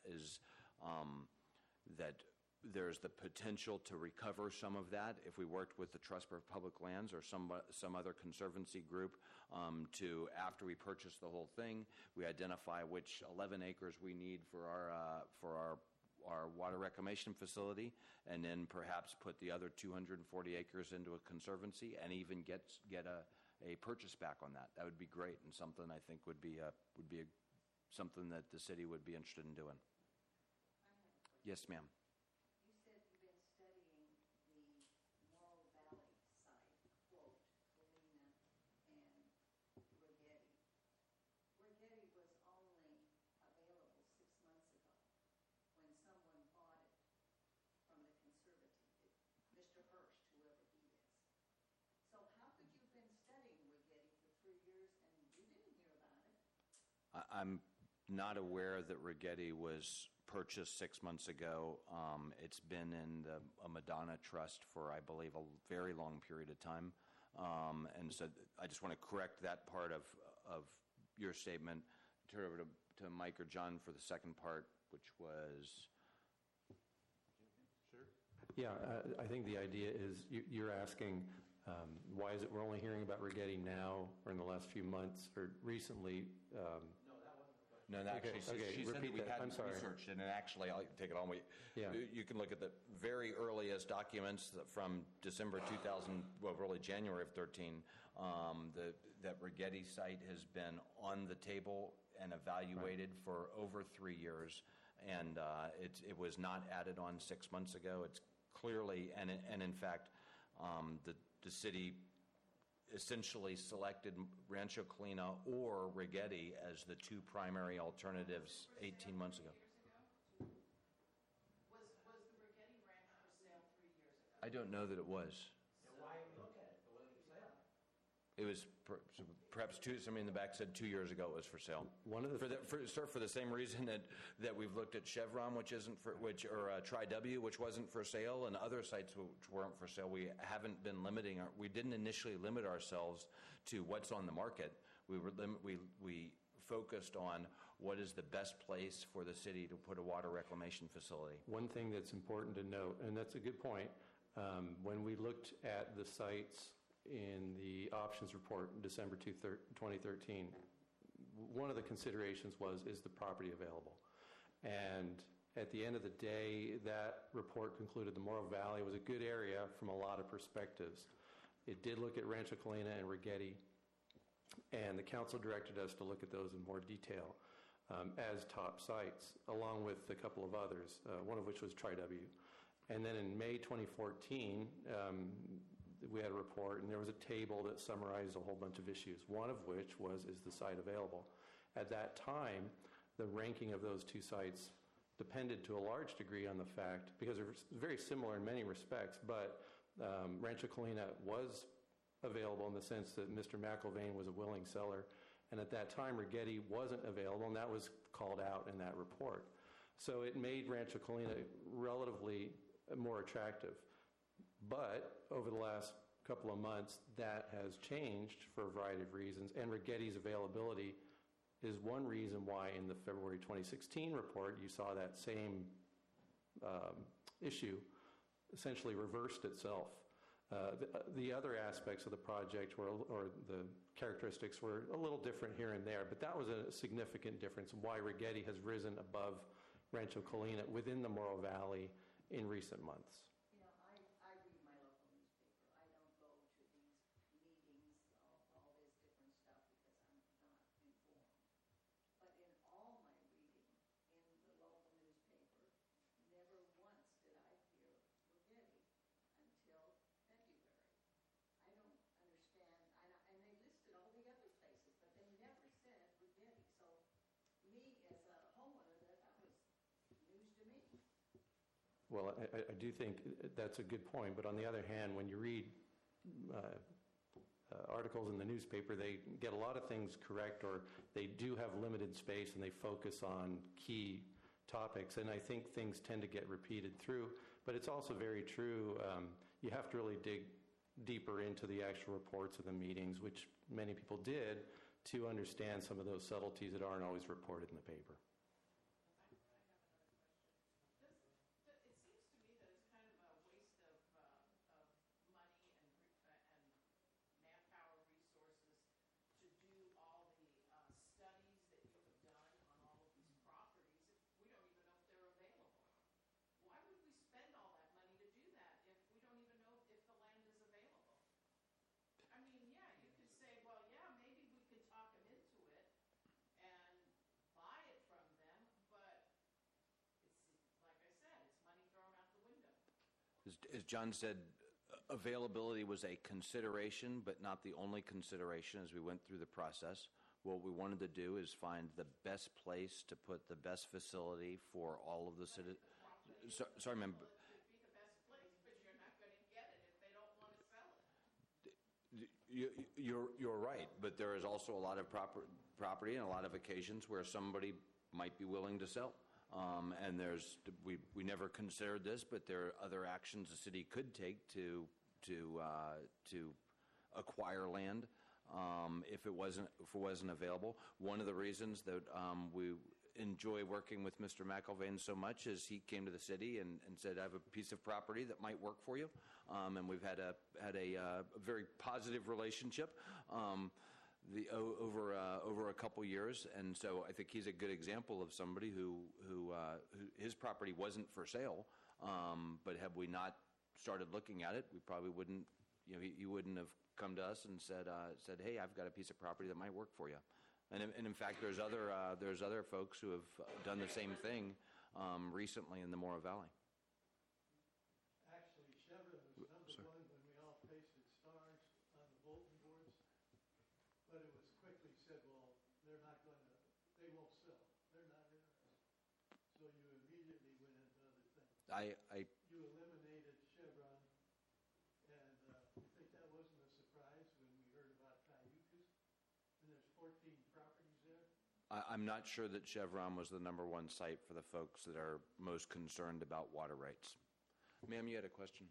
there's the potential to recover some of that if we worked with the Trust for Public Lands or some other conservancy group to, after we purchase the whole thing, we identify which 11 acres we need for our water reclamation facility, and then perhaps put the other 240 acres into a conservancy and even get a purchase back on that. That would be great, and something I think would be something that the city would be interested in doing. Yes, ma'am. You said you've been studying the Morro Valley site, quote, Galena and Rigetti. Rigetti was only available 6 months ago when someone bought it from the conservative, Mr. Hurst, whoever he is. So how could you have been studying Rigetti for 3 years and you didn't hear about it? I'm not aware that Rigetti was purchased 6 months ago. It's been in a Madonna Trust for, I believe, a very long period of time. And so I just want to correct that part of your statement. Turn it over to Mike or John for the second part, which was... Sure. Yeah, I think the idea is you're asking why is it we're only hearing about Rigetti now or in the last few months or recently? No, actually, she said that we hadn't researched it, and actually, I'll take it on. You can look at the very earliest documents from December 2000, really January of 13. That Rigetti site has been on the table and evaluated for over 3 years, and it was not added on 6 months ago. It's clearly, and in fact, the city essentially selected Rancho Colina or Rigetti as the two primary alternatives 18 months ago. Was the Rigetti Ranch for sale 3 years ago? I don't know that it was. Then why look at it? It wasn't for sale. It was perhaps somebody in the back said 2 years ago it was for sale. For the same reason that we've looked at Chevron, or Tri-W, which wasn't for sale, and other sites which weren't for sale. We haven't been limiting. We didn't initially limit ourselves to what's on the market. We focused on what is the best place for the city to put a water reclamation facility. One thing that's important to note, and that's a good point, when we looked at the sites in the options report in December 2013, one of the considerations is the property available? And at the end of the day, that report concluded the Morro Valley was a good area from a lot of perspectives. It did look at Rancho Colina and Rigetti, and the council directed us to look at those in more detail as top sites, along with a couple of others, one of which was Tri-W. And then in May 2014, we had a report, and there was a table that summarized a whole bunch of issues, one of which was, is the site available? At that time, the ranking of those two sites depended to a large degree on the fact, because they're very similar in many respects, but Rancho Colina was available in the sense that Mr. McIlvaine was a willing seller, and at that time Rigetti wasn't available, and that was called out in that report. So it made Rancho Colina relatively more attractive. But over the last couple of months, that has changed for a variety of reasons, and Rigetti's availability is one reason why in the February 2016 report you saw that same issue essentially reversed itself. The other aspects of the project were, or the characteristics were a little different here and there, but that was a significant difference in why Rigetti has risen above Rancho Colina within the Morro Valley in recent months. You know, I read my local newspaper. I don't go to these meetings, all this different stuff, because I'm not informed. But in all my reading in the local newspaper, never once did I hear Rigetti until February. I don't understand, and they listed all the other places, but they never said Rigetti. So me, as a homeowner, that was news to me. Well, I do think that's a good point, but on the other hand, when you read articles in the newspaper, they get a lot of things correct, or they do have limited space and they focus on key topics, and I think things tend to get repeated through. But it's also very true, you have to really dig deeper into the actual reports of the meetings, which many people did, to understand some of those subtleties that aren't always reported in the paper. As John said, availability was a consideration, but not the only consideration as we went through the process. What we wanted to do is find the best place to put the best facility for all of the citizens. Sorry, ma'am. You're right, but there is also a lot of property and a lot of occasions where somebody might be willing to sell. And we never considered this, but there are other actions the city could take to acquire land if it wasn't available. One of the reasons that we enjoy working with Mr. McIlvaine so much is he came to the city and said, "I have a piece of property that might work for you," and we've had a very positive relationship. Over a couple years, and so I think he's a good example of somebody who his property wasn't for sale, but had we not started looking at it, we probably wouldn't. He wouldn't have come to us and said, "Hey, I've got a piece of property that might work for you." And in fact, there's other folks who have done the same thing recently in the Morro Valley. Actually, Chevron was number one when we all pasted stars on the bulletin boards. But it was quickly said, well, they won't sell. They're not interested. So you immediately went into other things. You eliminated Chevron, and I think that wasn't a surprise when we heard about Cayucas. And there's 14 properties there. I'm not sure that Chevron was the number one site for the folks that are most concerned about water rights. Ma'am, you had a question?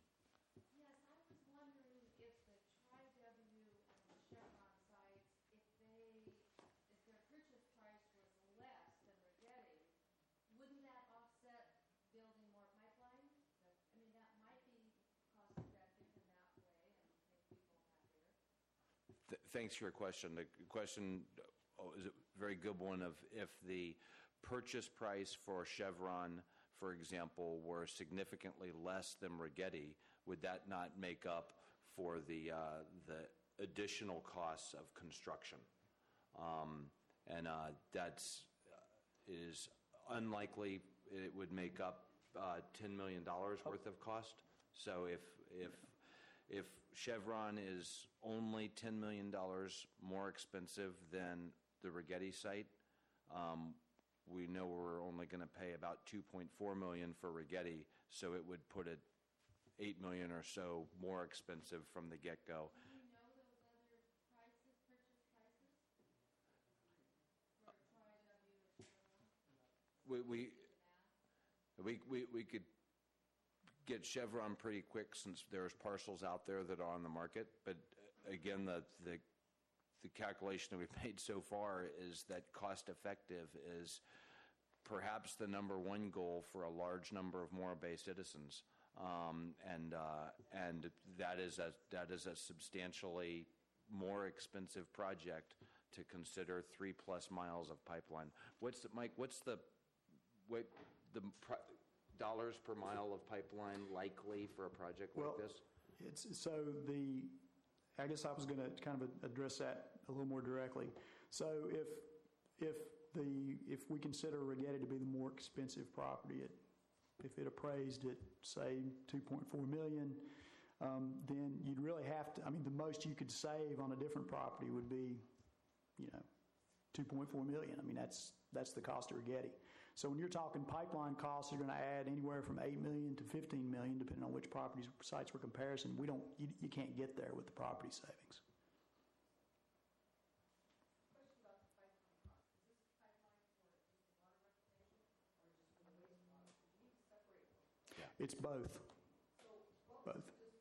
Thanks for your question. The question is a very good one of if the purchase price for Chevron, for example, were significantly less than Rigetti, would that not make up for the additional costs of construction? And that is unlikely. It would make up $10 million worth of cost. So if if Chevron is only $10 million more expensive than the Rigetti site, we know we're only going to pay about $2.4 million for Rigetti, so it would put it $8 million or so more expensive from the get-go. We could get Chevron pretty quick since there's parcels out there that are on the market. But again, the calculation that we've made so far is that cost effective is perhaps the number one goal for a large number of Morro Bay citizens, and that is a substantially more expensive project to consider 3+ miles of pipeline. Mike? What's the dollars per mile of pipeline likely for a project like this? I guess I was going to kind of address that a little more directly. So if we consider Rigetti to be the more expensive property, if it appraised at say $2.4 million, then you'd really have to. I mean, the most you could save on a different property would be, $2.4 million. I mean, that's the cost of Rigetti. So when you're talking pipeline costs, you're going to add anywhere from $8 million to $15 million, depending on which sites we're comparison. You can't get there with the property savings. It's both. Both.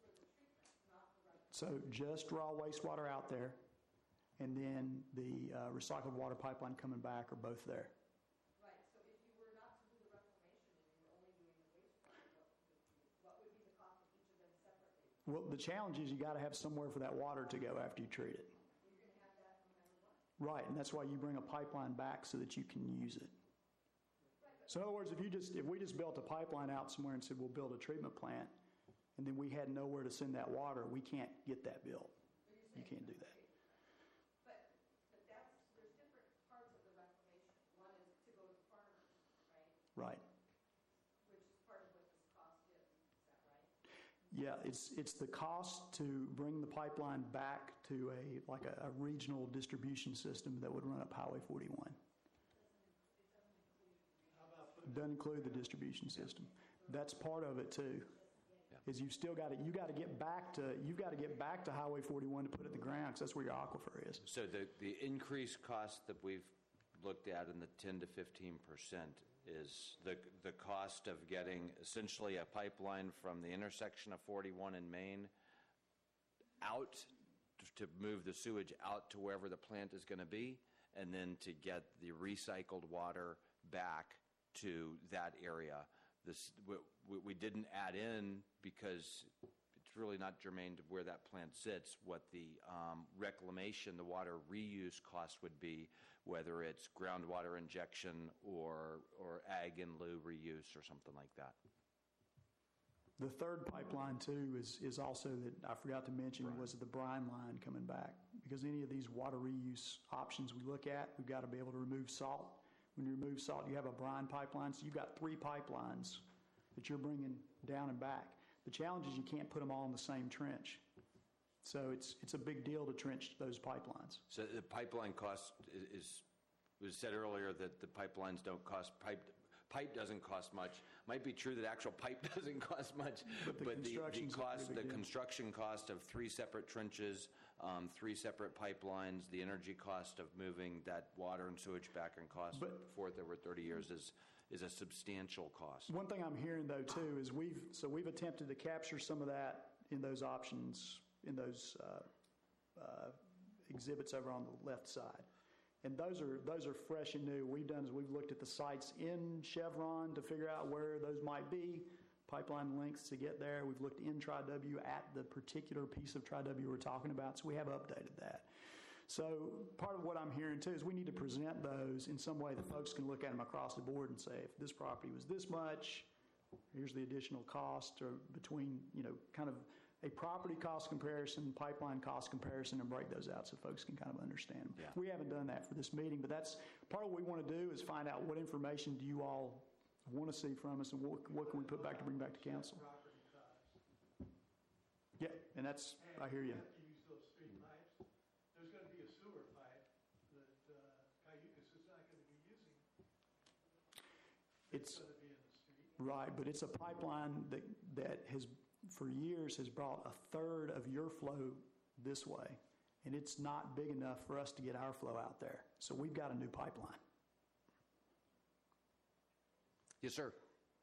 So just raw wastewater out there, and then the recycled water pipeline coming back are both there. Right. So if you were not to do the reclamation and you were only doing the wastewater, what would be the cost of each of them separately? Well, the challenge is you got to have somewhere for that water to go after you treat it. You're going to have that no matter what. Right, and that's why you bring a pipeline back so that you can use it. So in other words, if we just built a pipeline out somewhere and said we'll build a treatment plant, and then we had nowhere to send that water, we can't get that built. You can't do that. But there's different parts of the reclamation. One is to go to farmers, right? Right. Which is part of what this cost is that right? Yeah, it's the cost to bring the pipeline back to a regional distribution system that would run up Highway 41. Doesn't include the distribution system. That's part of it too. Yeah. Is you've got to get back to Highway 41 to put it in the ground, because that's where your aquifer is. So the increased cost that we've looked at in the 10 to 15% is the cost of getting essentially a pipeline from the intersection of 41 and Main out to move the sewage out to wherever the plant is going to be, and then to get the recycled water back to that area. We didn't add in because it's really not germane to where that plant sits, what the reclamation, the water reuse cost would be, whether it's groundwater injection or ag in lieu reuse or something like that. The third pipeline too is also, that I forgot to mention, was the brine line coming back. Because any of these water reuse options we look at, we've got to be able to remove salt. When you remove salt, you have a brine pipeline, so you've got 3 pipelines that you're bringing down and back. The challenge is you can't put them all in the same trench. So it's a big deal to trench those pipelines. So the pipeline cost was said earlier that the pipelines don't cost, pipe doesn't cost much. Might be true that actual pipe doesn't cost much, but the construction cost of 3 separate trenches, 3 separate pipelines, the energy cost of moving that water and sewage back and cost forth over 30 years is a substantial cost. One thing I'm hearing though too is we've attempted to capture some of that in those options, in those exhibits over on the left side. And those are fresh and new. We've looked at the sites in Chevron to figure out where those might be, pipeline lengths to get there. We've looked in Tri-W at the particular piece of Tri-W we're talking about, so we have updated that. So part of what I'm hearing too is we need to present those in some way that folks can look at them across the board and say, if this property was this much, here's the additional cost, or between, kind of a property cost comparison, pipeline cost comparison, and break those out so folks can kind of understand them. Yeah. We haven't done that for this meeting, but that's part of what we want to do is find out what information do you all want to see from us, and what can we put back to bring back to council. Yeah, and that's, I hear you. have to use those street pipes. There's going to be a sewer pipe that Cayucas is not going to be using. It's going to be in the street. right, but it's a pipeline that has, for years, has brought a third of your flow this way, and it's not big enough for us to get our flow out there. So we've got a new pipeline. Yes, sir.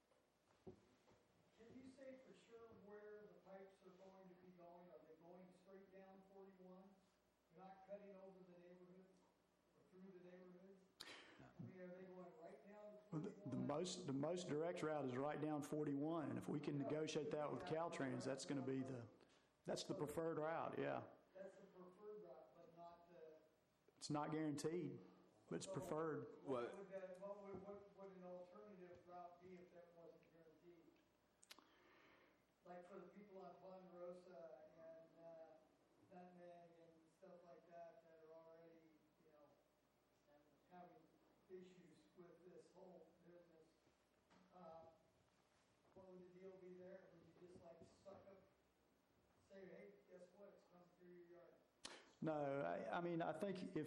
Can you say for sure where the pipes are going to be going? Are they going straight down 41? You're not cutting over the neighborhood or through the neighborhoods? I mean, are they going right down to 41? The most direct route is right down 41, and if we can negotiate that with Caltrans, that's going to be that's the preferred route, yeah. That's the preferred route, but not the... It's not guaranteed, but it's preferred. What would an alternative route be if that wasn't guaranteed? Like for the people on Ponderosa and Nutmeg and stuff like that that are already, having issues with this whole business, what would the deal be there? Would you just like suck up, say, hey, guess what, it's coming through your yard? No, I mean, I think if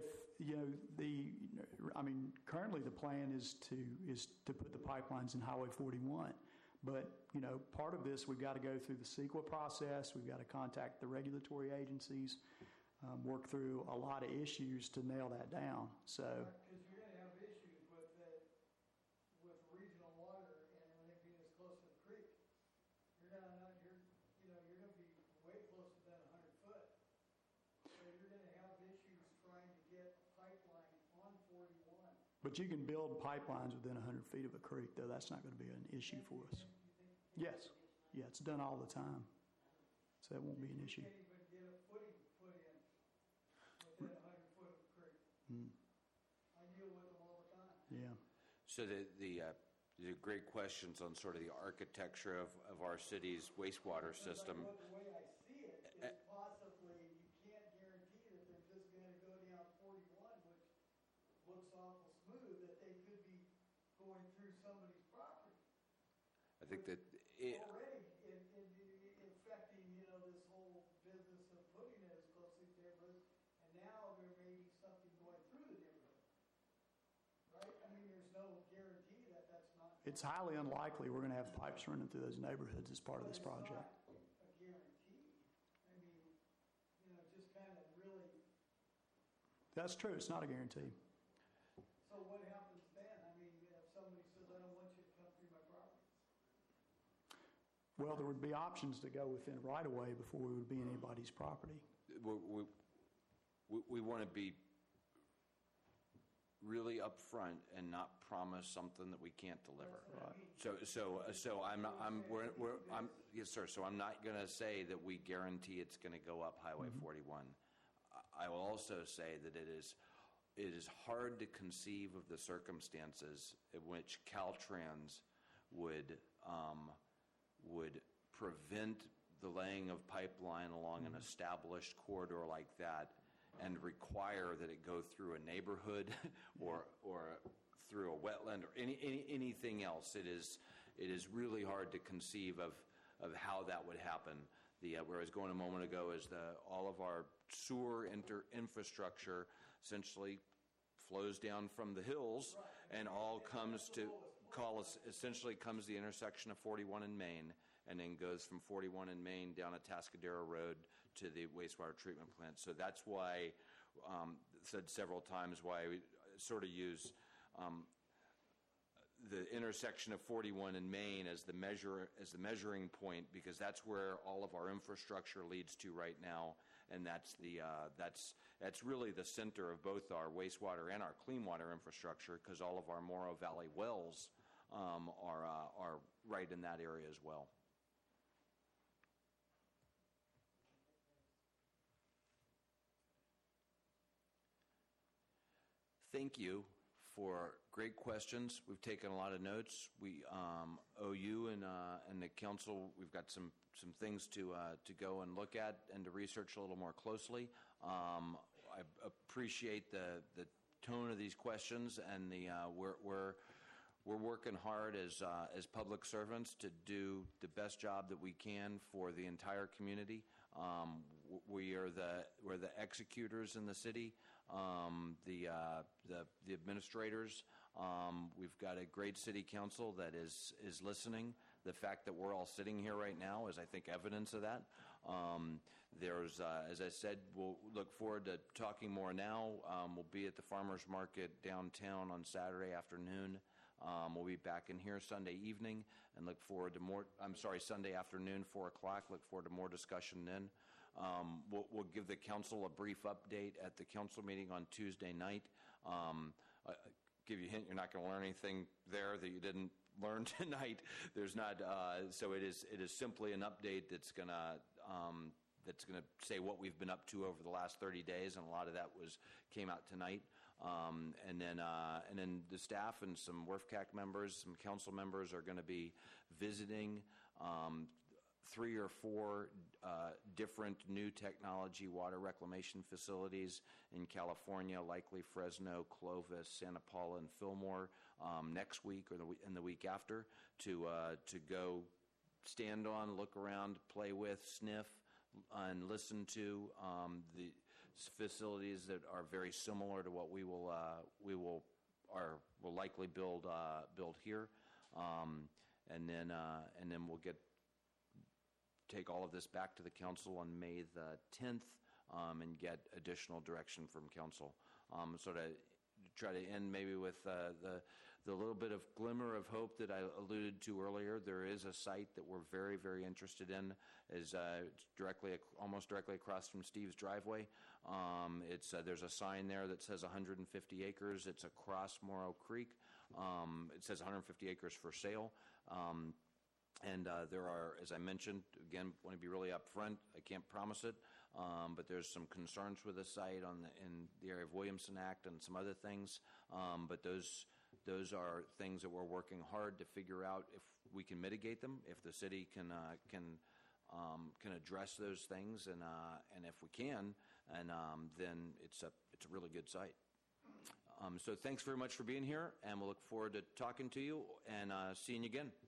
currently the plan is to put the pipelines in Highway 41. But, part of this, we've got to go through the CEQA process. We've got to contact the regulatory agencies, work through a lot of issues to nail that down. So, because you're going to have issues with regional water and it being as close to the creek. You're going to be way closer than 100 foot. So you're going to have issues trying to get pipeline on 41. but you can build pipelines within 100 feet of a creek, though that's not going to be an issue for us. Yes. Yeah, it's done all the time. So that won't be an issue. You can't even get a footing put in within 100 foot of the creek. I deal with them all the time. Yeah. So the great questions on sort of the architecture of our city's wastewater system. The way I see it is possibly you can't guarantee that they're just going to go down 41, which looks awful smooth, that they could be going through somebody's property. I think that Already affecting, this whole business of putting it as closely to neighborhoods, and now there may be something going through the neighborhood. Right? I mean, there's no guarantee that that's not... It's highly unlikely we're going to have pipes running through those neighborhoods as part of this project. It's not a guarantee. I mean, just kind of really... That's true. It's not a guarantee. So what happens then? I mean, if somebody says, I don't want you to come through my property. Well, there would be options to go within right-of-way before we would be in anybody's property. we want to be really upfront and not promise something that we can't deliver. Right. So yes, sir. So I'm not going to say that we guarantee it's going to go up Highway 41. I will also say that it is hard to conceive of the circumstances in which Caltrans would prevent the laying of pipeline along an established corridor like that and require that it go through a neighborhood or through a wetland or anything else. It is really hard to conceive of how that would happen. Where I was going a moment ago is all of our sewer infrastructure essentially flows down from the hills and all comes to essentially comes the intersection of 41 and Main, and then goes from 41 and Main down a Tascadero Road to the wastewater treatment plant. So that's why, said several times, why we sort of use the intersection of 41 and Main as the measuring point, because that's where all of our infrastructure leads to right now, and that's really the center of both our wastewater and our clean water infrastructure, because all of our Morrow Valley wells are right in that area as well. Thank you for great questions. We've taken a lot of notes. We owe you and the council, we've got some things to go and look at and to research a little more closely. I appreciate the tone of these questions, and we're working hard as public servants to do the best job that we can for the entire community. We're the executors in the city, the administrators. We've got a great city council that is listening. The fact that we're all sitting here right now is, I think, evidence of that. There's, as I said, we'll look forward to talking more now. We'll be at the farmers market downtown on Saturday afternoon. We'll be back in here Sunday evening and look forward to more. Sunday afternoon, 4 o'clock. Look forward to more discussion then. We'll give the council a brief update at the council meeting on Tuesday night. Give you a hint, you're not going to learn anything there that you didn't learn tonight. There's not. So it is simply an update that's going to say what we've been up to over the last 30 days, and a lot of that came out tonight. And then the staff and some WRFCAC members, some council members are going to be visiting 3 or 4 different new technology water reclamation facilities in California, likely Fresno, Clovis, Santa Paula, and Fillmore next week or in the week after to go stand on, look around, play with, sniff, and listen to the facilities that are very similar to what we will likely build here, and then we'll take all of this back to the council on May the 10th and get additional direction from council. So to try to end maybe with the little bit of glimmer of hope that I alluded to earlier, there is a site that we're very, very interested in. It's almost directly across from Steve's driveway. There's a sign there that says 150 acres. It's across Morrow Creek. It says 150 acres for sale. And there are, as I mentioned, again, want to be really upfront. I can't promise it, but there's some concerns with the site in the area of Williamson Act and some other things. But those are things that we're working hard to figure out if we can mitigate them, if the city can address those things, and if we can, and then it's a really good site. So thanks very much for being here, and we'll look forward to talking to you and seeing you again.